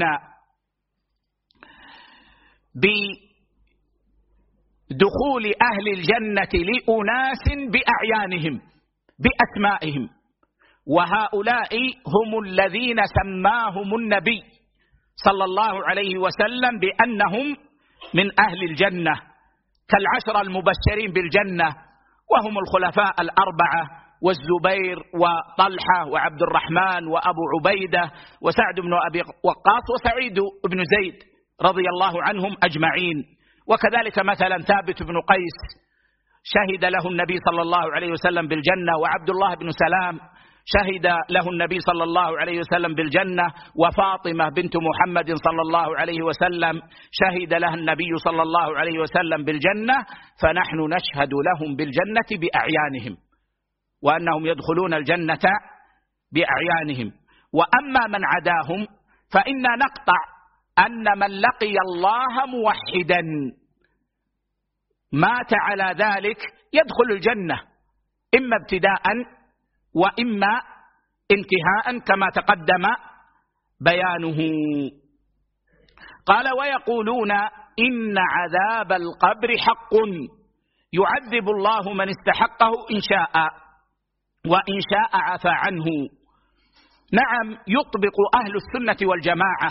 بدخول أهل الجنة لأناس بأعيانهم بأسمائهم، وهؤلاء هم الذين سماهم النبي صلى الله عليه وسلم بأنهم من أهل الجنة، كالعشرة المبشرين بالجنة، وهم الخلفاء الأربعة والزبير وطلحة وعبد الرحمن وأبو عبيدة وسعد بن أبي وقاص وسعيد بن زيد رضي الله عنهم أجمعين. وكذلك مثلا ثابت بن قيس شهد له النبي صلى الله عليه وسلم بالجنة، وعبد الله بن سلام شهد له النبي صلى الله عليه وسلم بالجنة، وفاطمة بنت محمد صلى الله عليه وسلم شهد لها النبي صلى الله عليه وسلم بالجنة، فنحن نشهد لهم بالجنة بأعيانهم وأنهم يدخلون الجنة بأعيانهم. وأما من عداهم فإنا نقطع أن من لقي الله موحدا مات على ذلك يدخل الجنة إما ابتداء وإما انتهاء كما تقدم بيانه. قال: ويقولون إن عذاب القبر حق يعذب الله من استحقه إن شاء، وإن شاء عفى عنه. نعم، يطبق أهل السنة والجماعة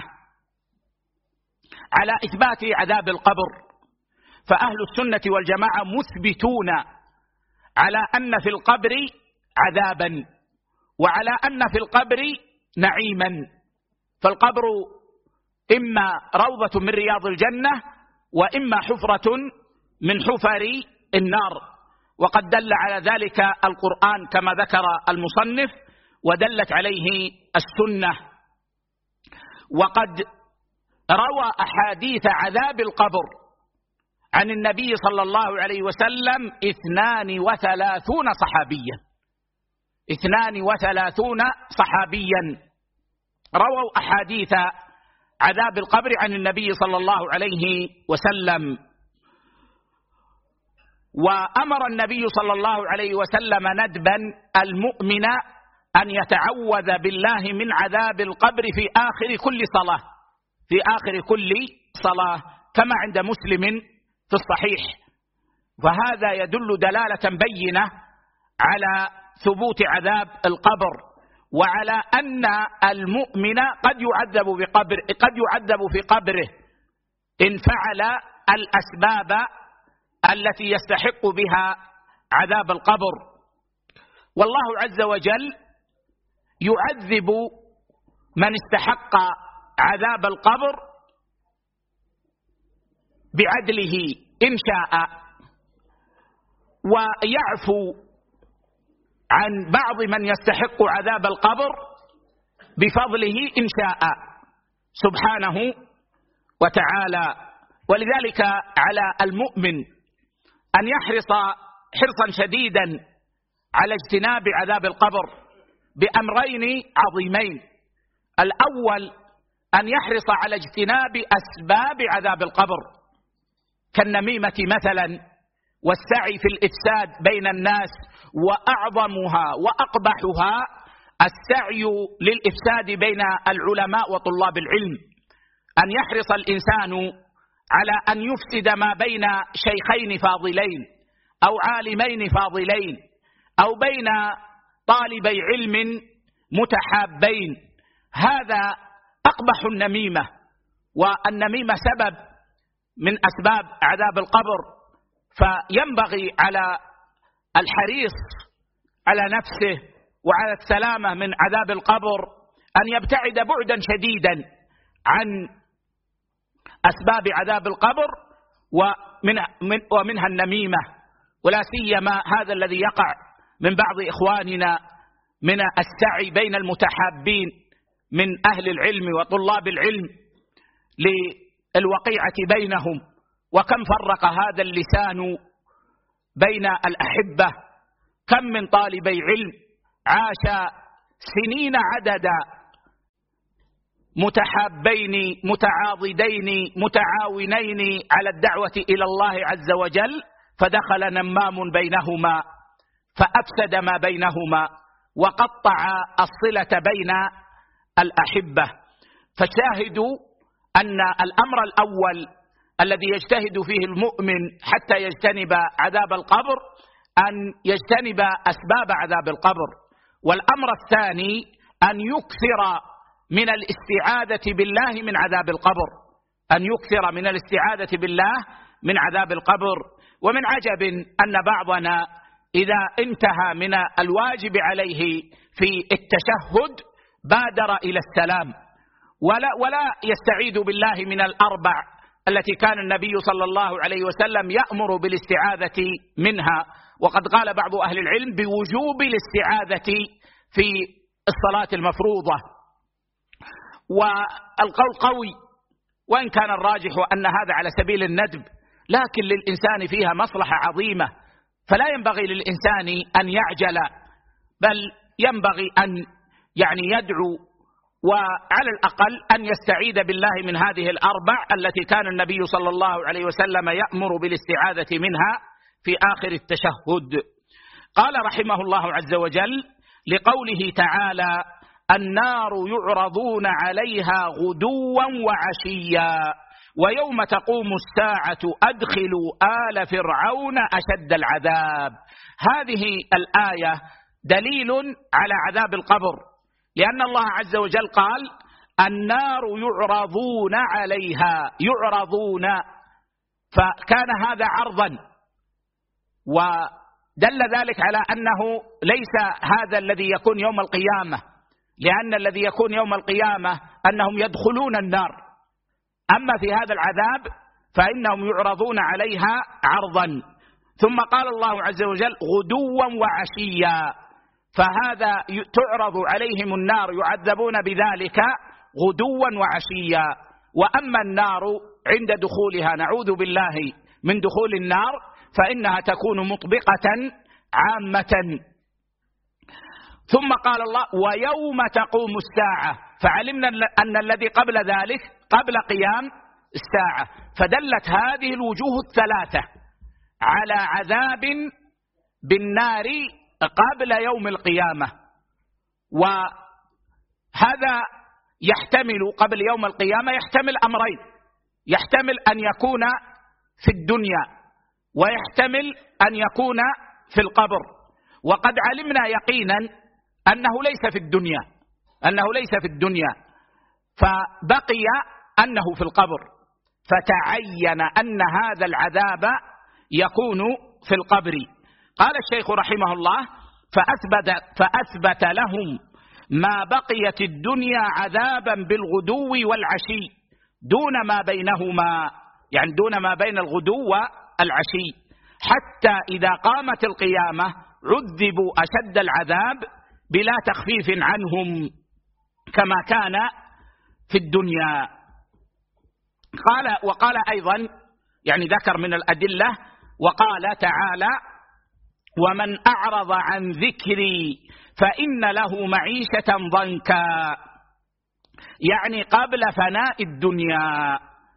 على إثبات عذاب القبر، فأهل السنة والجماعة مثبتون على أن في القبر عذابا، وعلى أن في القبر نعيما. فالقبر إما روضة من رياض الجنة وإما حفرة من حفر النار، وقد دل على ذلك القرآن كما ذكر المصنف، ودلت عليه السنة. وقد روى أحاديث عذاب القبر عن النبي صلى الله عليه وسلم 32 صحابيا، 32 صحابيا رووا أحاديث عذاب القبر عن النبي صلى الله عليه وسلم. وأمر النبي صلى الله عليه وسلم ندبا المؤمن أن يتعوذ بالله من عذاب القبر في آخر كل صلاة، في آخر كل صلاة، كما عند مسلم في الصحيح. وهذا يدل دلالة بينة على ثبوت عذاب القبر، وعلى أن المؤمن قد يعذب في قبره إن فعل الأسباب التي يستحق بها عذاب القبر. والله عز وجل يعذب من استحق عذاب القبر بعدله إن شاء، ويعفو عن بعض من يستحق عذاب القبر بفضله إن شاء سبحانه وتعالى. ولذلك على المؤمن أن يحرص حرصا شديدا على اجتناب عذاب القبر بأمرين عظيمين. الأول أن يحرص على اجتناب أسباب عذاب القبر كالنميمة مثلا، والسعي في الإفساد بين الناس، وأعظمها وأقبحها السعي للإفساد بين العلماء وطلاب العلم. أن يحرص الإنسان على أن يفسد ما بين شيخين فاضلين أو عالمين فاضلين أو بين طالبي علم متحابين، هذا أقبح النميمة. والنميمة سبب من أسباب عذاب القبر، فينبغي على الحريص على نفسه وعلى السلامة من عذاب القبر أن يبتعد بعدا شديدا عن أسباب عذاب القبر ومنها النميمة، ولا سيما هذا الذي يقع من بعض إخواننا من السعي بين المتحابين من أهل العلم وطلاب العلم للوقيعة بينهم. وكم فرق هذا اللسان بين الأحبة، كم من طالبي علم عاش سنين عددا متحابين متعاضدين متعاونين على الدعوة إلى الله عز وجل، فدخل نمام بينهما فأفسد ما بينهما وقطع الصلة بين الأحبة. فشاهد أن الأمر الأول الذي يجتهد فيه المؤمن حتى يجتنب عذاب القبر أن يجتنب أسباب عذاب القبر. والأمر الثاني أن يكثر من الاستعاذة بالله من عذاب القبر، أن يكثر من الاستعاذة بالله من عذاب القبر. ومن عجب أن بعضنا إذا انتهى من الواجب عليه في التشهد بادر إلى السلام ولا يستعيذ بالله من الأربع التي كان النبي صلى الله عليه وسلم يأمر بالاستعاذة منها. وقد قال بعض أهل العلم بوجوب الاستعاذة في الصلاة المفروضة. والقول قوي، وإن كان الراجح أن هذا على سبيل الندب، لكن للإنسان فيها مصلحة عظيمة، فلا ينبغي للإنسان أن يعجل، بل ينبغي أن يدعو، وعلى الأقل أن يستعيذ بالله من هذه الأربع التي كان النبي صلى الله عليه وسلم يأمر بالاستعاذة منها في آخر التشهد. قال رحمه الله عز وجل لقوله تعالى: النار يعرضون عليها غدوا وعشيا ويوم تقوم الساعة أدخلوا آل فرعون أشد العذاب. هذه الآية دليل على عذاب القبر، لأن الله عز وجل قال: النار يعرضون عليها، يعرضون، فكان هذا عرضا، ودل ذلك على أنه ليس هذا الذي يكون يوم القيامة، لأن الذي يكون يوم القيامة أنهم يدخلون النار. أما في هذا العذاب فإنهم يعرضون عليها عرضا. ثم قال الله عز وجل غدوا وعشيا، فهذا تعرض عليهم النار يعذبون بذلك غدوا وعشيا. وأما النار عند دخولها، نعوذ بالله من دخول النار، فإنها تكون مطبقة عامة. ثم قال الله ويوم تقوم الساعة، فعلمنا أن الذي قبل ذلك قبل قيام الساعة، فدلت هذه الوجوه الثلاثة على عذاب بالنار قبل يوم القيامة. وهذا يحتمل قبل يوم القيامة يحتمل أمرين، يحتمل أن يكون في الدنيا ويحتمل أن يكون في القبر. وقد علمنا يقينا أنه ليس في الدنيا، فبقي أنه في القبر، فتعين أن هذا العذاب يكون في القبر. قال الشيخ رحمه الله فأثبت لهم ما بقيت الدنيا عذابا بالغدو والعشي دون ما بينهما، يعني دون ما بين الغدو والعشي، حتى إذا قامت القيامة عذبوا أشد العذاب بلا تخفيف عنهم كما كان في الدنيا. وقال أيضا، يعني ذكر من الأدلة، وقال تعالى ومن أعرض عن ذكري فإن له معيشة ضنكا، يعني قبل فناء الدنيا.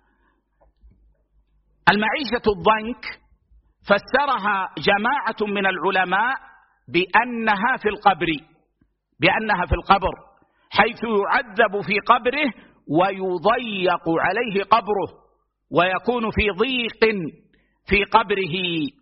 المعيشة الضنك فسرها جماعة من العلماء بأنها في القبر، حيث يعذب في قبره ويضيق عليه قبره ويكون في ضيق في قبره.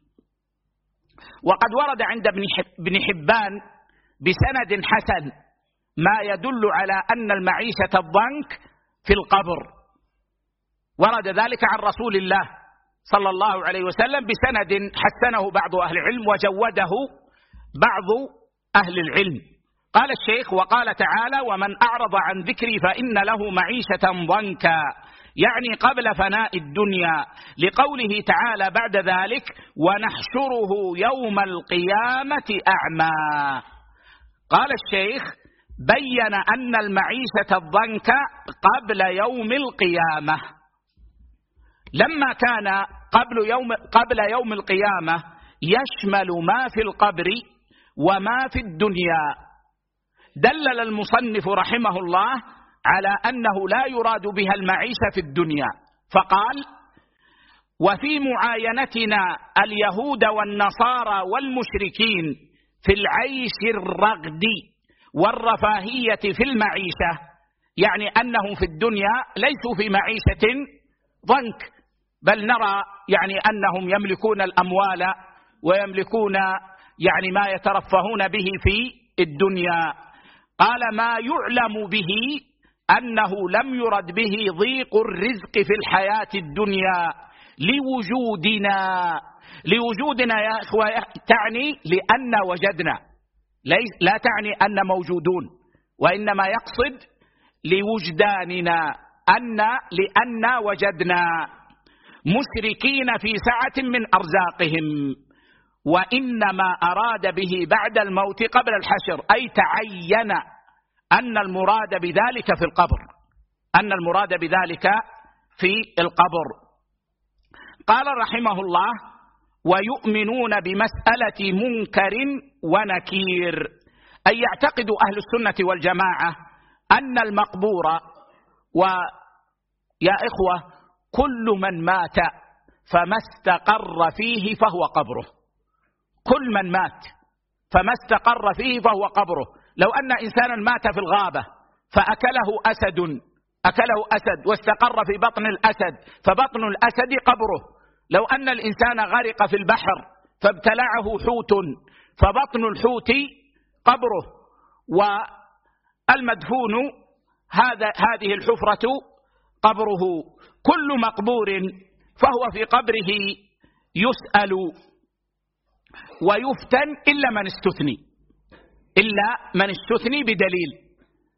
وقد ورد عند ابن حبان بسند حسن ما يدل على أن المعيشة الضنك في القبر، ورد ذلك عن رسول الله صلى الله عليه وسلم بسند حسنه بعض أهل العلم وجوده بعض أهل العلم. قال الشيخ وقال تعالى ومن أعرض عن ذكري فإن له معيشة ضنكا، يعني قبل فناء الدنيا، لقوله تعالى بعد ذلك ونحشره يوم القيامة أعمى. قال الشيخ بين أن المعيشة الضنك قبل يوم القيامة، لما كان قبل يوم القيامة يشمل ما في القبر وما في الدنيا. دلل المصنف رحمه الله على أنه لا يراد بها المعيشة في الدنيا، فقال وفي معاينتنا اليهود والنصارى والمشركين في العيش الرغد والرفاهية في المعيشة، يعني أنهم في الدنيا ليسوا في معيشة ضنك، بل نرى يعني أنهم يملكون الأموال ويملكون يعني ما يترفهون به في الدنيا. قال ما يعلم به أنه لم يرد به ضيق الرزق في الحياة الدنيا لوجودنا يا إخوة، تعني لأن وجدنا، لا تعني أن موجودون، وإنما يقصد لوجداننا، لأن وجدنا مشركين في سعة من أرزاقهم. وإنما أراد به بعد الموت قبل الحشر، أي تعين أن المراد بذلك في القبر، قال رحمه الله ويؤمنون بمسألة منكر ونكير، أي يعتقد أهل السنة والجماعة أن المقبور، ويا إخوة كل من مات فما استقر فيه فهو قبره، كل من مات فما استقر فيه فهو قبره. لو أن إنسانا مات في الغابة فأكله أسد واستقر في بطن الأسد فبطن الأسد قبره. لو أن الإنسان غرق في البحر فابتلعه حوت فبطن الحوت قبره. والمدفون هذه الحفرة قبره. كل مقبور فهو في قبره يسأل ويفتن إلا من استثني بدليل.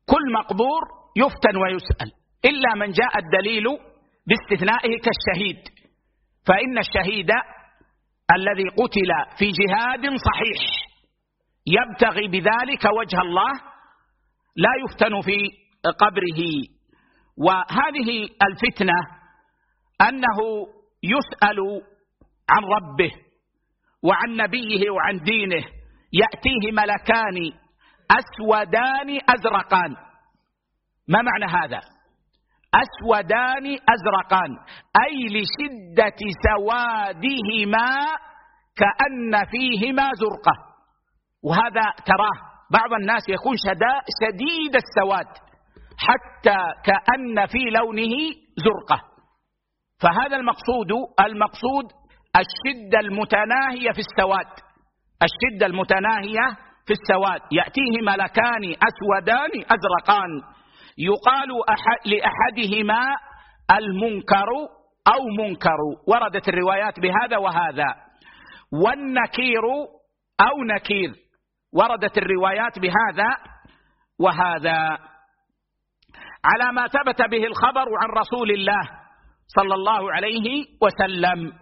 كل مقبور يفتن ويسأل إلا من جاء الدليل باستثنائه كالشهيد، فإن الشهيد الذي قتل في جهاد صحيح يبتغي بذلك وجه الله لا يفتن في قبره. وهذه الفتنة أنه يسأل عن ربه وعن نبيه وعن دينه، يأتيه ملكان أسودان أزرقان. ما معنى هذا؟ أسودان أزرقان أي لشدة سوادهما كأن فيهما زرقة. وهذا تراه بعض الناس يكون شديد السواد حتى كأن في لونه زرقة، فهذا المقصود الشدة المتناهية في السواد، الشدة المتناهية في السواد. يأتيه ملكان أسودان أزرقان يقال لأحدهما المنكر أو منكر، وردت الروايات بهذا وهذا، والنكير أو نكير، وردت الروايات بهذا وهذا، على ما ثبت به الخبر عن رسول الله صلى الله عليه وسلم.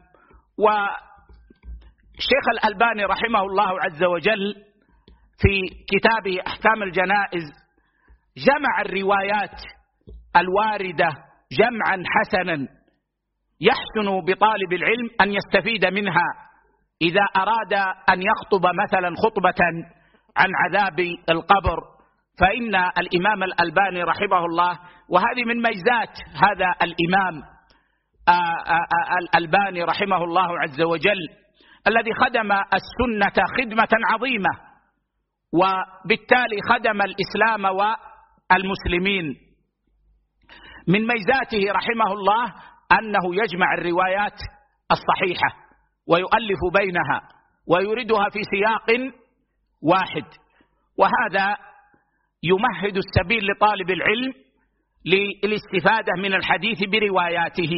والشيخ الألباني رحمه الله عز وجل في كتابه أحكام الجنائز جمع الروايات الواردة جمعا حسنا يحسن بطالب العلم أن يستفيد منها إذا أراد أن يخطب مثلا خطبة عن عذاب القبر. فإن الإمام الألباني رحمه الله، وهذه من ميزات هذا الإمام الألباني رحمه الله عز وجل الذي خدم السنة خدمة عظيمة، وبالتالي خدم الإسلام والمسلمين. من ميزاته رحمه الله أنه يجمع الروايات الصحيحة ويؤلف بينها ويردها في سياق واحد، وهذا يمهد السبيل لطالب العلم للاستفادة من الحديث برواياته.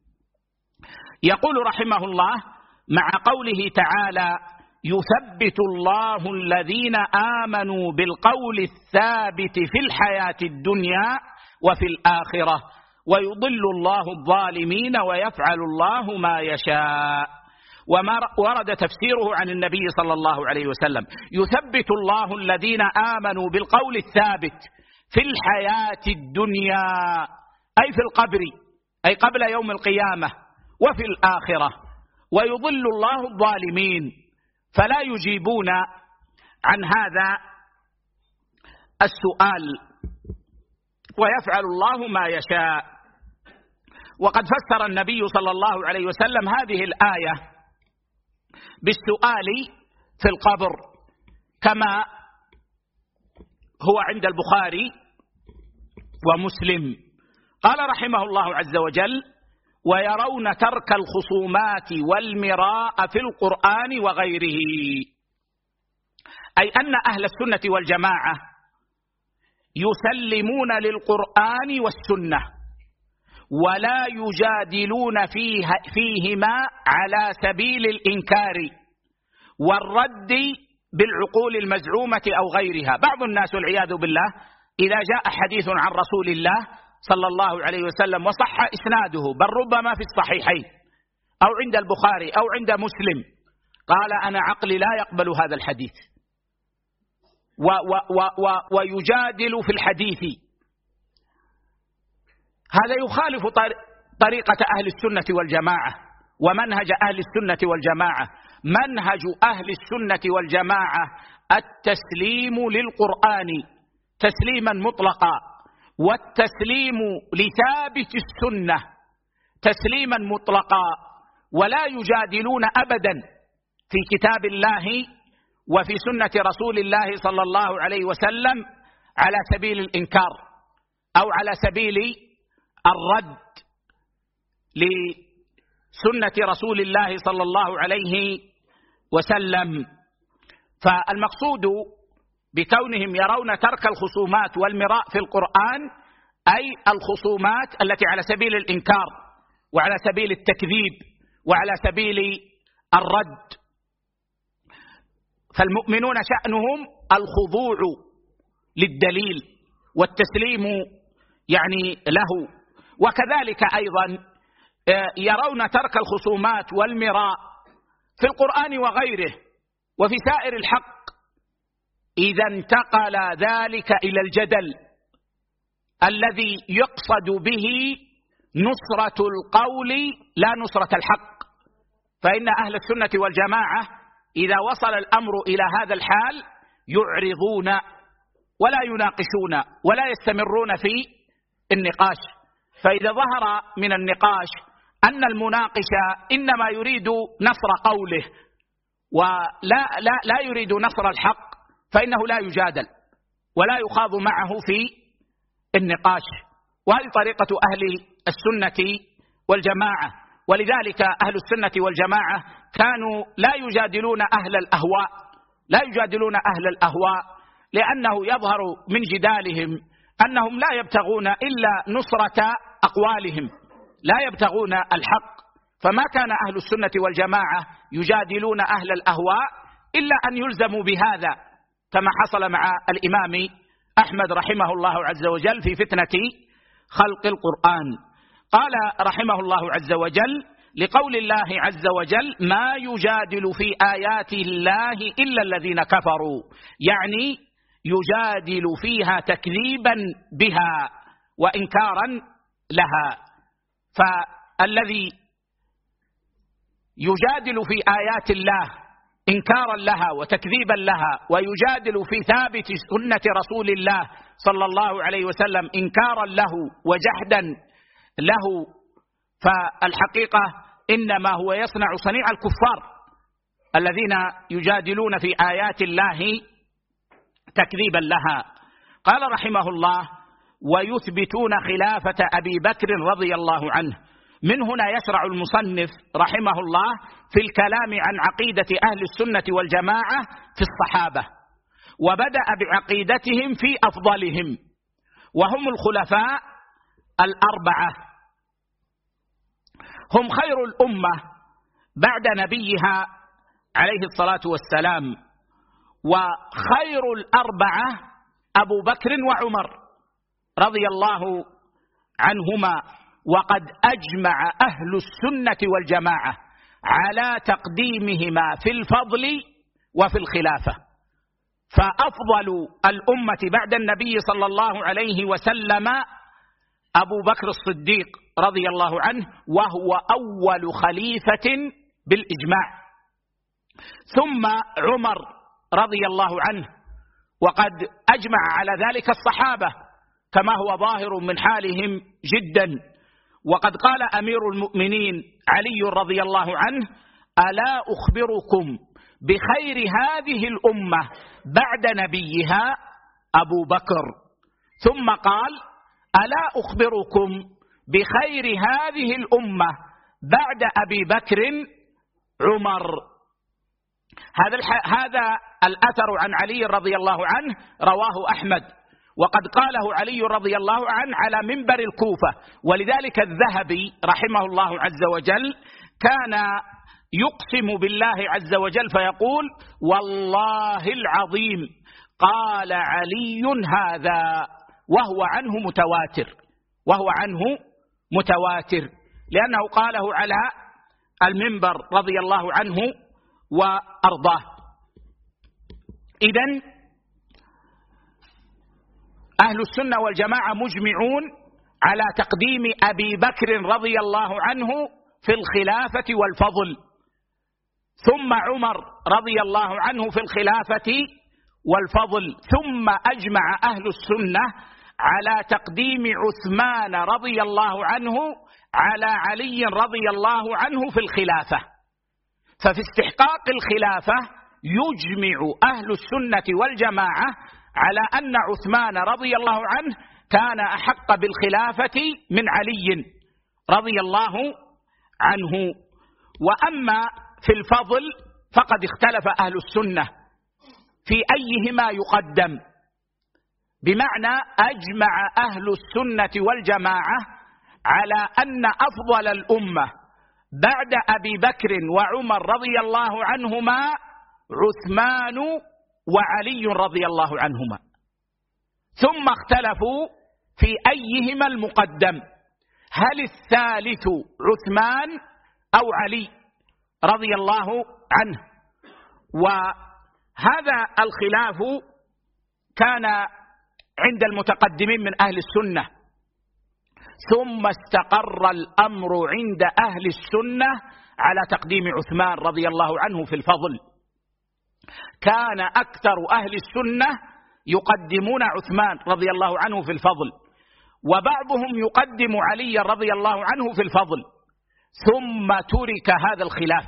يقول رحمه الله مع قوله تعالى: يثبت الله الذين آمنوا بالقول الثابت في الحياة الدنيا وفي الآخرة ويضل الله الظالمين ويفعل الله ما يشاء. وما ورد تفسيره عن النبي صلى الله عليه وسلم: يثبت الله الذين آمنوا بالقول الثابت في الحياة الدنيا أي في القبر، أي قبل يوم القيامة، وفي الآخرة، ويضل الله الظالمين، فلا يجيبون عن هذا السؤال، ويفعل الله ما يشاء. وقد فسر النبي صلى الله عليه وسلم هذه الآية بالسؤال في القبر كما هو عند البخاري ومسلم. قال رحمه الله عز وجل: ويرون ترك الخصومات والمراء في القرآن وغيره، أي أن أهل السنة والجماعة يسلمون للقرآن والسنة ولا يجادلون فيهما على سبيل الإنكار والرد بالعقول المزعومة أو غيرها. بعض الناس والعياذ بالله إذا جاء حديث عن رسول الله صلى الله عليه وسلم وصح إسناده بل ربما في الصحيحين أو عند البخاري أو عند مسلم، قال: أنا عقلي لا يقبل هذا الحديث، ويجادل في الحديث. هذا يخالف طريقة أهل السنة والجماعة ومنهج أهل السنة والجماعة. منهج أهل السنة والجماعة التسليم للقرآن تسليما مطلقا، والتسليم لثابت السنة تسليما مطلقا، ولا يجادلون أبدا في كتاب الله وفي سنة رسول الله صلى الله عليه وسلم على سبيل الإنكار أو على سبيل الرد لسنة رسول الله صلى الله عليه وسلم. فالمقصود بكونهم يرون ترك الخصومات والمراء في القرآن أي الخصومات التي على سبيل الإنكار وعلى سبيل التكذيب وعلى سبيل الرد. فالمؤمنون شأنهم الخضوع للدليل والتسليم يعني له. وكذلك أيضا يرون ترك الخصومات والمراء في القرآن وغيره وفي سائر الحق إذا انتقل ذلك إلى الجدل الذي يقصد به نصرة القول لا نصرة الحق. فإن أهل السنة والجماعة إذا وصل الأمر إلى هذا الحال يعرضون ولا يناقشون ولا يستمرون في النقاش. فإذا ظهر من النقاش أن المناقش إنما يريد نصر قوله ولا يريد نصر الحق فإنه لا يجادل ولا يخاض معه في النقاش. وهذه طريقة أهل السنة والجماعة. ولذلك أهل السنة والجماعة كانوا لا يجادلون أهل الأهواء، لا يجادلون أهل الأهواء، لأنه يظهر من جدالهم أنهم لا يبتغون إلا نصرة أقوالهم، لا يبتغون الحق. فما كان أهل السنة والجماعة يجادلون أهل الأهواء إلا أن يلزموا بهذا، كما حصل مع الإمام أحمد رحمه الله عز وجل في فتنة خلق القرآن. قال رحمه الله عز وجل: لقول الله عز وجل: ما يجادل في آيات الله إلا الذين كفروا، يعني يجادل فيها تكذيبا بها وإنكارا لها. فالذي يجادل في آيات الله إنكارا لها وتكذيبا لها ويجادل في ثابت سنة رسول الله صلى الله عليه وسلم إنكارا له وجحدا له، فالحقيقة إنما هو يصنع صنيع الكفار الذين يجادلون في آيات الله تكذيبا لها. قال رحمه الله: ويثبتون خلافة أبي بكر رضي الله عنه. من هنا يشرع المصنف رحمه الله في الكلام عن عقيدة أهل السنة والجماعة في الصحابة، وبدأ بعقيدتهم في أفضلهم، وهم الخلفاء الأربعة، هم خير الأمة بعد نبيها عليه الصلاة والسلام. وخير الأربعة أبو بكر وعمر رضي الله عنهما. وقد أجمع أهل السنة والجماعة على تقديمهما في الفضل وفي الخلافة. فأفضل الأمة بعد النبي صلى الله عليه وسلم أبو بكر الصديق رضي الله عنه، وهو أول خليفة بالإجماع، ثم عمر رضي الله عنه، وقد أجمع على ذلك الصحابة كما هو ظاهر من حالهم جدا. وقد قال أمير المؤمنين علي رضي الله عنه: ألا أخبركم بخير هذه الأمة بعد نبيها أبو بكر. ثم قال: ألا أخبركم بخير هذه الأمة بعد أبي بكر عمر. هذا الأثر عن علي رضي الله عنه رواه أحمد، وقد قاله علي رضي الله عنه على منبر الكوفة. ولذلك الذهبي رحمه الله عز وجل كان يقسم بالله عز وجل فيقول: والله العظيم قال علي هذا، وهو عنه متواتر، وهو عنه متواتر، لأنه قاله على المنبر رضي الله عنه وأرضاه. إذن أهل السنة والجماعة مجمعون على تقديم أبي بكر رضي الله عنه في الخلافة والفضل، ثم عمر رضي الله عنه في الخلافة والفضل، ثم أجمع أهل السنة على تقديم عثمان رضي الله عنه على علي رضي الله عنه في الخلافة. ففي استحقاق الخلافة يجمع أهل السنة والجماعة على أن عثمان رضي الله عنه كان أحق بالخلافة من علي رضي الله عنه. وأما في الفضل فقد اختلف أهل السنة في أيهما يقدم، بمعنى أجمع أهل السنة والجماعة على أن أفضل الأمة بعد أبي بكر وعمر رضي الله عنهما عثمان وعلي رضي الله عنهما. ثم اختلفوا في أيهما المقدم، هل الثالث عثمان أو علي رضي الله عنه. وهذا الخلاف كان عند المتقدمين من أهل السنة، ثم استقر الأمر عند أهل السنة على تقديم عثمان رضي الله عنه في الفضل. كان أكثر أهل السنة يقدمون عثمان رضي الله عنه في الفضل، وبعضهم يقدم علي رضي الله عنه في الفضل. ثم ترك هذا الخلاف،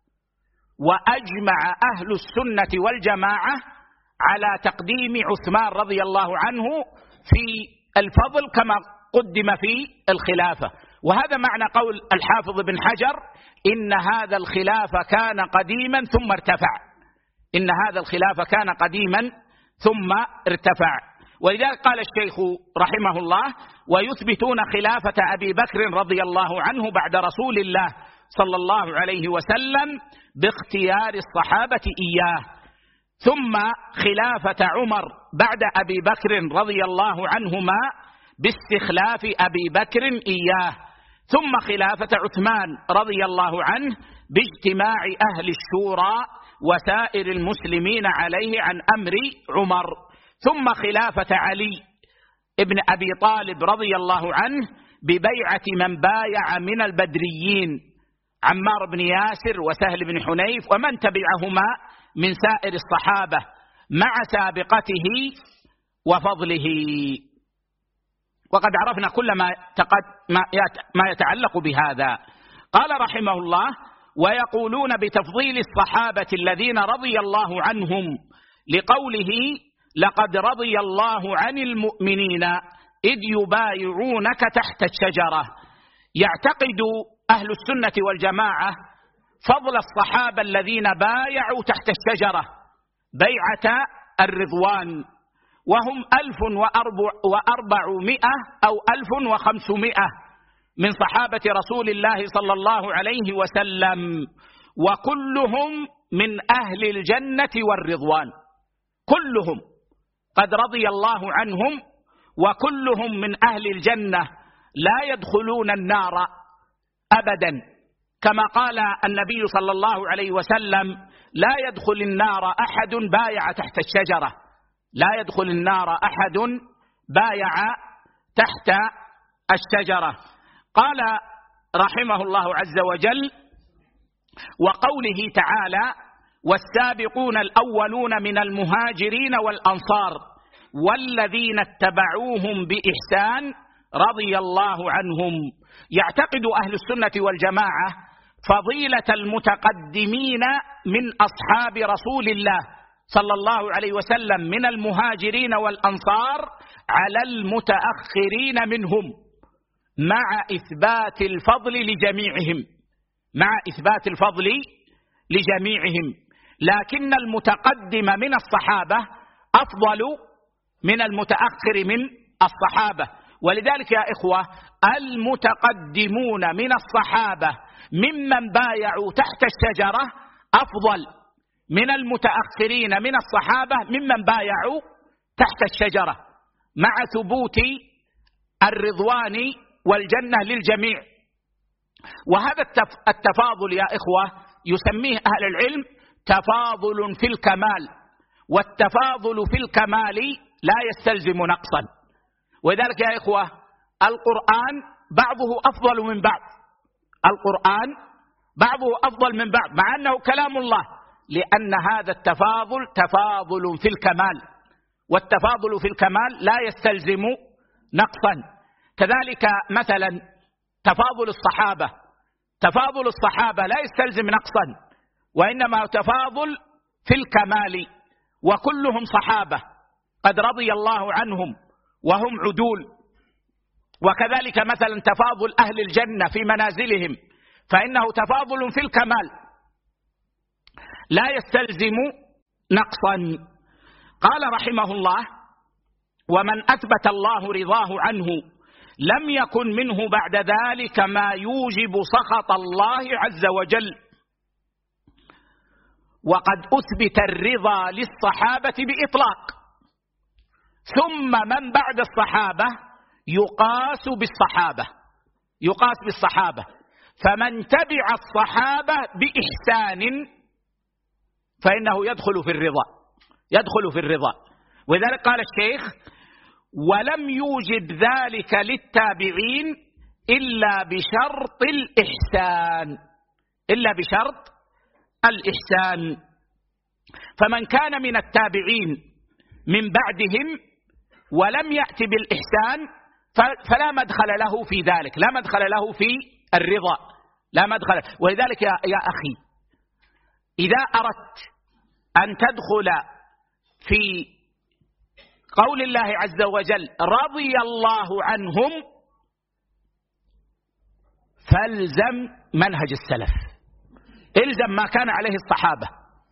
وأجمع أهل السنة والجماعة على تقديم عثمان رضي الله عنه في الفضل كما قدم في الخلافة. وهذا معنى قول الحافظ بن حجر: إن هذا الخلاف كان قديما ثم ارتفع. إن هذا الخلاف كان قديما ثم ارتفع. ولذلك قال الشيخ رحمه الله: ويثبتون خلافة أبي بكر رضي الله عنه بعد رسول الله صلى الله عليه وسلم باختيار الصحابة إياه، ثم خلافة عمر بعد أبي بكر رضي الله عنهما باستخلاف أبي بكر إياه، ثم خلافة عثمان رضي الله عنه باجتماع أهل الشورى وسائر المسلمين عليه عن أمر عمر، ثم خلافة علي ابن أبي طالب رضي الله عنه ببيعة من بايع من البدريين، عمار بن ياسر وسهل بن حنيف ومن تبعهما من سائر الصحابة مع سابقته وفضله. وقد عرفنا كل ما يتعلق بهذا. قال رحمه الله: ويقولون بتفضيل الصحابة الذين رضي الله عنهم لقوله: لقد رضي الله عن المؤمنين إذ يبايعونك تحت الشجرة. يعتقد أهل السنة والجماعة فضل الصحابة الذين بايعوا تحت الشجرة بيعة الرضوان، وهم 1400 أو 1500 من صحابة رسول الله صلى الله عليه وسلم، وكلهم من أهل الجنة والرضوان. كلهم قد رضي الله عنهم، وكلهم من أهل الجنة لا يدخلون النار أبدا، كما قال النبي صلى الله عليه وسلم: لا يدخل النار أحد بايع تحت الشجرة. لا يدخل النار أحد بايع تحت الشجرة. قال رحمه الله عز وجل: وقوله تعالى: والسابقون الأولون من المهاجرين والأنصار والذين اتبعوهم بإحسان رضي الله عنهم. يعتقد أهل السنة والجماعة فضيلة المتقدمين من أصحاب رسول الله صلى الله عليه وسلم من المهاجرين والأنصار على المتأخرين منهم، مع إثبات الفضل لجميعهم، مع إثبات الفضل لجميعهم. لكن المتقدم من الصحابة أفضل من المتأخر من الصحابة. ولذلك يا إخوة، المتقدمون من الصحابة ممن بايعوا تحت الشجرة أفضل من المتأخرين من الصحابة ممن بايعوا تحت الشجرة، مع ثبوت الرضوان والجنة للجميع. وهذا التفاضل يا إخوة يسميه أهل العلم تفاضل في الكمال، والتفاضل في الكمال لا يستلزم نقصا. وذلك يا إخوة القرآن بعضه أفضل من بعض، القرآن بعضه أفضل من بعض مع أنه كلام الله، لأن هذا التفاضل تفاضل في الكمال، والتفاضل في الكمال لا يستلزم نقصا. كذلك مثلا تفاضل الصحابة، تفاضل الصحابة لا يستلزم نقصا، وإنما تفاضل في الكمال، وكلهم صحابة قد رضي الله عنهم وهم عدول. وكذلك مثلا تفاضل أهل الجنة في منازلهم، فإنه تفاضل في الكمال لا يستلزم نقصا. قال رحمه الله: ومن أثبت الله رضاه عنه لم يكن منه بعد ذلك ما يوجب سخط الله عز وجل. وقد أثبت الرضا للصحابة بإطلاق، ثم من بعد الصحابة يقاس بالصحابة، فمن تبع الصحابة بإحسان فإنه يدخل في الرضا. ولذلك قال الشيخ: ولم يوجد ذلك للتابعين إلا بشرط الإحسان. فمن كان من التابعين من بعدهم ولم يأتي بالإحسان فلا مدخل له في ذلك، لا مدخل له في الرضا، لا مدخل. ولذلك يا أخي، إذا أردت أن تدخل في قول الله عز وجل رضي الله عنهم فالزم منهج السلف، الزم ما كان عليه الصحابة،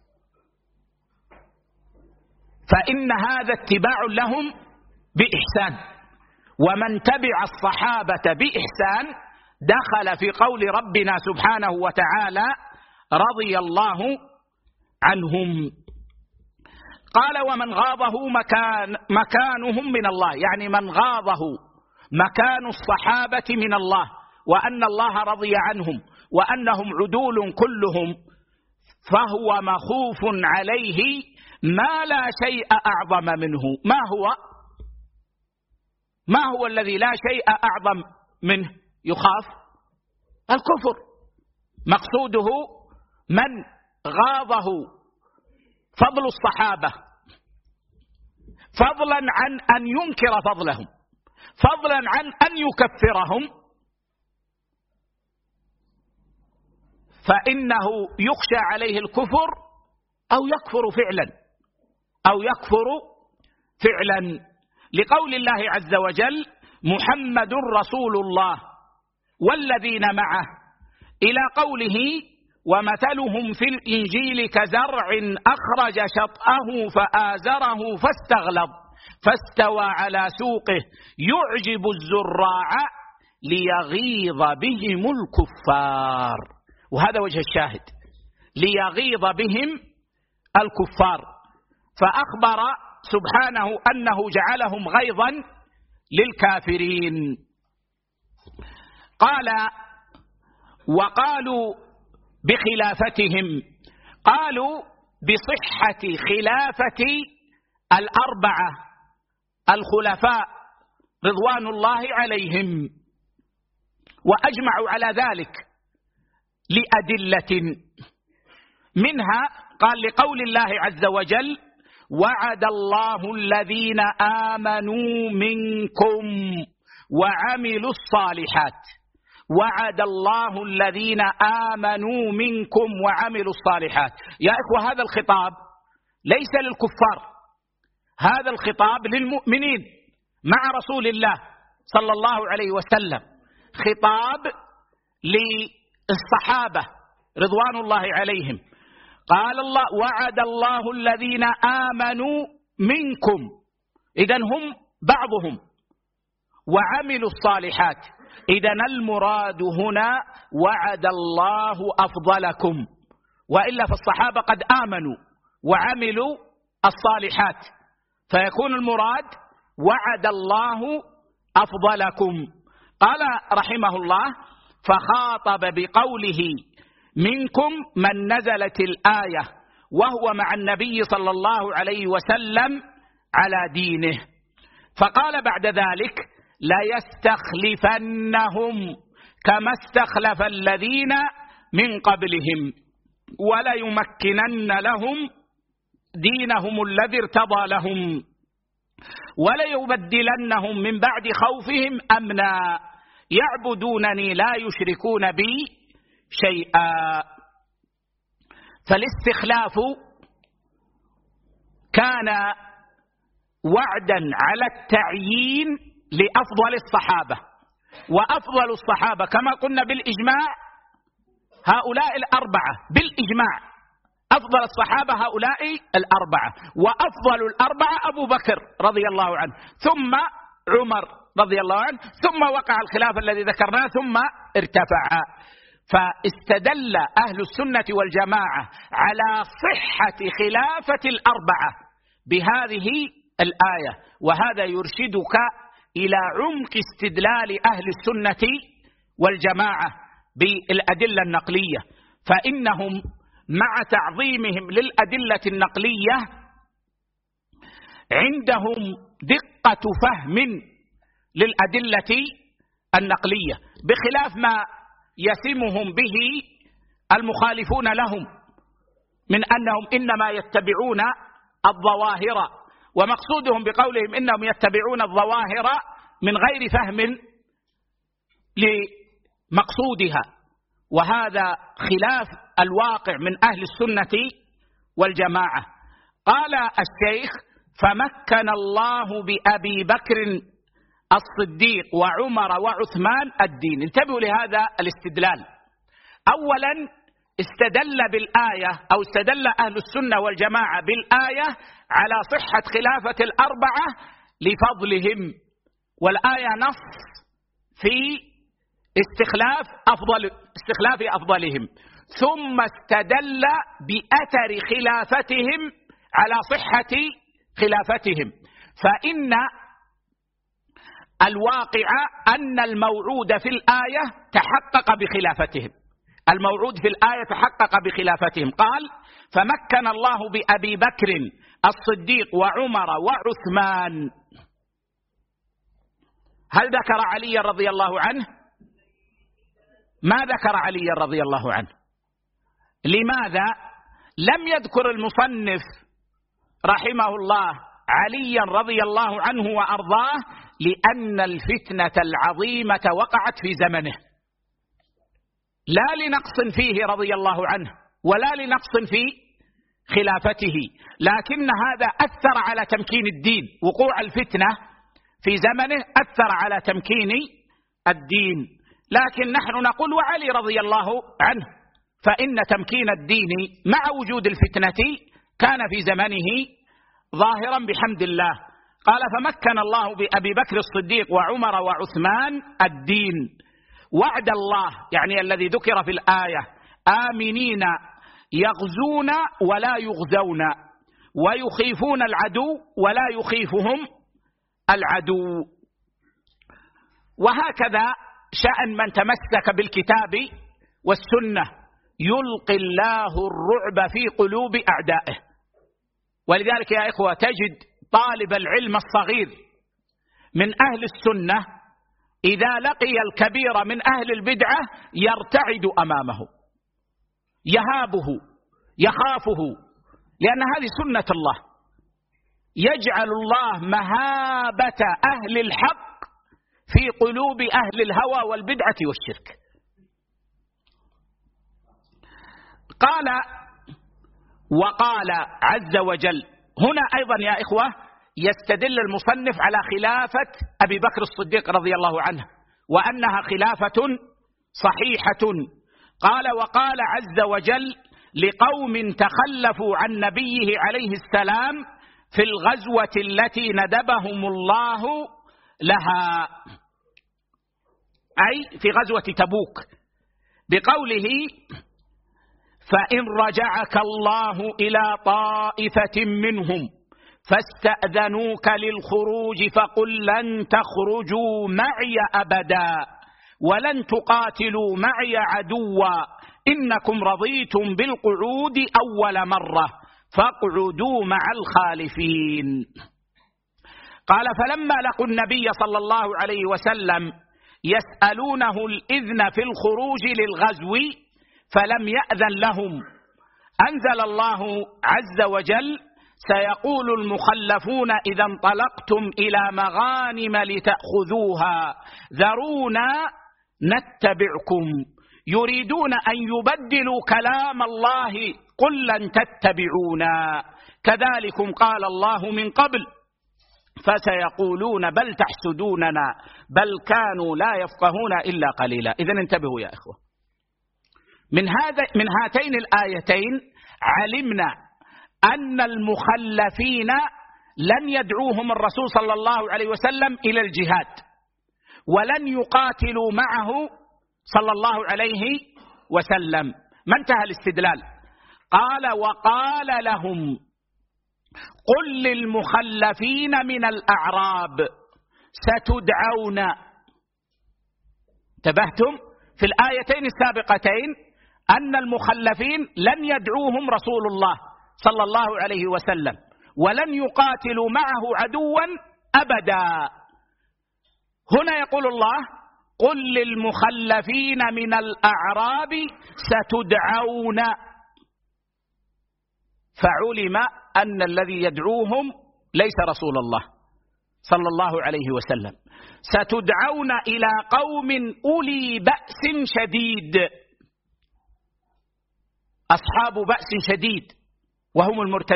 فإن هذا اتباع لهم بإحسان. ومن تبع الصحابة بإحسان دخل في قول ربنا سبحانه وتعالى رضي الله عنهم. قال: ومن غاضه مكانهم من الله، يعني من غاضه مكان الصحابة من الله، وأن الله رضي عنهم وأنهم عدول كلهم، فهو مخوف عليه ما لا شيء أعظم منه. ما هو الذي لا شيء أعظم منه يخاف؟ الكفر. مقصوده من غاضه فضل الصحابة، فضلا عن أن ينكر فضلهم، فضلا عن أن يكفرهم، فإنه يخشى عليه الكفر أو يكفر فعلا، لقول الله عز وجل محمد رسول الله والذين معه، إلى قوله ومثلهم في الإنجيل كزرع أخرج شطأه فآزره فاستغلظ فاستوى على سوقه يعجب الزراع ليغيظ بهم الكفار. وهذا وجه الشاهد، ليغيظ بهم الكفار. فأخبر سبحانه أنه جعلهم غيظا للكافرين. قال: وقالوا بخلافتهم، قالوا بصحة خلافة الأربعة الخلفاء رضوان الله عليهم، وأجمعوا على ذلك لأدلة منها. قال: لقول الله عز وجل وعد الله الذين آمنوا منكم وعملوا الصالحات، وعد الله الذين آمنوا منكم وعملوا الصالحات. يا إخوة، هذا الخطاب ليس للكفار، هذا الخطاب للمؤمنين مع رسول الله صلى الله عليه وسلم، خطاب للصحابة رضوان الله عليهم. قال الله وعد الله الذين آمنوا منكم، إذن هم بعضهم، وعملوا الصالحات، إذن المراد هنا وعد الله أفضلكم، وإلا فالصحابة قد آمنوا وعملوا الصالحات، فيكون المراد وعد الله أفضلكم. قال رحمه الله: فخاطب بقوله منكم من نزلت الآية وهو مع النبي صلى الله عليه وسلم على دينه. فقال بعد ذلك: ليستخلفنهم كما استخلف الذين من قبلهم وليمكنن لهم دينهم الذي ارتضى لهم وليبدلنهم من بعد خوفهم أمنا يعبدونني لا يشركون بي شيئا. فالاستخلاف كان وعدا على التعيين لأفضل الصحابة، وأفضل الصحابة كما قلنا بالإجماع هؤلاء الأربعة، بالإجماع أفضل الصحابة هؤلاء الأربعة، وأفضل الأربعة أبو بكر رضي الله عنه، ثم عمر رضي الله عنه، ثم وقع الخلاف الذي ذكرناه، ثم ارتفع. فاستدل أهل السنة والجماعة على صحة خلافة الأربعة بهذه الآية، وهذا يرشدك إلى عمق استدلال أهل السنة والجماعة بالأدلة النقلية، فإنهم مع تعظيمهم للأدلة النقلية عندهم دقة فهم للأدلة النقلية، بخلاف ما يسمهم به المخالفون لهم من أنهم إنما يتبعون الظواهر، ومقصودهم بقولهم إنهم يتبعون الظواهر من غير فهم لمقصودها، وهذا خلاف الواقع من أهل السنة والجماعة. قال الشيخ: فمكن الله بأبي بكر الصديق وعمر وعثمان الدين. انتبهوا لهذا الاستدلال. أولا استدل بالآية أو استدل أهل السنة والجماعة بالآية على صحة خلافة الأربعة لفضلهم، والآية نص في استخلاف أفضلهم، ثم استدل بأثر خلافتهم على صحة خلافتهم، فإن الواقع أن الموعود في الآية تحقق بخلافتهم، الموعود في الآية تحقق بخلافتهم. قال: فمكن الله بأبي بكر الصديق وعمر وعثمان. هل ذكر علي رضي الله عنه؟ ما ذكر علي رضي الله عنه. لماذا لم يذكر المصنف رحمه الله عليا رضي الله عنه وأرضاه؟ لأن الفتنة العظيمة وقعت في زمنه، لا لنقص فيه رضي الله عنه ولا لنقص في خلافته، لكن هذا أثر على تمكين الدين. وقوع الفتنة في زمنه أثر على تمكين الدين، لكن نحن نقول وعلي رضي الله عنه، فإن تمكين الدين مع وجود الفتنة كان في زمنه ظاهرا بحمد الله. قال: فمكن الله بأبي بكر الصديق وعمر وعثمان الدين. وعد الله يعني الذي ذكر في الآية: آمنين يغزون ولا يغزون ويخيفون العدو ولا يخيفهم العدو. وهكذا شأن من تمسك بالكتاب والسنة، يلقي الله الرعب في قلوب أعدائه. ولذلك يا إخوة تجد طالب العلم الصغير من أهل السنة إذا لقي الكبير من أهل البدعة يرتعد أمامه، يهابه يخافه، لأن هذه سنة الله، يجعل الله مهابة أهل الحق في قلوب أهل الهوى والبدعة والشرك. قال: وقال عز وجل. هنا أيضا يا إخوة يستدل المصنف على خلافة أبي بكر الصديق رضي الله عنه وأنها خلافة صحيحة. قال: وقال عز وجل لقوم تخلفوا عن نبيه عليه السلام في الغزوة التي ندبهم الله لها، أي في غزوة تبوك، بقوله: فإن رجعك الله إلى طائفة منهم فاستأذنوك للخروج فقل لن تخرجوا معي أبدا ولن تقاتلوا معي عدوا إنكم رضيتم بالقعود أول مرة فاقعدوا مع الخالفين. قال: فلما لقوا النبي صلى الله عليه وسلم يسألونه الإذن في الخروج للغزو فلم يأذن لهم، أنزل الله عز وجل: سيقول المخلفون إذا انطلقتم إلى مغانم لتأخذوها ذرونا نتبعكم يريدون أن يبدلوا كلام الله قل لن تتبعونا كذلكم قال الله من قبل فسيقولون بل تحسدوننا بل كانوا لا يفقهون إلا قليلا. إذن انتبهوا يا إخوة، من هاتين الآيتين علمنا أن المخلفين لن يدعوهم الرسول صلى الله عليه وسلم إلى الجهاد ولن يقاتلوا معه صلى الله عليه وسلم. ما انتهى الاستدلال؟ قال: وقال لهم قل للمخلفين من الأعراب ستدعون. انتبهتم في الآيتين السابقتين أن المخلفين لن يدعوهم رسول الله صلى الله عليه وسلم ولن يقاتلوا معه عدوا أبدا. هنا يقول الله قل للمخلفين من الأعراب ستدعون، فعلم أن الذي يدعوهم ليس رسول الله صلى الله عليه وسلم. ستدعون إلى قوم أولي بأس شديد، أصحاب بأس شديد وهم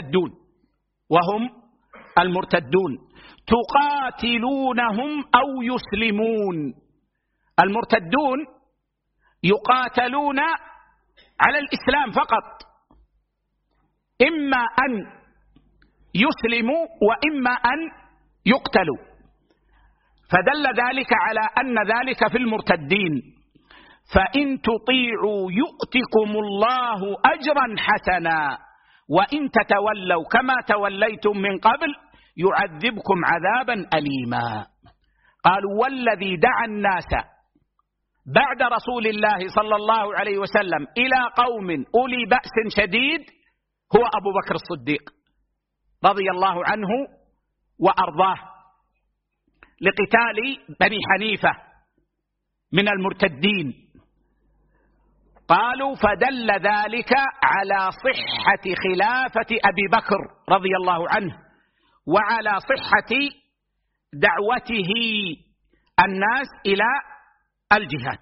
المرتدون تقاتلونهم أو يسلمون. المرتدون يقاتلون على الإسلام فقط، إما أن يسلموا وإما أن يقتلوا، فدل ذلك على أن ذلك في المرتدين. فإن تطيعوا يؤتكم الله أجرا حسنا وإن تتولوا كما توليتم من قبل يعذبكم عذابا أليما. قالوا والذي دعا الناس بعد رسول الله صلى الله عليه وسلم إلى قوم أولي بأس شديد هو أبو بكر الصديق رضي الله عنه وأرضاه لقتال بني حنيفة من المرتدين. قالوا فدل ذلك على صحة خلافة أبي بكر رضي الله عنه وعلى صحة دعوته الناس إلى الجهاد.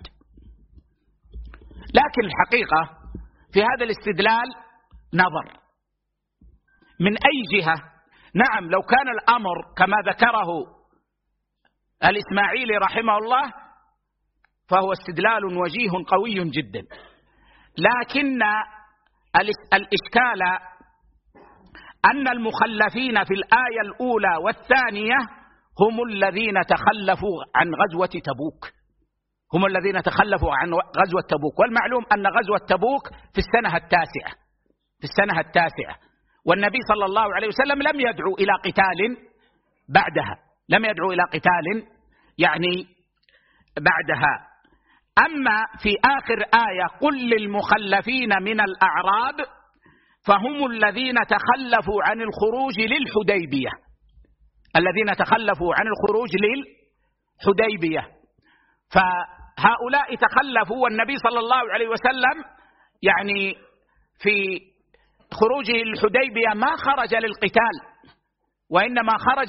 لكن الحقيقة في هذا الاستدلال نظر من أي جهة. نعم لو كان الأمر كما ذكره الإسماعيلي رحمه الله فهو استدلال وجيه قوي جدا، لكن الإشكال أن المخلفين في الآية الأولى والثانية هم الذين تخلفوا عن غزوة تبوك، هم الذين تخلفوا عن غزوة تبوك. والمعلوم أن غزوة تبوك في السنة التاسعة، والنبي صلى الله عليه وسلم لم يدعو إلى قتال بعدها، لم يدعو إلى قتال يعني بعدها. أما في آخر آية قل للمخلفين من الأعراب فهم الذين تخلفوا عن الخروج للحديبية، الذين تخلفوا عن الخروج للحديبية. فهؤلاء تخلفوا والنبي صلى الله عليه وسلم يعني في خروجه للحديبية ما خرج للقتال وإنما خرج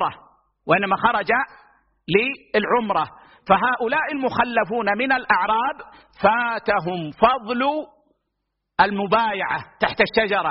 للعمرة. فهؤلاء المخلفون من الأعراب فاتهم فضل المبايعة تحت الشجرة،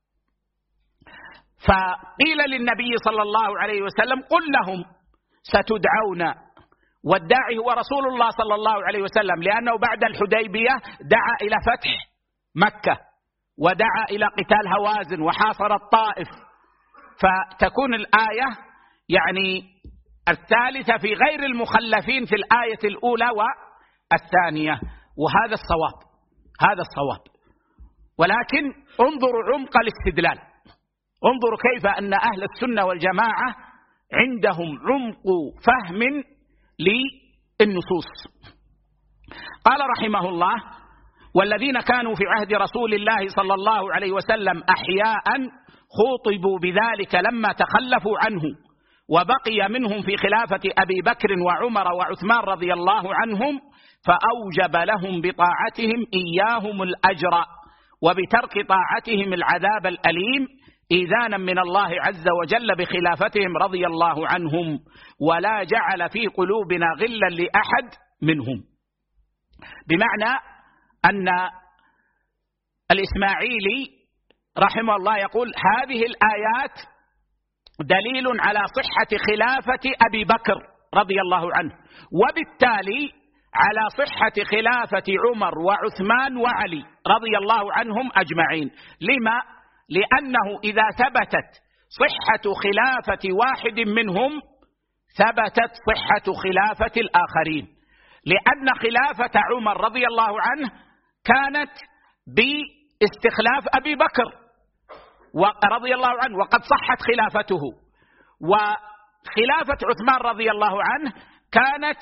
فقيل للنبي صلى الله عليه وسلم قل لهم ستدعون، والداعي هو رسول الله صلى الله عليه وسلم، لأنه بعد الحديبية دعا إلى فتح مكة ودعا إلى قتال هوازن وحاصر الطائف، فتكون الآية يعني الثالثة في غير المخلفين في الآية الأولى والثانية، وهذا الصواب. ولكن انظروا عمق الاستدلال، انظروا كيف أن أهل السنة والجماعة عندهم عمق فهم للنصوص. قال رحمه الله والذين كانوا في عهد رسول الله صلى الله عليه وسلم أحياء خوطبوا بذلك لما تخلفوا عنه، وبقي منهم في خلافة أبي بكر وعمر وعثمان رضي الله عنهم، فأوجب لهم بطاعتهم إياهم الأجر وبترك طاعتهم العذاب الأليم إذانا من الله عز وجل بخلافتهم رضي الله عنهم، ولا جعل في قلوبنا غلا لأحد منهم. بمعنى أن الإسماعيلي رحمه الله يقول هذه الآيات دليل على صحة خلافة أبي بكر رضي الله عنه، وبالتالي على صحة خلافة عمر وعثمان وعلي رضي الله عنهم أجمعين. لما؟ لأنه إذا ثبتت صحة خلافة واحد منهم ثبتت صحة خلافة الآخرين، لأن خلافة عمر رضي الله عنه كانت باستخلاف أبي بكر، رضي الله عنه، وقد صحت خلافته. وخلافة عثمان رضي الله عنه كانت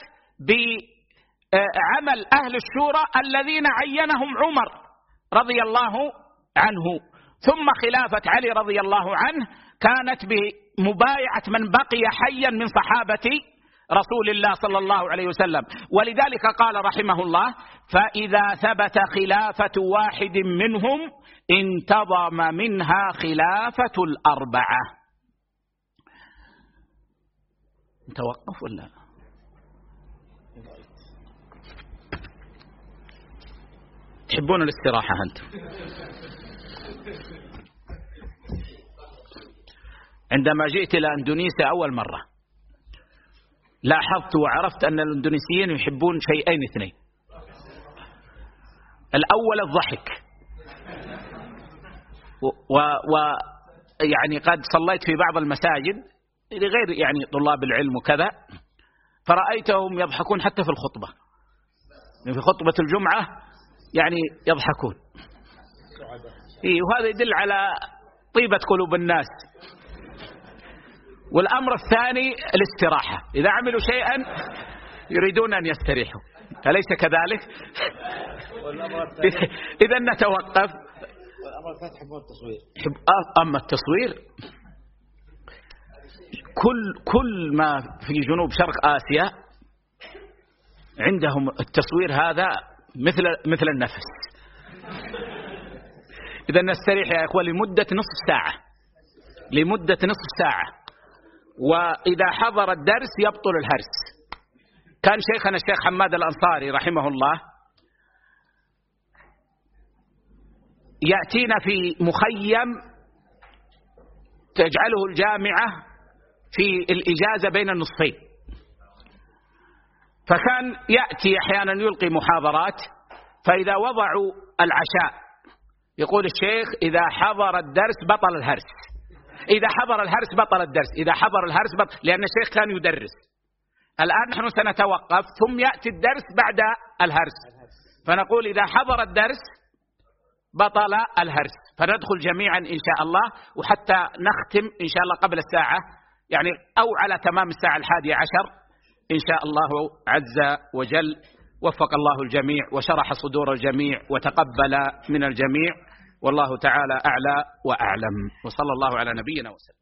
بعمل أهل الشورى الذين عينهم عمر رضي الله عنه. ثم خلافة علي رضي الله عنه كانت بمبايعة من بقي حيا من صحابة رسول الله صلى الله عليه وسلم. ولذلك قال رحمه الله: فإذا ثبت خلافة واحد منهم انتظم منها خلافة الأربعة. نتوقف ولا تحبون الاستراحة أنتم؟ عندما جئت إلى أندونيسيا أول مرة لاحظت وعرفت أن الإندونيسيين يحبون شيئين اثنين: الأول الضحك، ويعني قد صليت في بعض المساجد لغير يعني طلاب العلم وكذا، فرأيتهم يضحكون حتى في الخطبة، في خطبة الجمعة يعني يضحكون. وهذا يدل على طيبة قلوب الناس. والأمر الثاني الاستراحة، إذا عملوا شيئا يريدون أن يستريحوا، أليس كذلك؟ إذا نتوقف. والأمر الثالث يحبون التصوير. أما التصوير كل ما في جنوب شرق آسيا عندهم التصوير هذا مثل النفس. إذا نستريح يا إخوة لمدة نصف ساعة، وإذا حضر الدرس يبطل الهرس. كان شيخنا الشيخ حماد الأنصاري رحمه الله يأتينا في مخيم تجعله الجامعة في الإجازة بين النصفين، فكان يأتي أحيانا يلقي محاضرات، فإذا وضعوا العشاء يقول الشيخ: إذا حضر الدرس بطل الهرس، إذا حضر الهرس بطل الدرس، إذا حضر الهرس بطل، لأن الشيخ كان يدرس. الآن نحن سنتوقف ثم يأتي الدرس بعد الهرس، فنقول إذا حضر الدرس بطل الهرس، فندخل جميعا إن شاء الله، وحتى نختم إن شاء الله قبل الساعة يعني أو على تمام الساعة 11 إن شاء الله عز وجل. وفق الله الجميع وشرح صدور الجميع وتقبل من الجميع، والله تعالى أعلى وأعلم، وصلى الله على نبينا وسلم.